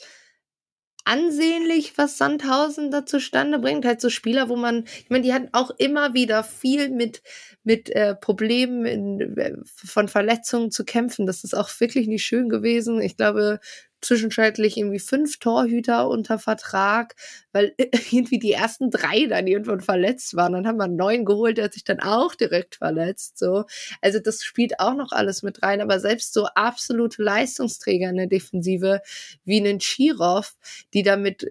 ansehnlich, was Sandhausen da zustande bringt. Halt so Spieler, wo man, ich meine, die hatten auch immer wieder viel mit, mit äh, Problemen in, äh, von Verletzungen zu kämpfen. Das ist auch wirklich nicht schön gewesen. Ich glaube, zwischenzeitlich irgendwie fünf Torhüter unter Vertrag, weil irgendwie die ersten drei dann irgendwann verletzt waren. Dann haben wir einen neuen geholt, der hat sich dann auch direkt verletzt. So, also das spielt auch noch alles mit rein. Aber selbst so absolute Leistungsträger in der Defensive wie einen Schirov, die da mit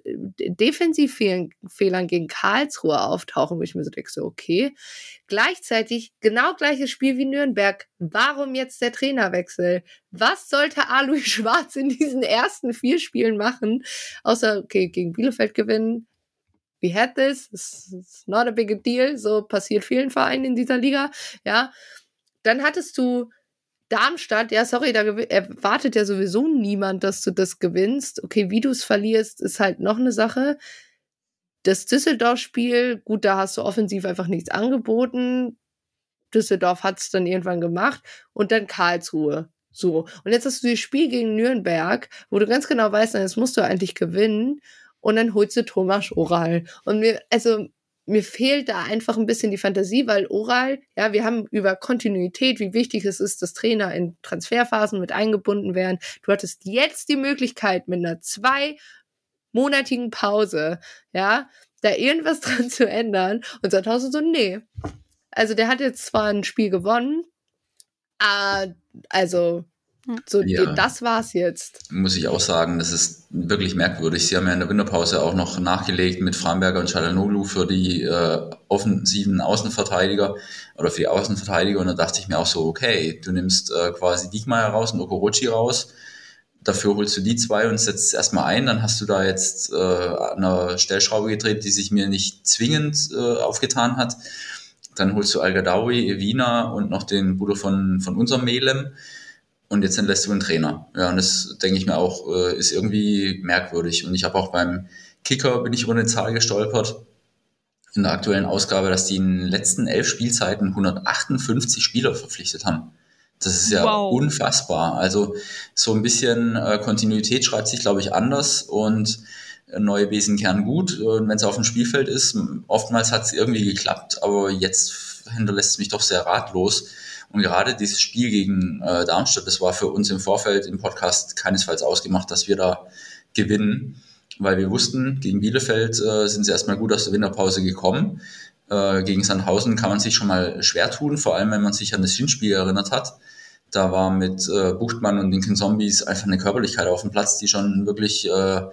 Defensivfehlern gegen Karlsruhe auftauchen, wo ich mir so denke, so okay. Gleichzeitig genau gleiches Spiel wie Nürnberg. Warum jetzt der Trainerwechsel? Was sollte Alois Schwarz in diesen ersten vier Spielen machen? Außer, okay, gegen Bielefeld gewinnen. We had this. It's not a big deal. So passiert vielen Vereinen in dieser Liga. Ja. Dann hattest du Darmstadt. Ja, sorry, da erwartet ja sowieso niemand, dass du das gewinnst. Okay, wie du es verlierst, ist halt noch eine Sache. Das Düsseldorf-Spiel, gut, da hast du offensiv einfach nichts angeboten. Düsseldorf hat es dann irgendwann gemacht. Und dann Karlsruhe. So. Und jetzt hast du das Spiel gegen Nürnberg, wo du ganz genau weißt, jetzt musst du eigentlich gewinnen. Und dann holst du Thomas Oral. Und mir, also, mir fehlt da einfach ein bisschen die Fantasie, weil Oral, ja, wir haben über Kontinuität, wie wichtig es ist, dass Trainer in Transferphasen mit eingebunden werden. Du hattest jetzt die Möglichkeit, mit einer zwei monatigen Pause, ja, da irgendwas dran zu ändern. Und Sandhausen so, nee. Also der hat jetzt zwar ein Spiel gewonnen, äh, also so, ja, das war's jetzt. Muss ich auch sagen, das ist wirklich merkwürdig. Sie haben ja in der Winterpause auch noch nachgelegt mit Framberger und Çalhanoğlu für die äh, offensiven Außenverteidiger oder für die Außenverteidiger. Und da dachte ich mir auch so, okay, du nimmst äh, quasi Diekmeyer raus und Okorochi raus. Dafür holst du die zwei und setzt es erstmal ein. Dann hast du da jetzt äh, an einer Stellschraube gedreht, die sich mir nicht zwingend äh, aufgetan hat. Dann holst du Al-Gadawi, Evina und noch den Bruder von, von unserem Melem. Und jetzt entlässt du einen Trainer. Ja, und das denke ich mir auch, äh, ist irgendwie merkwürdig. Und ich habe auch beim Kicker, bin ich über eine Zahl gestolpert, in der aktuellen Ausgabe, dass die in den letzten elf Spielzeiten hundertachtundfünfzig Spieler verpflichtet haben. Das ist ja wow. Unfassbar. Also so ein bisschen äh, Kontinuität schreibt sich, glaube ich, anders und neue Besen kehren gut. Und wenn es auf dem Spielfeld ist, oftmals hat es irgendwie geklappt, aber jetzt hinterlässt es mich doch sehr ratlos. Und gerade dieses Spiel gegen äh, Darmstadt, das war für uns im Vorfeld im Podcast keinesfalls ausgemacht, dass wir da gewinnen, weil wir wussten, gegen Bielefeld äh, sind sie erstmal gut aus der Winterpause gekommen. Äh, gegen Sandhausen kann man sich schon mal schwer tun, vor allem wenn man sich an das Hinspiel erinnert hat. Da war mit äh, Buchtmann und den Kinzombies einfach eine Körperlichkeit auf dem Platz, die schon wirklich äh, à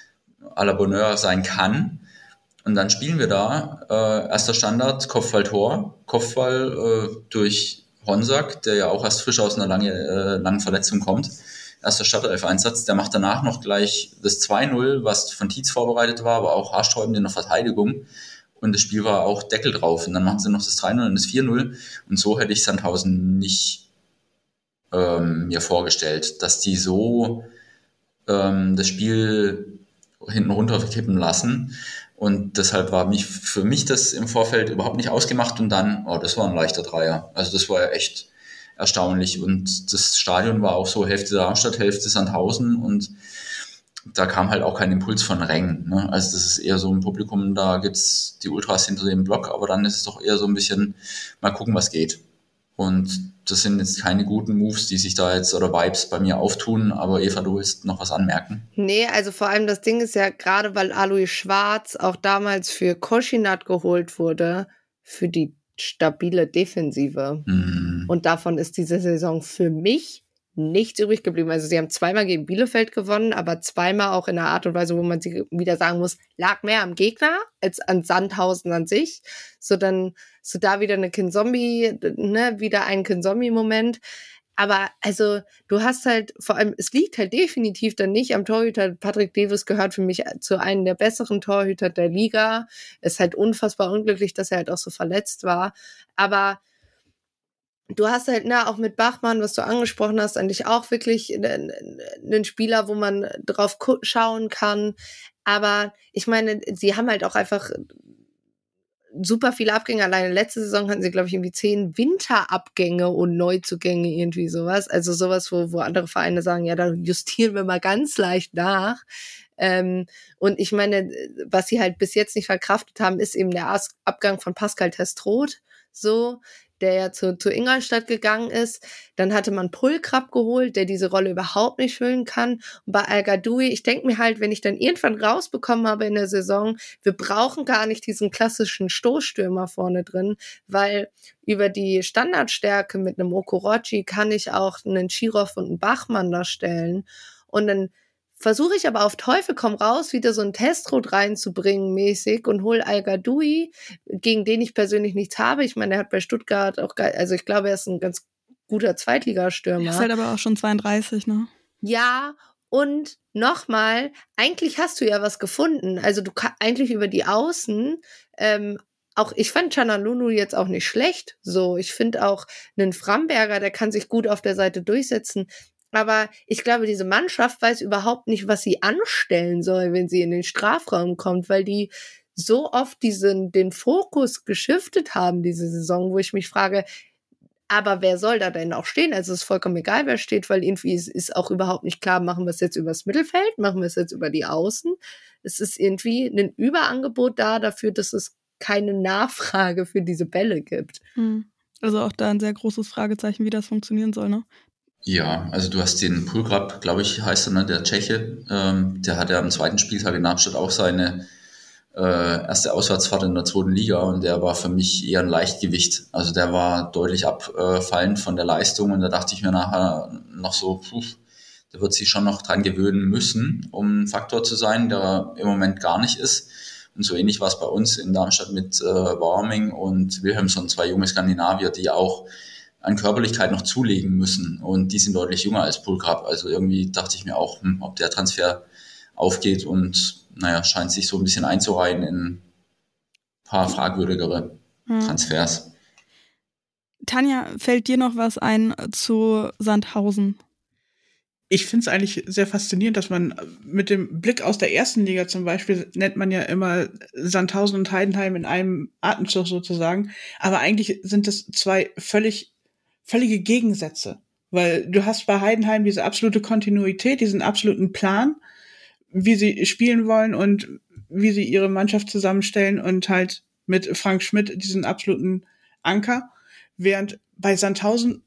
la Bonheur sein kann. Und dann spielen wir da, äh, erster Standard, Kopfball-Tor, Kopfball äh, durch Honsack, der ja auch erst frisch aus einer lange, äh, langen Verletzung kommt. Erster Startelf-Einsatz, der macht danach noch gleich das zwei null, was von Tietz vorbereitet war, aber auch haarsträubend in der Verteidigung. Und das Spiel war auch Deckel drauf. Und dann machen sie noch das drei null und das vier null. Und so hätte ich Sandhausen nicht ähm, mir vorgestellt, dass die so ähm, das Spiel hinten runterkippen lassen. Und deshalb war mich, für mich das im Vorfeld überhaupt nicht ausgemacht. Und dann, oh, das war ein leichter Dreier. Also das war ja echt erstaunlich. Und das Stadion war auch so Hälfte Darmstadt, Hälfte Sandhausen. Und da kam halt auch kein Impuls von Rängen. Ne? Also das ist eher so ein Publikum, da gibt's die Ultras hinter dem Block. Aber dann ist es doch eher so ein bisschen, mal gucken, was geht. Und das sind jetzt keine guten Moves, die sich da jetzt oder Vibes bei mir auftun. Aber Eva, du willst noch was anmerken? Nee, also vor allem das Ding ist ja, gerade weil Alois Schwarz auch damals für Koschinat geholt wurde, für die stabile Defensive. Mhm. Und davon ist diese Saison für mich nichts übrig geblieben. Also sie haben zweimal gegen Bielefeld gewonnen, aber zweimal auch in einer Art und Weise, wo man sie wieder sagen muss, lag mehr am Gegner als an Sandhausen an sich. So dann, so da wieder eine Kinzombie, ne, wieder ein Kinzombie-Moment. Aber also du hast halt, vor allem, es liegt halt definitiv dann nicht am Torhüter. Patrick Davis gehört für mich zu einem der besseren Torhüter der Liga. Ist halt unfassbar unglücklich, dass er halt auch so verletzt war. Aber du hast halt, na, auch mit Bachmann, was du angesprochen hast, eigentlich auch wirklich einen Spieler, wo man drauf schauen kann. Aber ich meine, sie haben halt auch einfach super viele Abgänge. Alleine letzte Saison hatten sie, glaube ich, irgendwie zehn Winterabgänge und Neuzugänge, irgendwie sowas. Also sowas, wo, wo andere Vereine sagen, ja, da justieren wir mal ganz leicht nach. Ähm, und ich meine, was sie halt bis jetzt nicht verkraftet haben, ist eben der Abgang von Pascal Testroth, so, der ja zu, zu Ingolstadt gegangen ist. Dann hatte man Pulkrab geholt, der diese Rolle überhaupt nicht füllen kann. Und bei Al-Gadoui, ich denke mir halt, wenn ich dann irgendwann rausbekommen habe in der Saison, wir brauchen gar nicht diesen klassischen Stoßstürmer vorne drin, weil über die Standardstärke mit einem Okorochi kann ich auch einen Schirov und einen Bachmann da stellen. Und dann versuche ich aber auf Teufel komm raus, wieder so einen Testroth reinzubringen mäßig und hol Al-Gadoui, gegen den ich persönlich nichts habe. Ich meine, er hat bei Stuttgart auch, geil, also ich glaube, er ist ein ganz guter Zweitligastürmer. Er ist halt aber auch schon zweiunddreißig, ne? Ja, und nochmal, eigentlich hast du ja was gefunden. Also du kannst eigentlich über die Außen, ähm, auch ich fand Çalhanoğlu jetzt auch nicht schlecht. So, ich finde auch einen Framberger, der kann sich gut auf der Seite durchsetzen. Aber ich glaube, diese Mannschaft weiß überhaupt nicht, was sie anstellen soll, wenn sie in den Strafraum kommt, weil die so oft diesen, den Fokus geschiftet haben diese Saison, wo ich mich frage, aber wer soll da denn auch stehen? Also es ist vollkommen egal, wer steht, weil irgendwie ist, ist auch überhaupt nicht klar, machen wir es jetzt übers Mittelfeld, machen wir es jetzt über die Außen. Es ist irgendwie ein Überangebot da dafür, dass es keine Nachfrage für diese Bälle gibt. Also auch da ein sehr großes Fragezeichen, wie das funktionieren soll, ne? Ja, also du hast den Pulkrab, glaube ich, heißt er, ne, der Tscheche, ähm, der hat ja am zweiten Spieltag in Darmstadt auch seine äh, erste Auswärtsfahrt in der zweiten Liga und der war für mich eher ein Leichtgewicht. Also der war deutlich abfallend von der Leistung und da dachte ich mir nachher noch so, puh, der wird sich schon noch dran gewöhnen müssen, um ein Faktor zu sein, der im Moment gar nicht ist. Und so ähnlich war es bei uns in Darmstadt mit äh, Warming und Wilhelmsson, zwei junge Skandinavier, die auch an Körperlichkeit noch zulegen müssen. Und die sind deutlich jünger als Pulkrab. Also irgendwie dachte ich mir auch, hm, ob der Transfer aufgeht und naja, scheint sich so ein bisschen einzureihen in ein paar fragwürdigere hm. Transfers. Tanja, fällt dir noch was ein zu Sandhausen? Ich finde es eigentlich sehr faszinierend, dass man mit dem Blick aus der ersten Liga zum Beispiel, nennt man ja immer Sandhausen und Heidenheim in einem Atemzug sozusagen. Aber eigentlich sind das zwei völlig völlige Gegensätze, weil du hast bei Heidenheim diese absolute Kontinuität, diesen absoluten Plan, wie sie spielen wollen und wie sie ihre Mannschaft zusammenstellen und halt mit Frank Schmidt diesen absoluten Anker, während bei Sandhausen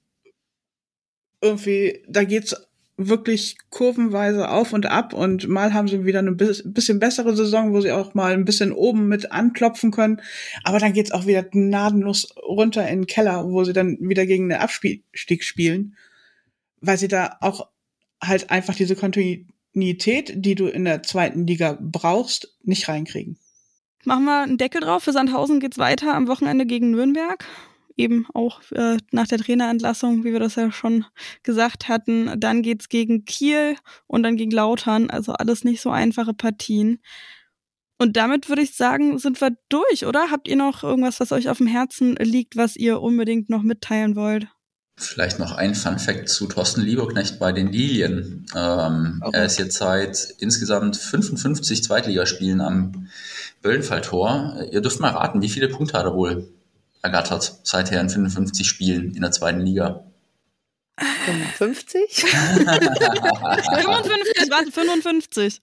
irgendwie, da geht's wirklich kurvenweise auf und ab und mal haben sie wieder eine bisschen bessere Saison, wo sie auch mal ein bisschen oben mit anklopfen können, aber dann geht's auch wieder gnadenlos runter in den Keller, wo sie dann wieder gegen den Abstieg spielen, weil sie da auch halt einfach diese Kontinuität, die du in der zweiten Liga brauchst, nicht reinkriegen. Machen wir einen Deckel drauf. Für Sandhausen geht's weiter am Wochenende gegen Nürnberg. Eben auch äh, nach der Trainerentlassung, wie wir das ja schon gesagt hatten. Dann geht's gegen Kiel und dann gegen Lautern. Also alles nicht so einfache Partien. Und damit würde ich sagen, sind wir durch, oder? Habt ihr noch irgendwas, was euch auf dem Herzen liegt, was ihr unbedingt noch mitteilen wollt? Vielleicht noch ein Fun-Fact zu Thorsten Lieberknecht bei den Lilien. Ähm, okay. Er ist jetzt seit insgesamt fünfundfünfzig Zweitligaspielen am Böllenfalltor. Ihr dürft mal raten, wie viele Punkte hat er wohl ergattert, seither in fünfundfünfzig Spielen in der zweiten Liga. fünfundfünfzig? fünfundfünfzig, warte, fünfundfünfzig.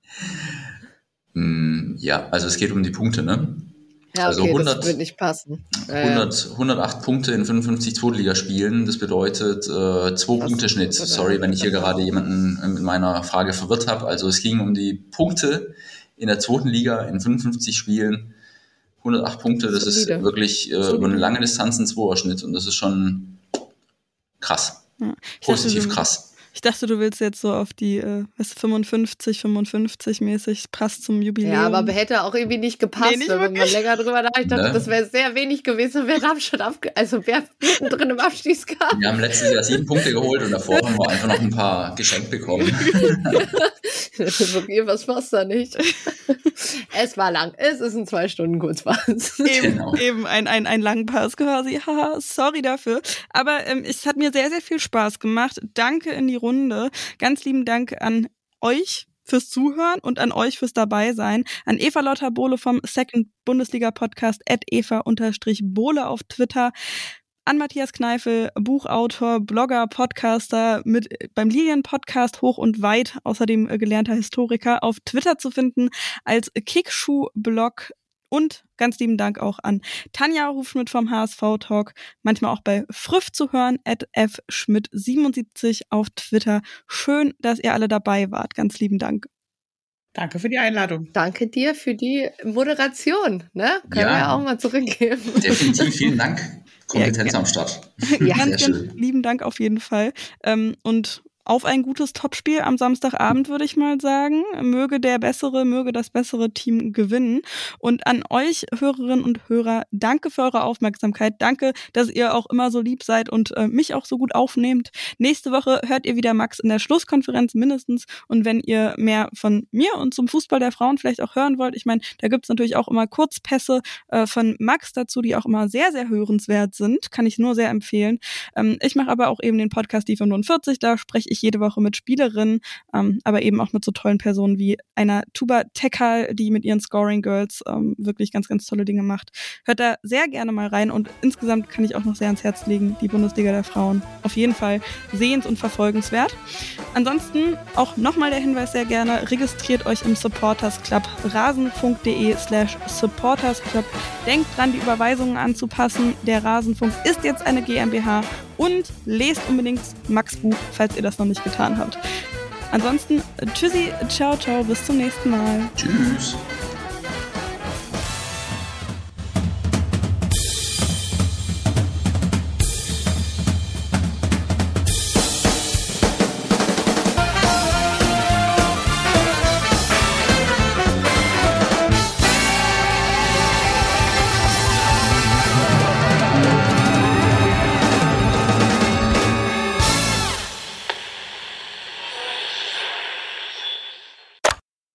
Ja, also es geht um die Punkte, ne? Ja, okay, also hundert, das wird nicht passen. hundert, hundertacht Punkte in fünfundfünfzig Zweitligaspielen, das bedeutet äh, zwei Was? Punkte Schnitt. Sorry, wenn ich hier gerade jemanden mit meiner Frage verwirrt habe. Also es ging um die Punkte in der zweiten Liga in fünfundfünfzig Spielen. hundertacht Punkte, das Solide. Ist wirklich äh, über eine lange Distanz ein Zweier-Schnitt und das ist schon krass. Ja. Ich Positiv dachte, krass. Ich dachte, du willst jetzt so auf die äh, was, fünfundfünfzig, fünfundfünfzig mäßig, passt zum Jubiläum. Ja, aber hätte auch irgendwie nicht gepasst, nee, nicht wenn man länger drüber nachdenkt. Ich dachte, ne? Das wäre sehr wenig gewesen, wer Darmstadt abge... Also wer mittendrin im Abstiegskampf. Wir haben letztes Jahr sieben Punkte geholt und davor haben wir einfach noch ein paar geschenkt bekommen. Was passt da nicht? Es war lang. Es ist ein zwei Stunden Kurzpass. Eben, genau. eben ein, ein, ein Langpass quasi. Haha, sorry dafür. Aber ähm, es hat mir sehr, sehr viel Spaß gemacht. Danke in die Runde. Ganz lieben Dank an euch fürs Zuhören und an euch fürs Dabeisein. An Eva Lotta Bohle vom Second Bundesliga Podcast at eva-bohle auf Twitter. An Matthias Kneifel, Buchautor, Blogger, Podcaster, mit beim Lilien-Podcast Hoch und Weit, außerdem gelernter Historiker, auf Twitter zu finden als Kickschuh-Blog. Und ganz lieben Dank auch an Tanja Hufschmidt vom H S V-Talk, manchmal auch bei Früff zu hören, at f schmidt siebenundsiebzig auf Twitter. Schön, dass ihr alle dabei wart. Ganz lieben Dank. Danke für die Einladung. Danke dir für die Moderation. Ne? Können ja. wir ja auch mal zurückgeben. Definitiv, vielen Dank. Kompetenz ja, am Start. Ja, ganz, ganz lieben Dank auf jeden Fall. Ähm, und auf ein gutes Topspiel am Samstagabend, würde ich mal sagen. Möge der bessere, möge das bessere Team gewinnen. Und an euch, Hörerinnen und Hörer, danke für eure Aufmerksamkeit. Danke, dass ihr auch immer so lieb seid und äh, mich auch so gut aufnehmt. Nächste Woche hört ihr wieder Max in der Schlusskonferenz mindestens. Und wenn ihr mehr von mir und zum Fußball der Frauen vielleicht auch hören wollt, ich meine, da gibt's natürlich auch immer Kurzpässe äh, von Max dazu, die auch immer sehr, sehr hörenswert sind. Kann ich nur sehr empfehlen. Ähm, ich mache aber auch eben den Podcast Die fünfundvierzig, da spreche ich ich jede Woche mit Spielerinnen, ähm, aber eben auch mit so tollen Personen wie einer Tuba Tekal, die mit ihren Scoring Girls ähm, wirklich ganz, ganz tolle Dinge macht. Hört da sehr gerne mal rein und insgesamt kann ich auch noch sehr ans Herz legen, die Bundesliga der Frauen. Auf jeden Fall sehens- und verfolgenswert. Ansonsten auch nochmal der Hinweis sehr gerne, registriert euch im Supporters Club rasenfunk.de slash Supporters Club. Denkt dran, die Überweisungen anzupassen. Der Rasenfunk ist jetzt eine GmbH. Und lest unbedingt Max Buch, falls ihr das noch nicht getan habt. Ansonsten, tschüssi, ciao, ciao, bis zum nächsten Mal. Tschüss.